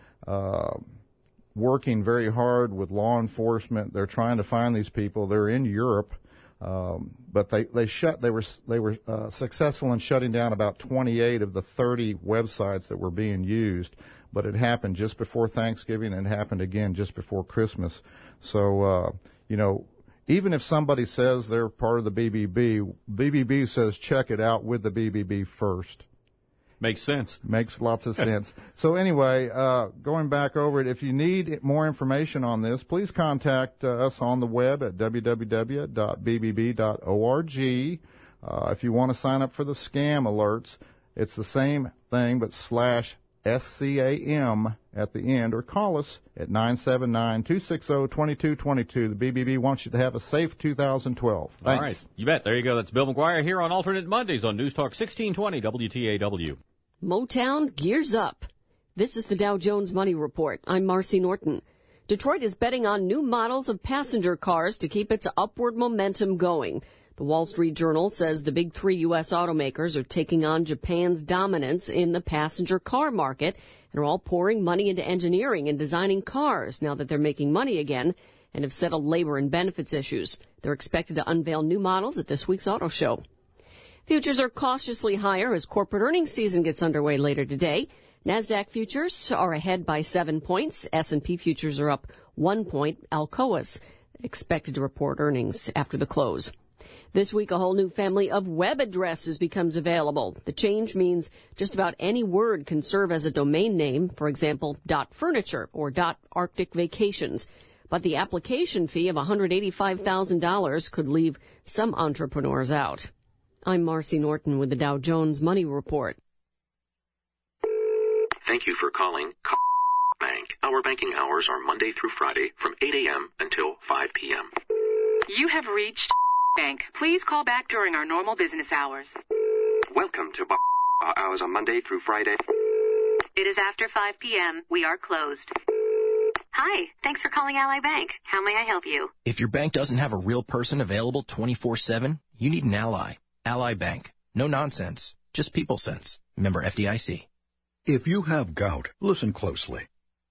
working very hard with law enforcement. They're trying to find these people. They're in Europe. But they were successful in shutting down about 28 of the 30 websites that were being used, but it happened just before Thanksgiving and it happened again just before Christmas. So, even if somebody says they're part of the BBB says check it out with the BBB first. Makes sense. Makes lots of sense. So anyway, going back over it, if you need more information on this, please contact us on the web at www.bbb.org. If you want to sign up for the scam alerts, it's the same thing, but /SCAM at the end, or call us at 979-260-2222. The BBB wants you to have a safe 2012. Thanks. All right. You bet. There you go. That's Bill McGuire here on Alternate Mondays on News Talk 1620 WTAW. Motown gears up. This is the Dow Jones Money Report. I'm Marcy Norton. Detroit is betting on new models of passenger cars to keep its upward momentum going. The Wall Street Journal says the big 3 U.S. automakers are taking on Japan's dominance in the passenger car market and are all pouring money into engineering and designing cars now that they're making money again and have settled labor and benefits issues. They're expected to unveil new models at this week's auto show. Futures are cautiously higher as corporate earnings season gets underway later today. NASDAQ futures are ahead by 7 points. S&P futures are up 1 point. Alcoa's expected to report earnings after the close. This week, a whole new family of web addresses becomes available. The change means just about any word can serve as a domain name, for example, .furniture or .arctic vacations. But the application fee of $185,000 could leave some entrepreneurs out. I'm Marcy Norton with the Dow Jones Money Report. Thank you for calling Bank. Our banking hours are Monday through Friday from 8 a.m. until 5 p.m. You have reached Bank. Please call back during our normal business hours. Welcome to our hours on Monday through Friday. It is after 5 p.m. We are closed. Hi, thanks for calling Ally Bank. How may I help you? If your bank doesn't have a real person available 24/7, you need an ally. Ally Bank. No nonsense, just people sense. Member FDIC. If you have gout, listen closely.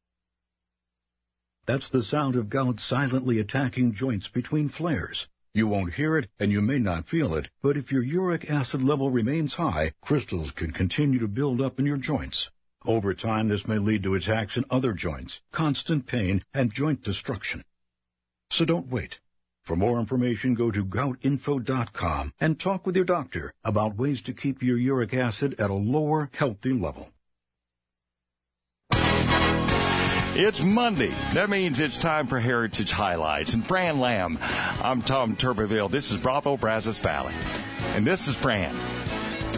That's the sound of gout silently attacking joints between flares. You won't hear it, and you may not feel it, but if your uric acid level remains high, crystals can continue to build up in your joints. Over time, this may lead to attacks in other joints, constant pain, and joint destruction. So don't wait. For more information, go to goutinfo.com and talk with your doctor about ways to keep your uric acid at a lower, healthy level. It's Monday. That means it's time for Heritage Highlights. And Fran Lamb, I'm Tom Tuberville. This is Bravo, Brazos Valley. And this is Fran.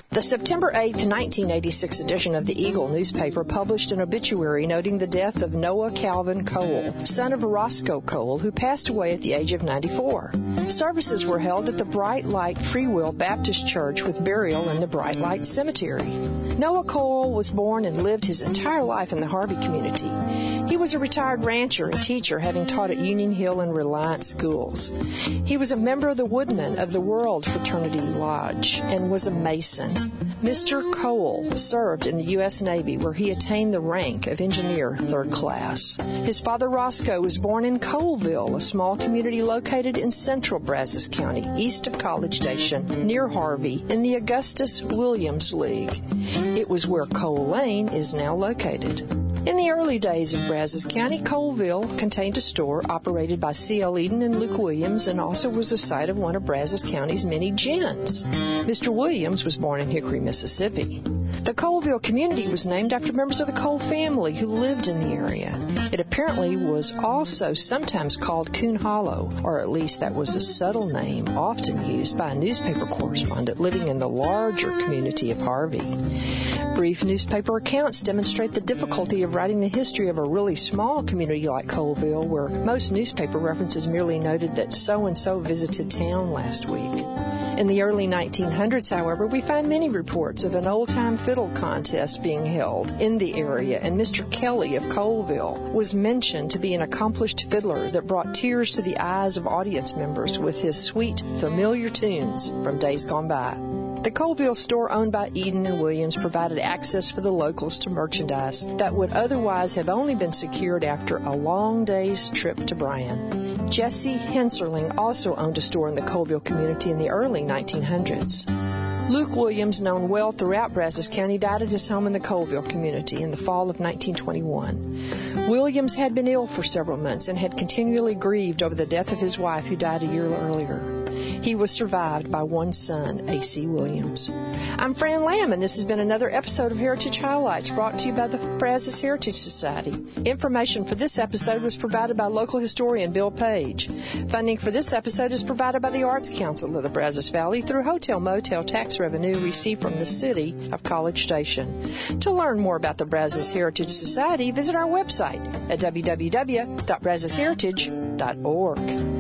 The September 8, 1986 edition of the Eagle newspaper published an obituary noting the death of Noah Calvin Cole, son of Roscoe Cole, who passed away at the age of 94. Services were held at the Bright Light Free Will Baptist Church with burial in the Bright Light Cemetery. Noah Cole was born and lived his entire life in the Harvey community. He was a retired rancher and teacher, having taught at Union Hill and Reliance schools. He was a member of the Woodmen of the World Fraternity Lodge and was a Mason. Mr. Cole served in the U.S. Navy, where he attained the rank of engineer 3rd class. His father, Roscoe, was born in Coleville, a small community located in central Brazos County, east of College Station, near Harvey, in the Augustus Williams League. It was where Cole Lane is now located. In the early days of Brazos County, Coleville contained a store operated by C.L. Eden and Luke Williams, and also was the site of one of Brazos County's many gins. Mr. Williams was born in Hickory, Mississippi. The Coleville community was named after members of the Cole family who lived in the area. It apparently was also sometimes called Coon Hollow, or at least that was a subtle name often used by a newspaper correspondent living in the larger community of Harvey. Brief newspaper accounts demonstrate the difficulty of writing the history of a really small community like Coleville, where most newspaper references merely noted that so-and-so visited town last week. In the early 1900s, however, we find many reports of an old-time fiddle contest being held in the area, and Mr. Kelly of Coleville was mentioned to be an accomplished fiddler that brought tears to the eyes of audience members with his sweet, familiar tunes from days gone by. The Coleville store owned by Eden and Williams provided access for the locals to merchandise that would otherwise have only been secured after a long day's trip to Bryan. Jesse Henserling also owned a store in the Coleville community in the early 1900s. Luke Williams, known well throughout Brazos County, died at his home in the Coleville community in the fall of 1921. Williams had been ill for several months and had continually grieved over the death of his wife, who died a year earlier. He was survived by one son, A.C. Williams. I'm Fran Lamb, and this has been another episode of Heritage Highlights brought to you by the Brazos Heritage Society. Information for this episode was provided by local historian Bill Page. Funding for this episode is provided by the Arts Council of the Brazos Valley through hotel-motel tax revenue received from the city of College Station. To learn more about the Brazos Heritage Society, visit our website at www.brazosHeritage.org.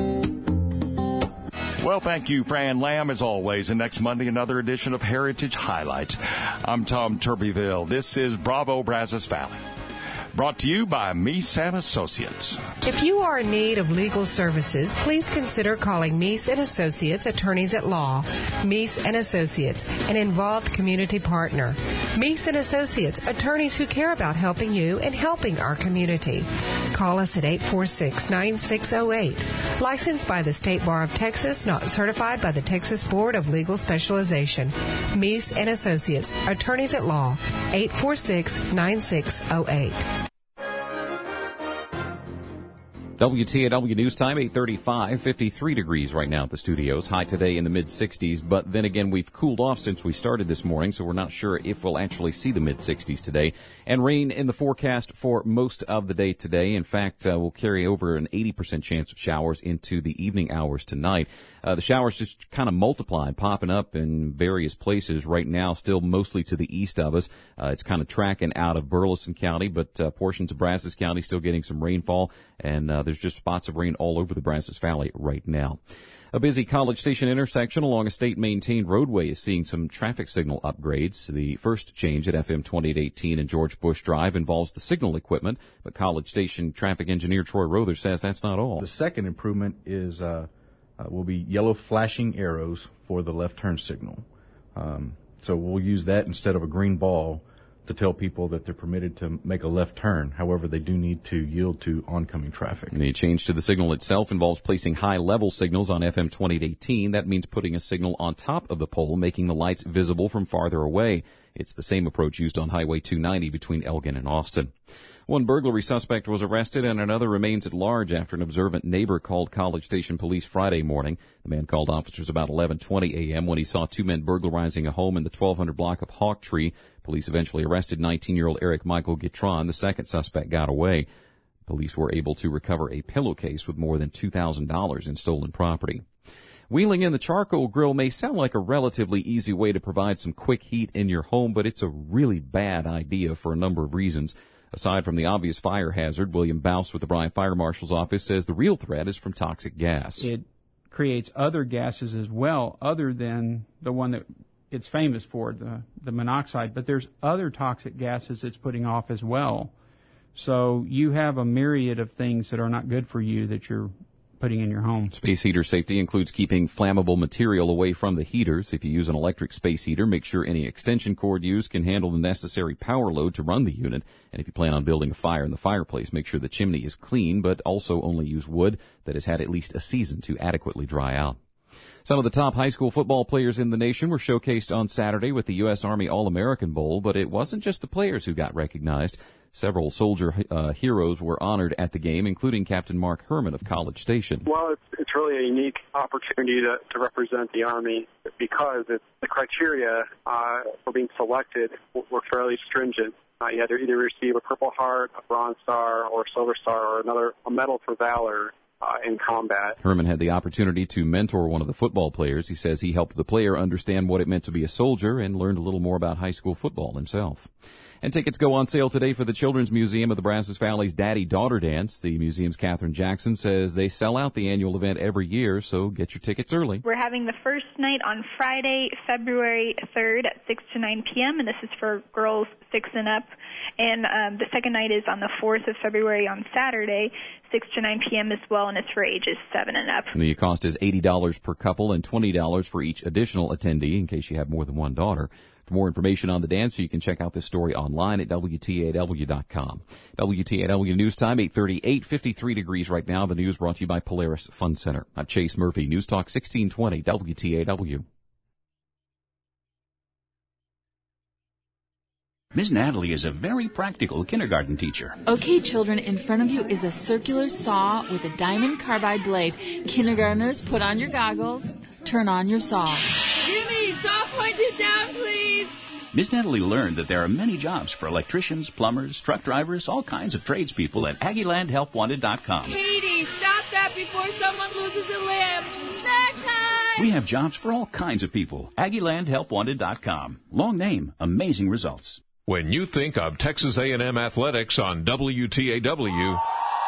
Well, thank you, Fran Lamb, as always. And next Monday, another edition of Heritage Highlights. I'm Tom Turbyville. This is Bravo Brazos Valley. Brought to you by Meese & Associates. If you are in need of legal services, please consider calling Meese & Associates, attorneys at law. Meese & Associates, an involved community partner. Meese & Associates, attorneys who care about helping you and helping our community. Call us at 846-9608. Licensed by the State Bar of Texas, not certified by the Texas Board of Legal Specialization. Meese & Associates, attorneys at law. 846-9608. WTAW News Time, 8:35, 53 degrees right now at the studios. High today in the mid-60s, but then again, we've cooled off since we started this morning, so we're not sure if we'll actually see the mid-60s today. And rain in the forecast for most of the day today. In fact, we'll carry over an 80% chance of showers into the evening hours tonight. The showers just kind of multiply, popping up in various places right now, still mostly to the east of us. It's kind of tracking out of Burleson County, but portions of Brazos County still getting some rainfall, and there's just spots of rain all over the Brazos Valley right now. A busy College Station intersection along a state-maintained roadway is seeing some traffic signal upgrades. The first change at FM 2818 and George Bush Drive involves the signal equipment, but College Station traffic engineer Troy Rother says that's not all. The second improvement is will be yellow flashing arrows for the left turn signal. So we'll use that instead of a green ball to tell people that they're permitted to make a left turn. However, they do need to yield to oncoming traffic. The change to the signal itself involves placing high-level signals on FM 2818. That means putting a signal on top of the pole, making the lights visible from farther away. It's the same approach used on Highway 290 between Elgin and Austin. One burglary suspect was arrested and another remains at large after an observant neighbor called College Station police Friday morning. The man called officers about 11:20 a.m. when he saw two men burglarizing a home in the 1200 block of Hawktree. Police eventually arrested 19-year-old Eric Michael Gitron. The second suspect got away. Police were able to recover a pillowcase with more than $2,000 in stolen property. Wheeling in the charcoal grill may sound like a relatively easy way to provide some quick heat in your home, but it's a really bad idea for a number of reasons. Aside from the obvious fire hazard, William Bouse with the Bryant Fire Marshal's Office says the real threat is from toxic gas. It creates other gases as well, other than the one that it's famous for, the monoxide, but there's other toxic gases it's putting off as well. So you have a myriad of things that are not good for you that you're putting in your home. Space heater safety includes keeping flammable material away from the heaters. If you use an electric space heater, make sure any extension cord used can handle the necessary power load to run the unit. And if you plan on building a fire in the fireplace, make sure the chimney is clean, but also only use wood that has had at least a season to adequately dry out. Some of the top high school football players in the nation were showcased on Saturday with the U.S. Army All-American Bowl, but it wasn't just the players who got recognized. Several soldier heroes were honored at the game, including Captain Mark Herman of College Station. Well, it's really a unique opportunity to represent the Army because the criteria for being selected were fairly stringent. You had to either receive a Purple Heart, a Bronze Star, or a Silver Star, or a Medal for Valor in combat. Herman had the opportunity to mentor one of the football players. He says he helped the player understand what it meant to be a soldier and learned a little more about high school football himself. And tickets go on sale today for the Children's Museum of the Brazos Valley's Daddy-Daughter Dance. The museum's Catherine Jackson says they sell out the annual event every year, so get your tickets early. We're having the first night on Friday, February 3rd at 6 to 9 p.m., and this is for girls 6 and up. And the second night is on the 4th of February on Saturday, 6 to 9 p.m. as well, and it's for ages 7 and up. The cost is $80 per couple and $20 for each additional attendee in case you have more than one daughter. For more information on the dance, you can check out this story online at WTAW.com. WTAW News Time, 8:38, 53 degrees right now. The news brought to you by Polaris Fun Center. I'm Chase Murphy, News Talk 1620, WTAW. Ms. Natalie is a very practical kindergarten teacher. Okay, children, in front of you is a circular saw with a diamond carbide blade. Kindergartners, put on your goggles, turn on your saw. Jimmy, saw pointed down, please. Ms. Natalie learned that there are many jobs for electricians, plumbers, truck drivers, all kinds of tradespeople at AggieLandHelpWanted.com. Katie, stop that before someone loses a limb. Snack time! We have jobs for all kinds of people. AggieLandHelpWanted.com. Long name, amazing results. When you think of Texas A&M athletics on WTAW,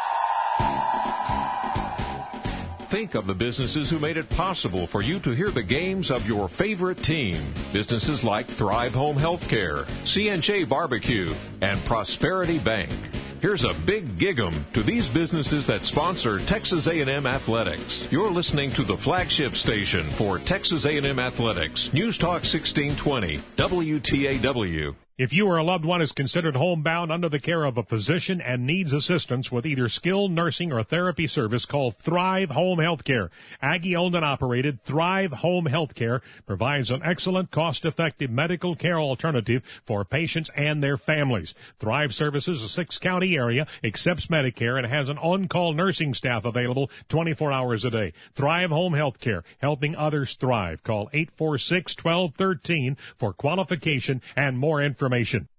think of the businesses who made it possible for you to hear the games of your favorite team. Businesses like Thrive Home Healthcare, C&J Barbecue, and Prosperity Bank. Here's a big gig-em to these businesses that sponsor Texas A&M Athletics. You're listening to the flagship station for Texas A&M Athletics, News Talk 1620, WTAW. If you or a loved one is considered homebound under the care of a physician and needs assistance with either skilled nursing or therapy service, call Thrive Home Healthcare. Aggie-owned and operated, Thrive Home Healthcare provides an excellent, cost-effective medical care alternative for patients and their families. Thrive services a 6-county area, accepts Medicare, and has an on-call nursing staff available 24 hours a day. Thrive Home Healthcare, helping others thrive. Call 846-1213 for qualification and more information.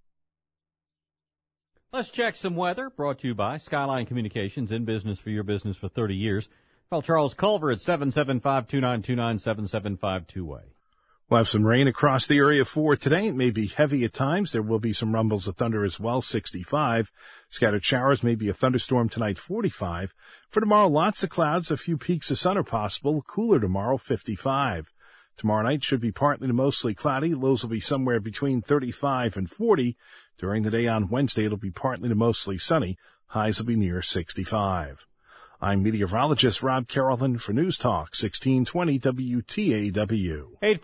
Let's check some weather, brought to you by Skyline Communications, in business for your business for 30 years. Call Charles Culver at 775-2929, 775-2way. We'll have some rain across the area for today. It may be heavy at times. There will be some rumbles of thunder as well, 65. Scattered showers, maybe a thunderstorm tonight, 45. For tomorrow, lots of clouds, a few peaks of sun are possible. Cooler tomorrow, 55. Tomorrow night should be partly to mostly cloudy. Lows will be somewhere between 35 and 40. During the day on Wednesday, it'll be partly to mostly sunny. Highs will be near 65. I'm meteorologist Rob Carrollton for News Talk 1620 WTAW.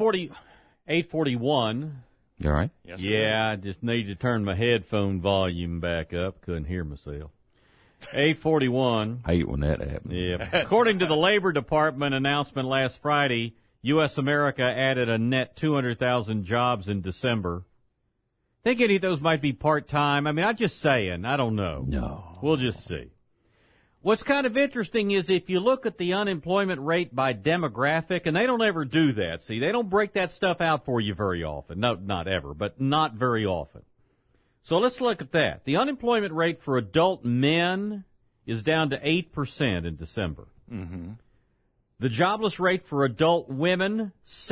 841. You all right? Yes, yeah, I just need to turn my headphone volume back up. Couldn't hear myself. 841. I hate when that happens. Yeah. According to the Labor Department announcement last Friday, U.S. America added a net 200,000 jobs in December. Think any of those might be part-time? I mean, I'm just saying. I don't know. No. We'll just see. What's kind of interesting is if you look at the unemployment rate by demographic, and they don't ever do that. See, they don't break that stuff out for you very often. No, not ever, but not very often. So let's look at that. The unemployment rate for adult men is down to 8% in December. Mm-hmm. The jobless rate for adult women,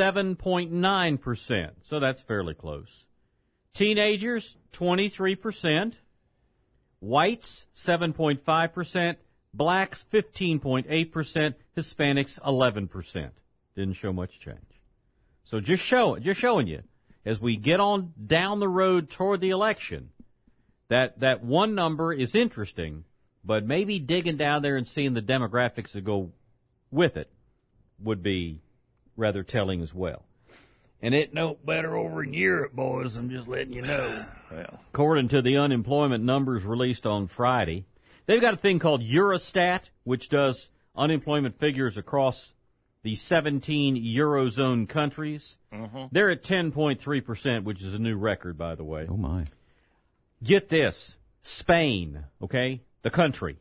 7.9%. So that's fairly close. Teenagers, 23%. Whites, 7.5%. Blacks, 15.8%. Hispanics, 11%. Didn't show much change. So just showing you, as we get on down the road toward the election, that one number is interesting, but maybe digging down there and seeing the demographics that go with it would be rather telling as well. And it no better over in Europe, boys. I'm just letting you know. Well, according to the unemployment numbers released on Friday, they've got a thing called Eurostat, which does unemployment figures across the 17 Eurozone countries. Mm-hmm. They're at 10.3%, which is a new record, by the way. Oh, my. Get this. Spain, okay, the country,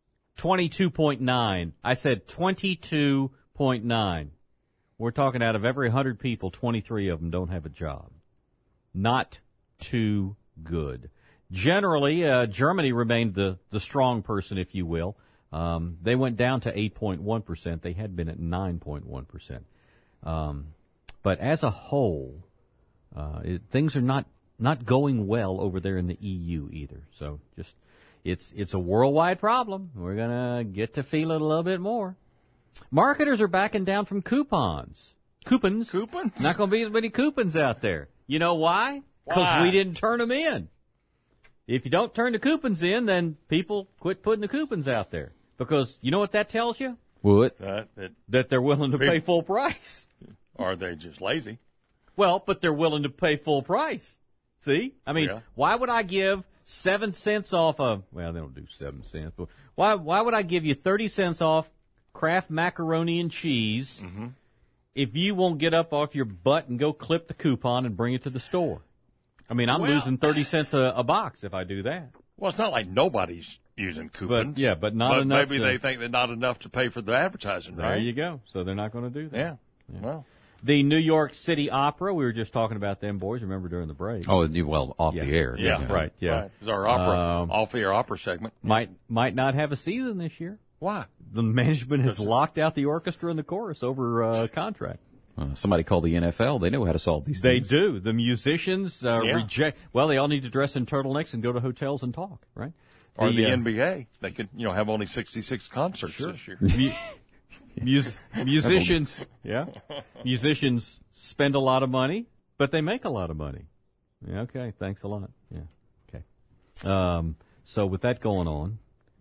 22.9. I said 22.9. We're talking out of every 100 people, 23 of them don't have a job. Not too good. Generally, Germany remained the strong person, if you will. They went down to 8.1%. They had been at 9.1%. But as a whole, things are not going well over there in the EU either. So just it's a worldwide problem. We're gonna get to feel it a little bit more. Marketers are backing down from coupons. Coupons? Not going to be as many coupons out there. You know why? Because we didn't turn them in. If you don't turn the coupons in, then people quit putting the coupons out there. Because you know what that tells you? What? That they're willing to pay full price. Or they're just lazy. Well, but they're willing to pay full price. See? I mean, why would I give 7 cents off of, well, they don't do 7 cents, but why would I give you 30 cents off Kraft macaroni and cheese if you won't get up off your butt and go clip the coupon and bring it to the store? I mean, I'm losing 30 cents a box if I do that. Well, it's not like nobody's using coupons. But not enough. Maybe they think they're not enough to pay for the advertising, right? There you go. So they're not going to do that. Yeah. Well. The New York City Opera, we were just talking about them, boys, remember, during the break. Oh, well, off the air. Yeah, right, yeah. Right. It's our opera, off-air opera segment. Might not have a season this year. Why? The management has locked out the orchestra and the chorus over contract. Somebody called the NFL. They know how to solve these They things. do. The musicians reject. Well, they all need to dress in turtlenecks and go to hotels and talk, right? Or the NBA. They could, have only 66 concerts this year. Musicians, musicians spend a lot of money, but they make a lot of money. Yeah, okay, thanks a lot. Yeah, okay. So with that going on,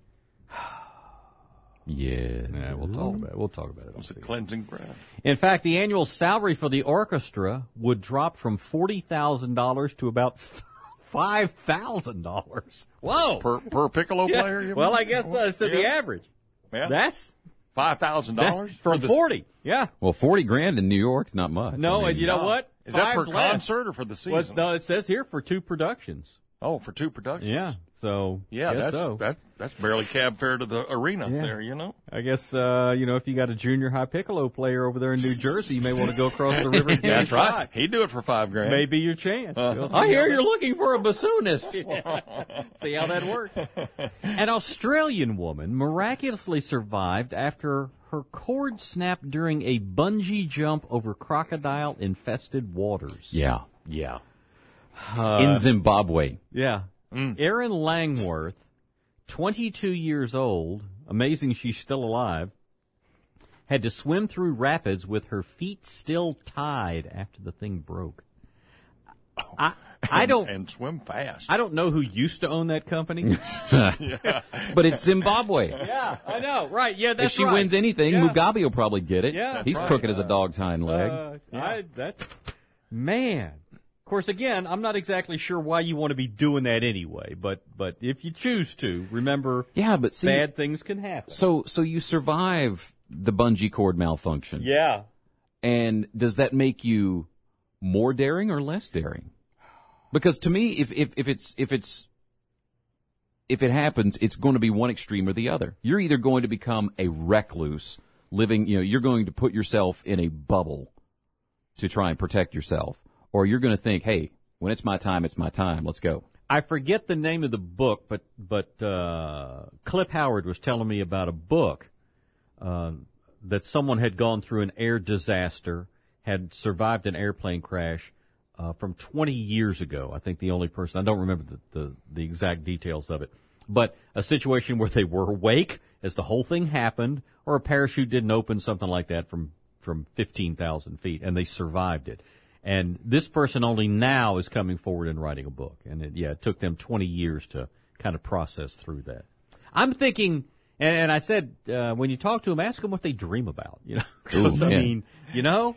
we'll talk about it. It's a cleansing breath. In fact, the annual salary for the orchestra would drop from $40,000 to about $5,000. Whoa! Per piccolo player? Well, I guess that's the average. Yeah. That's $5,000 for 40. Yeah. Well, $40,000 in New York's not much. No, and you know what? Is that per concert or for the season? Well, no, it says here for 2 productions. Oh, for 2 productions. Yeah. So that's barely cab fare to the arena there. I guess if you got a junior high piccolo player over there in New Jersey, you may want to go across the river. And that's right. He'd do it for $5,000. Maybe your chance. I hear you're looking for a bassoonist. See how that works. An Australian woman miraculously survived after her cord snapped during a bungee jump over crocodile-infested waters. Yeah. In Zimbabwe. Yeah. Erin Langworth, 22 years old, amazing she's still alive, had to swim through rapids with her feet still tied after the thing broke. I don't and swim fast. I don't know who used to own that company. But it's Zimbabwe. Yeah, I know. Right. Yeah, that's if she wins anything, Mugabe will probably get it. Yeah, he's crooked as a dog's hind leg. Man. Of course, again, I'm not exactly sure why you want to be doing that anyway, but if you choose to, remember, but see, bad things can happen. So you survive the bungee cord malfunction. Yeah. And does that make you more daring or less daring? Because to me, if it happens, it's going to be one extreme or the other. You're either going to become a recluse, living, you're going to put yourself in a bubble to try and protect yourself. Or you're going to think, hey, when it's my time, let's go. I forget the name of the book, but Clip Howard was telling me about a book that someone had gone through an air disaster, had survived an airplane crash from 20 years ago. I think the only person, I don't remember the exact details of it, but a situation where they were awake as the whole thing happened, or a parachute didn't open, something like that from 15,000 feet, and they survived it. And this person only now is coming forward and writing a book. And it took them 20 years to kind of process through that. I'm thinking, and I said, when you talk to them, ask them what they dream about, you know. 'Cause, I mean, you know,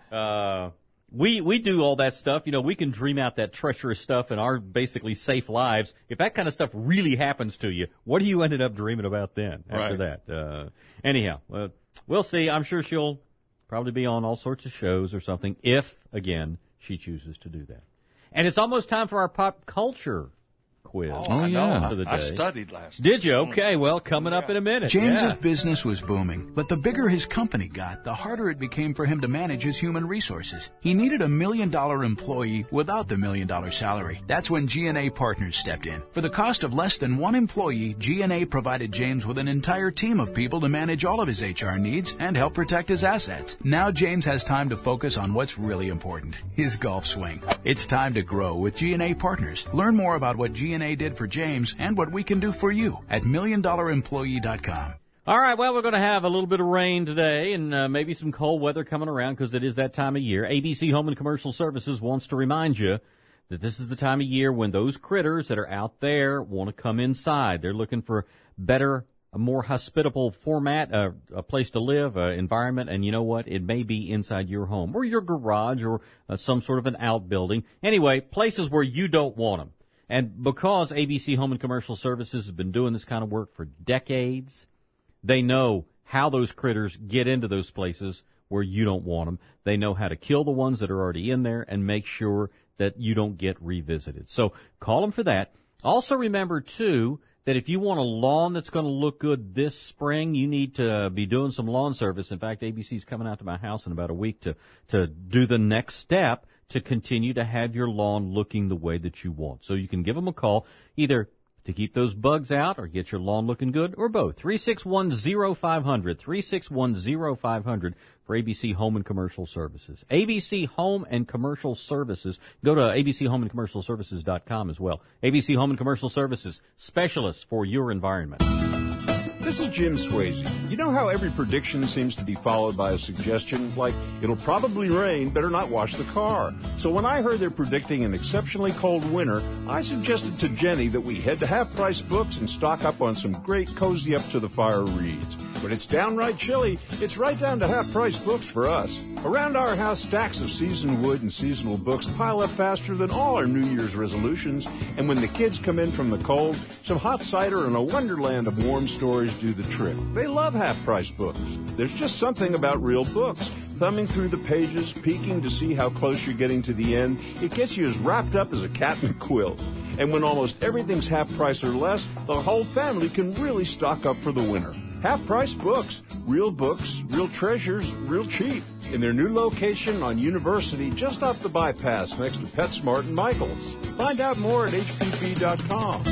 we do all that stuff. You know, we can dream out that treacherous stuff in our basically safe lives. If that kind of stuff really happens to you, what do you ended up dreaming about then after that? Anyhow, we'll see. I'm sure she'll probably be on all sorts of shows or something if, again, she chooses to do that. And it's almost time for our pop culture quiz. Oh, yeah. For the day. I studied last night. Did you? Okay, well, coming up in a minute. James's business was booming, but the bigger his company got, the harder it became for him to manage his human resources. He needed $1 million employee without the $1 million salary. That's when G&A Partners stepped in. For the cost of less than one employee, G&A provided James with an entire team of people to manage all of his HR needs and help protect his assets. Now James has time to focus on what's really important, his golf swing. It's time to grow with G&A Partners. Learn more about what G&A did for James and what we can do for you at $1,000,000employee.com. All right, well, we're going to have a little bit of rain today and maybe some cold weather coming around because it is that time of year. ABC Home and Commercial Services wants to remind you that this is the time of year when those critters that are out there want to come inside. They're looking for better, a more hospitable format, a place to live, environment, and you know what? It may be inside your home or your garage or some sort of an outbuilding. Anyway, places where you don't want them. And because ABC Home and Commercial Services has been doing this kind of work for decades, they know how those critters get into those places where you don't want them. They know how to kill the ones that are already in there and make sure that you don't get revisited. So call them for that. Also remember, too, that if you want a lawn that's going to look good this spring, you need to be doing some lawn service. In fact, ABC's coming out to my house in about a week to do the next step to continue to have your lawn looking the way that you want. So you can give them a call, either to keep those bugs out or get your lawn looking good, or both. 361-0500, 361-0500 for ABC Home and Commercial Services. ABC Home and Commercial Services. Go to abchomeandcommercialservices.com as well. ABC Home and Commercial Services, specialists for your environment. This is Jim Swayze. You know how every prediction seems to be followed by a suggestion like, it'll probably rain, better not wash the car. So when I heard they're predicting an exceptionally cold winter, I suggested to Jenny that we head to Half Price Books and stock up on some great cozy up to the fire reads. When it's downright chilly, it's right down to Half Price Books for us. Around our house, stacks of seasoned wood and seasonal books pile up faster than all our New Year's resolutions. And when the kids come in from the cold, some hot cider and a wonderland of warm stories do the trick. They love half-price books. There's just something about real books. Thumbing through the pages, peeking to see how close you're getting to the end, it gets you as wrapped up as a cat in a quilt. And when almost everything's half price or less, the whole family can really stock up for the winter. Half-price books, real treasures, real cheap. In their new location on University, just off the bypass next to PetSmart and Michael's. Find out more at hpp.com.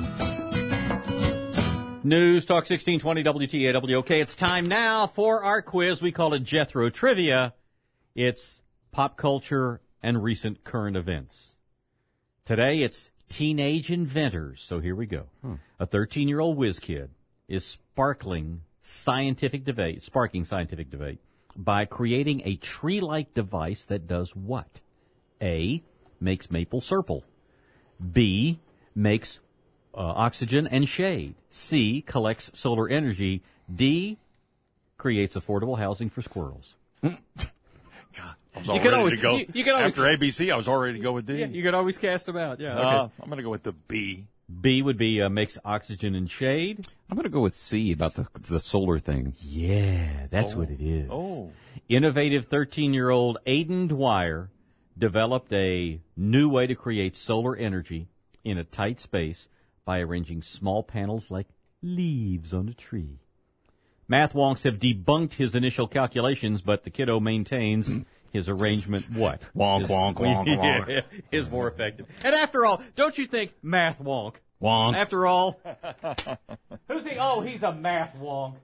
News Talk 1620 WTAW. Okay, it's time now for our quiz. We call it Jethro Trivia. It's pop culture and recent current events. Today it's teenage inventors. So here we go. A 13-year-old whiz kid is sparking scientific debate by creating a tree-like device that does what? A, makes maple syrup. B, makes oxygen and shade. C, collects solar energy. D, creates affordable housing for squirrels. God, I was all ready to go. You can always, after ABC, I was all ready to go with D. Yeah, you could always cast them out. Yeah, okay. I'm going to go with the B. B would be makes oxygen and shade. I'm going to go with C about the solar thing. Yeah, that's what it is. Oh. Innovative 13-year-old Aiden Dwyer developed a new way to create solar energy in a tight space by arranging small panels like leaves on a tree. Math wonks have debunked his initial calculations, but the kiddo maintains his arrangement, what? Wonk. Is more effective. And after all, don't you think math wonk? Wonk. After all, who think, oh, he's a math wonk.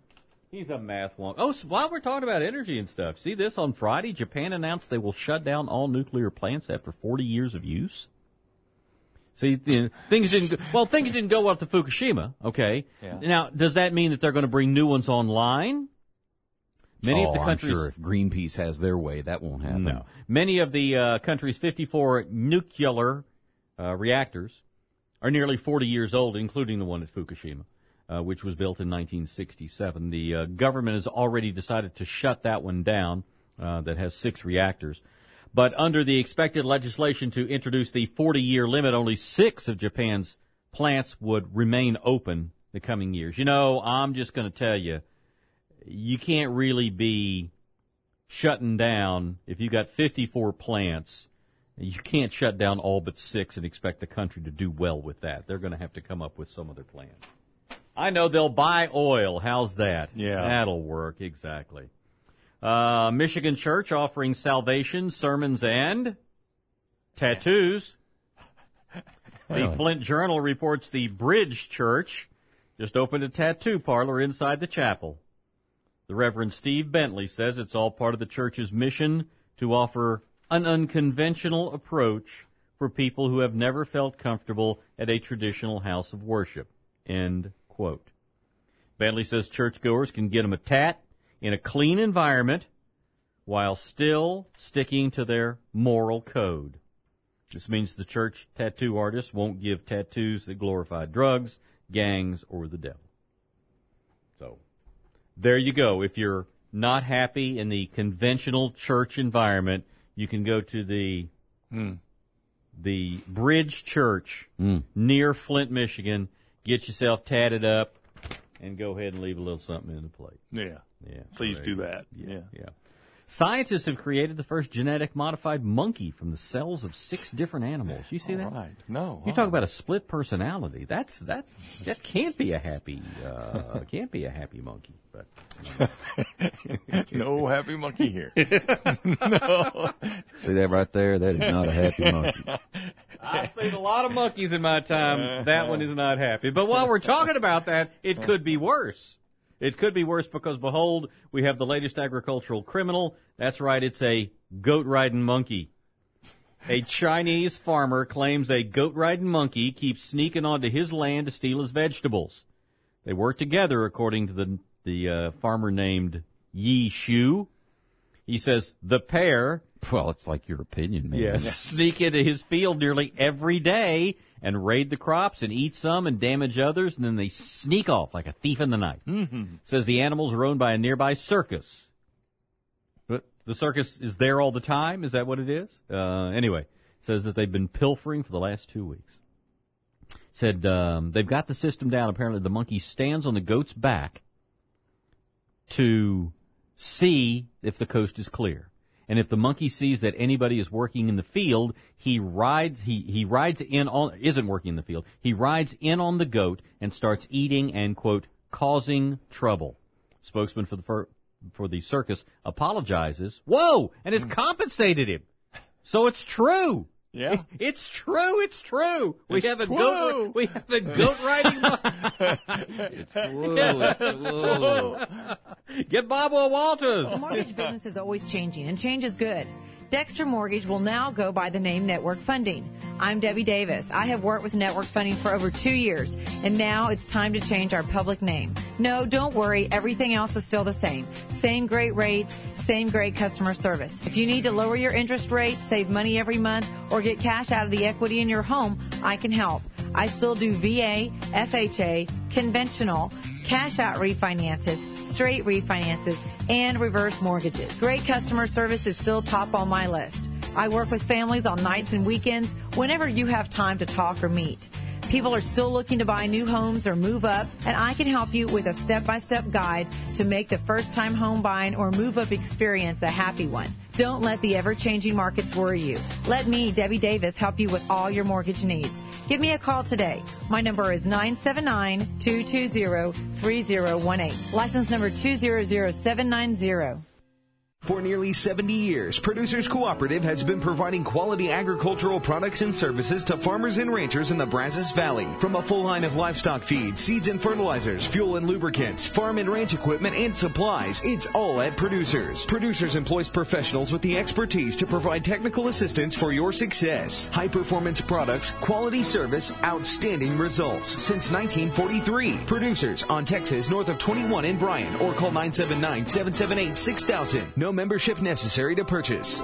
He's a math wonk. Oh, so while we're talking about energy and stuff, see this on Friday? Japan announced they will shut down all nuclear plants after 40 years of use. See, things didn't go well to Fukushima. Okay. Yeah. Now, does that mean that they're going to bring new ones online? Many of the countries, I'm sure if Greenpeace has their way, that won't happen. No. Many of the country's 54 nuclear reactors are nearly 40 years old, including the one at Fukushima, which was built in 1967. The government has already decided to shut that one down, that has 6 reactors. But under the expected legislation to introduce the 40-year limit, only 6 of Japan's plants would remain open the coming years. You know, I'm just going to tell you, you can't really be shutting down, if you got 54 plants, you can't shut down all but 6 and expect the country to do well with that. They're going to have to come up with some other plan. I know they'll buy oil. How's that? Yeah. That'll work, exactly. Michigan Church offering salvation, sermons, and tattoos. The Flint Journal reports the Bridge Church just opened a tattoo parlor inside the chapel. The Reverend Steve Bentley says it's all part of the church's mission to offer an unconventional approach for people who have never felt comfortable at a traditional house of worship. End quote. Bentley says churchgoers can get them a tat in a clean environment while still sticking to their moral code. This means the church tattoo artist won't give tattoos that glorify drugs, gangs, or the devil. So, there you go. If you're not happy in the conventional church environment, you can go to the Bridge Church near Flint, Michigan, get yourself tatted up, and go ahead and leave a little something in the plate. Yeah. Yeah. Please do that. Yeah. Scientists have created the first genetic modified monkey from the cells of 6 different animals. You see that? Right. No. You talk about a split personality. That can't be a happy monkey. But no happy monkey here. No. See that right there? That is not a happy monkey. I've seen a lot of monkeys in my time. That one is not happy. But while we're talking about that, it could be worse. It could be worse because, behold, we have the latest agricultural criminal. That's right, it's a goat-riding monkey. A Chinese farmer claims a goat-riding monkey keeps sneaking onto his land to steal his vegetables. They work together, according to the farmer named Yi Shu. He says the pair... Well, it's like your opinion, man. Yes, sneak into his field nearly every day and raid the crops and eat some and damage others, and then they sneak off like a thief in the night. Mm-hmm. Says the animals are owned by a nearby circus. But the circus is there all the time? Is that what it is? Anyway, says that they've been pilfering for the last 2 weeks. Said they've got the system down. Apparently the monkey stands on the goat's back to see if the coast is clear. And if the monkey sees that anybody is working in the field, he rides in on, isn't working in the field, he rides in on the goat and starts eating and, quote, causing trouble. Spokesman for the circus apologizes. Whoa! And has compensated him. So it's true. Yeah. It's true. We have a goat riding monkey. It's true. Get Bobo Walters. The mortgage business is always changing, and change is good. Dexter Mortgage will now go by the name Network Funding. I'm Debbie Davis. I have worked with Network Funding for over 2 years, and now it's time to change our public name. No, don't worry. Everything else is still the same. Same great rates, same great customer service. If you need to lower your interest rate, save money every month, or get cash out of the equity in your home, I can help. I still do VA, FHA, conventional, cash out refinances, straight refinances, and reverse mortgages. Great customer service is still top on my list. I work with families on nights and weekends whenever you have time to talk or meet. People are still looking to buy new homes or move up, and I can help you with a step-by-step guide to make the first-time home buying or move-up experience a happy one. Don't let the ever-changing markets worry you. Let me, Debbie Davis, help you with all your mortgage needs. Give me a call today. My number is 979-220-3018. License number 200790. For nearly 70 years, Producers Cooperative has been providing quality agricultural products and services to farmers and ranchers in the Brazos Valley. From a full line of livestock feed, seeds and fertilizers, fuel and lubricants, farm and ranch equipment and supplies, it's all at Producers. Producers employs professionals with the expertise to provide technical assistance for your success. High-performance products, quality service, outstanding results. Since 1943, Producers on Texas north of 21 in Bryan, or call 979-778-6000. No membership necessary to purchase.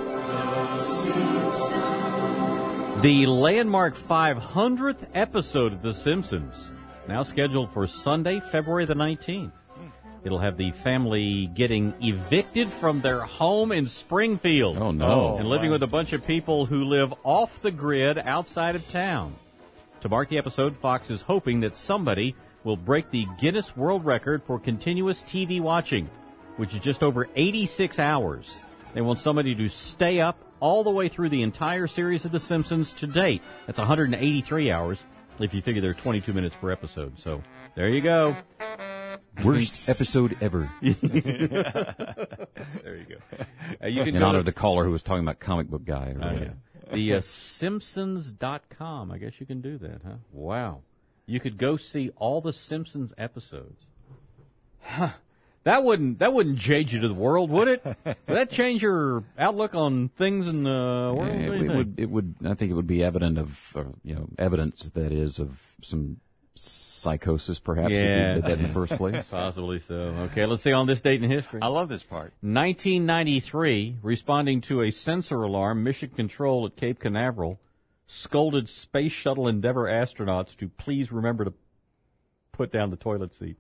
The landmark 500th episode of The Simpsons, now scheduled for Sunday, February the 19th. It'll have the family getting evicted from their home in Springfield. Oh, no. And living with a bunch of people who live off the grid outside of town. To mark the episode, Fox is hoping that somebody will break the Guinness World Record for continuous TV watching, which is just over 86 hours. They want somebody to stay up all the way through the entire series of The Simpsons to date. That's 183 hours, if you figure they're 22 minutes per episode. So, there you go. Worst episode ever. There you go. You can in honor of the caller who was talking about comic book guy. The Simpsons.com. I guess you can do that, huh? Wow. You could go see all the Simpsons episodes. Huh. That wouldn't change you to the world, would it? Would that change your outlook on things in the world? It would. I think it would be evident of, evidence that is of some psychosis, perhaps, if you did that in the first place. Possibly so. Okay, let's see on this date in history. I love this part. 1993, responding to a sensor alarm, Mission Control at Cape Canaveral scolded Space Shuttle Endeavour astronauts to please remember to put down the toilet seat.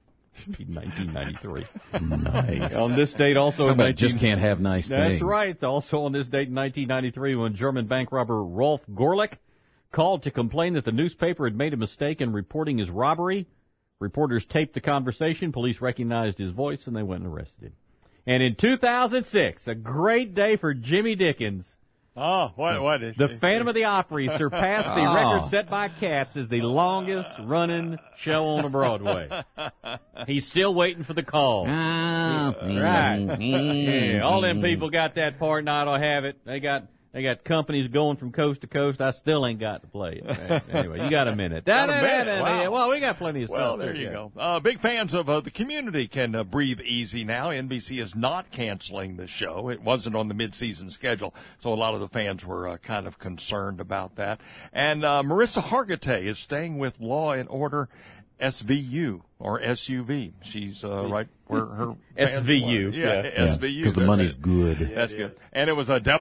1993. Nice. On this date, also in just can't have nice things. That's right. Also on this date in 1993, when German bank robber Rolf Gorlick called to complain that the newspaper had made a mistake in reporting his robbery. Reporters taped the conversation. Police recognized his voice, and they went and arrested him. And in 2006, a great day for Jimmy Dickens. Oh, what is The Phantom of the Opry surpassed the record set by Cats as the longest-running show on Broadway. He's still waiting for the call. Right. Yeah, all them people got that part, and I don't have it. They got companies going from coast to coast. I still ain't got to play it. Anyway, you got a minute. Wow. Well, we got plenty of stuff. Well, there you go. Big fans of the Community can breathe easy now. NBC is not canceling the show. It wasn't on the mid-season schedule, so a lot of the fans were kind of concerned about that. And Marissa Hargitay is staying with Law and Order SVU or SUV. She's right where her SVU. SVU. Because the money's good. That's good. And it was a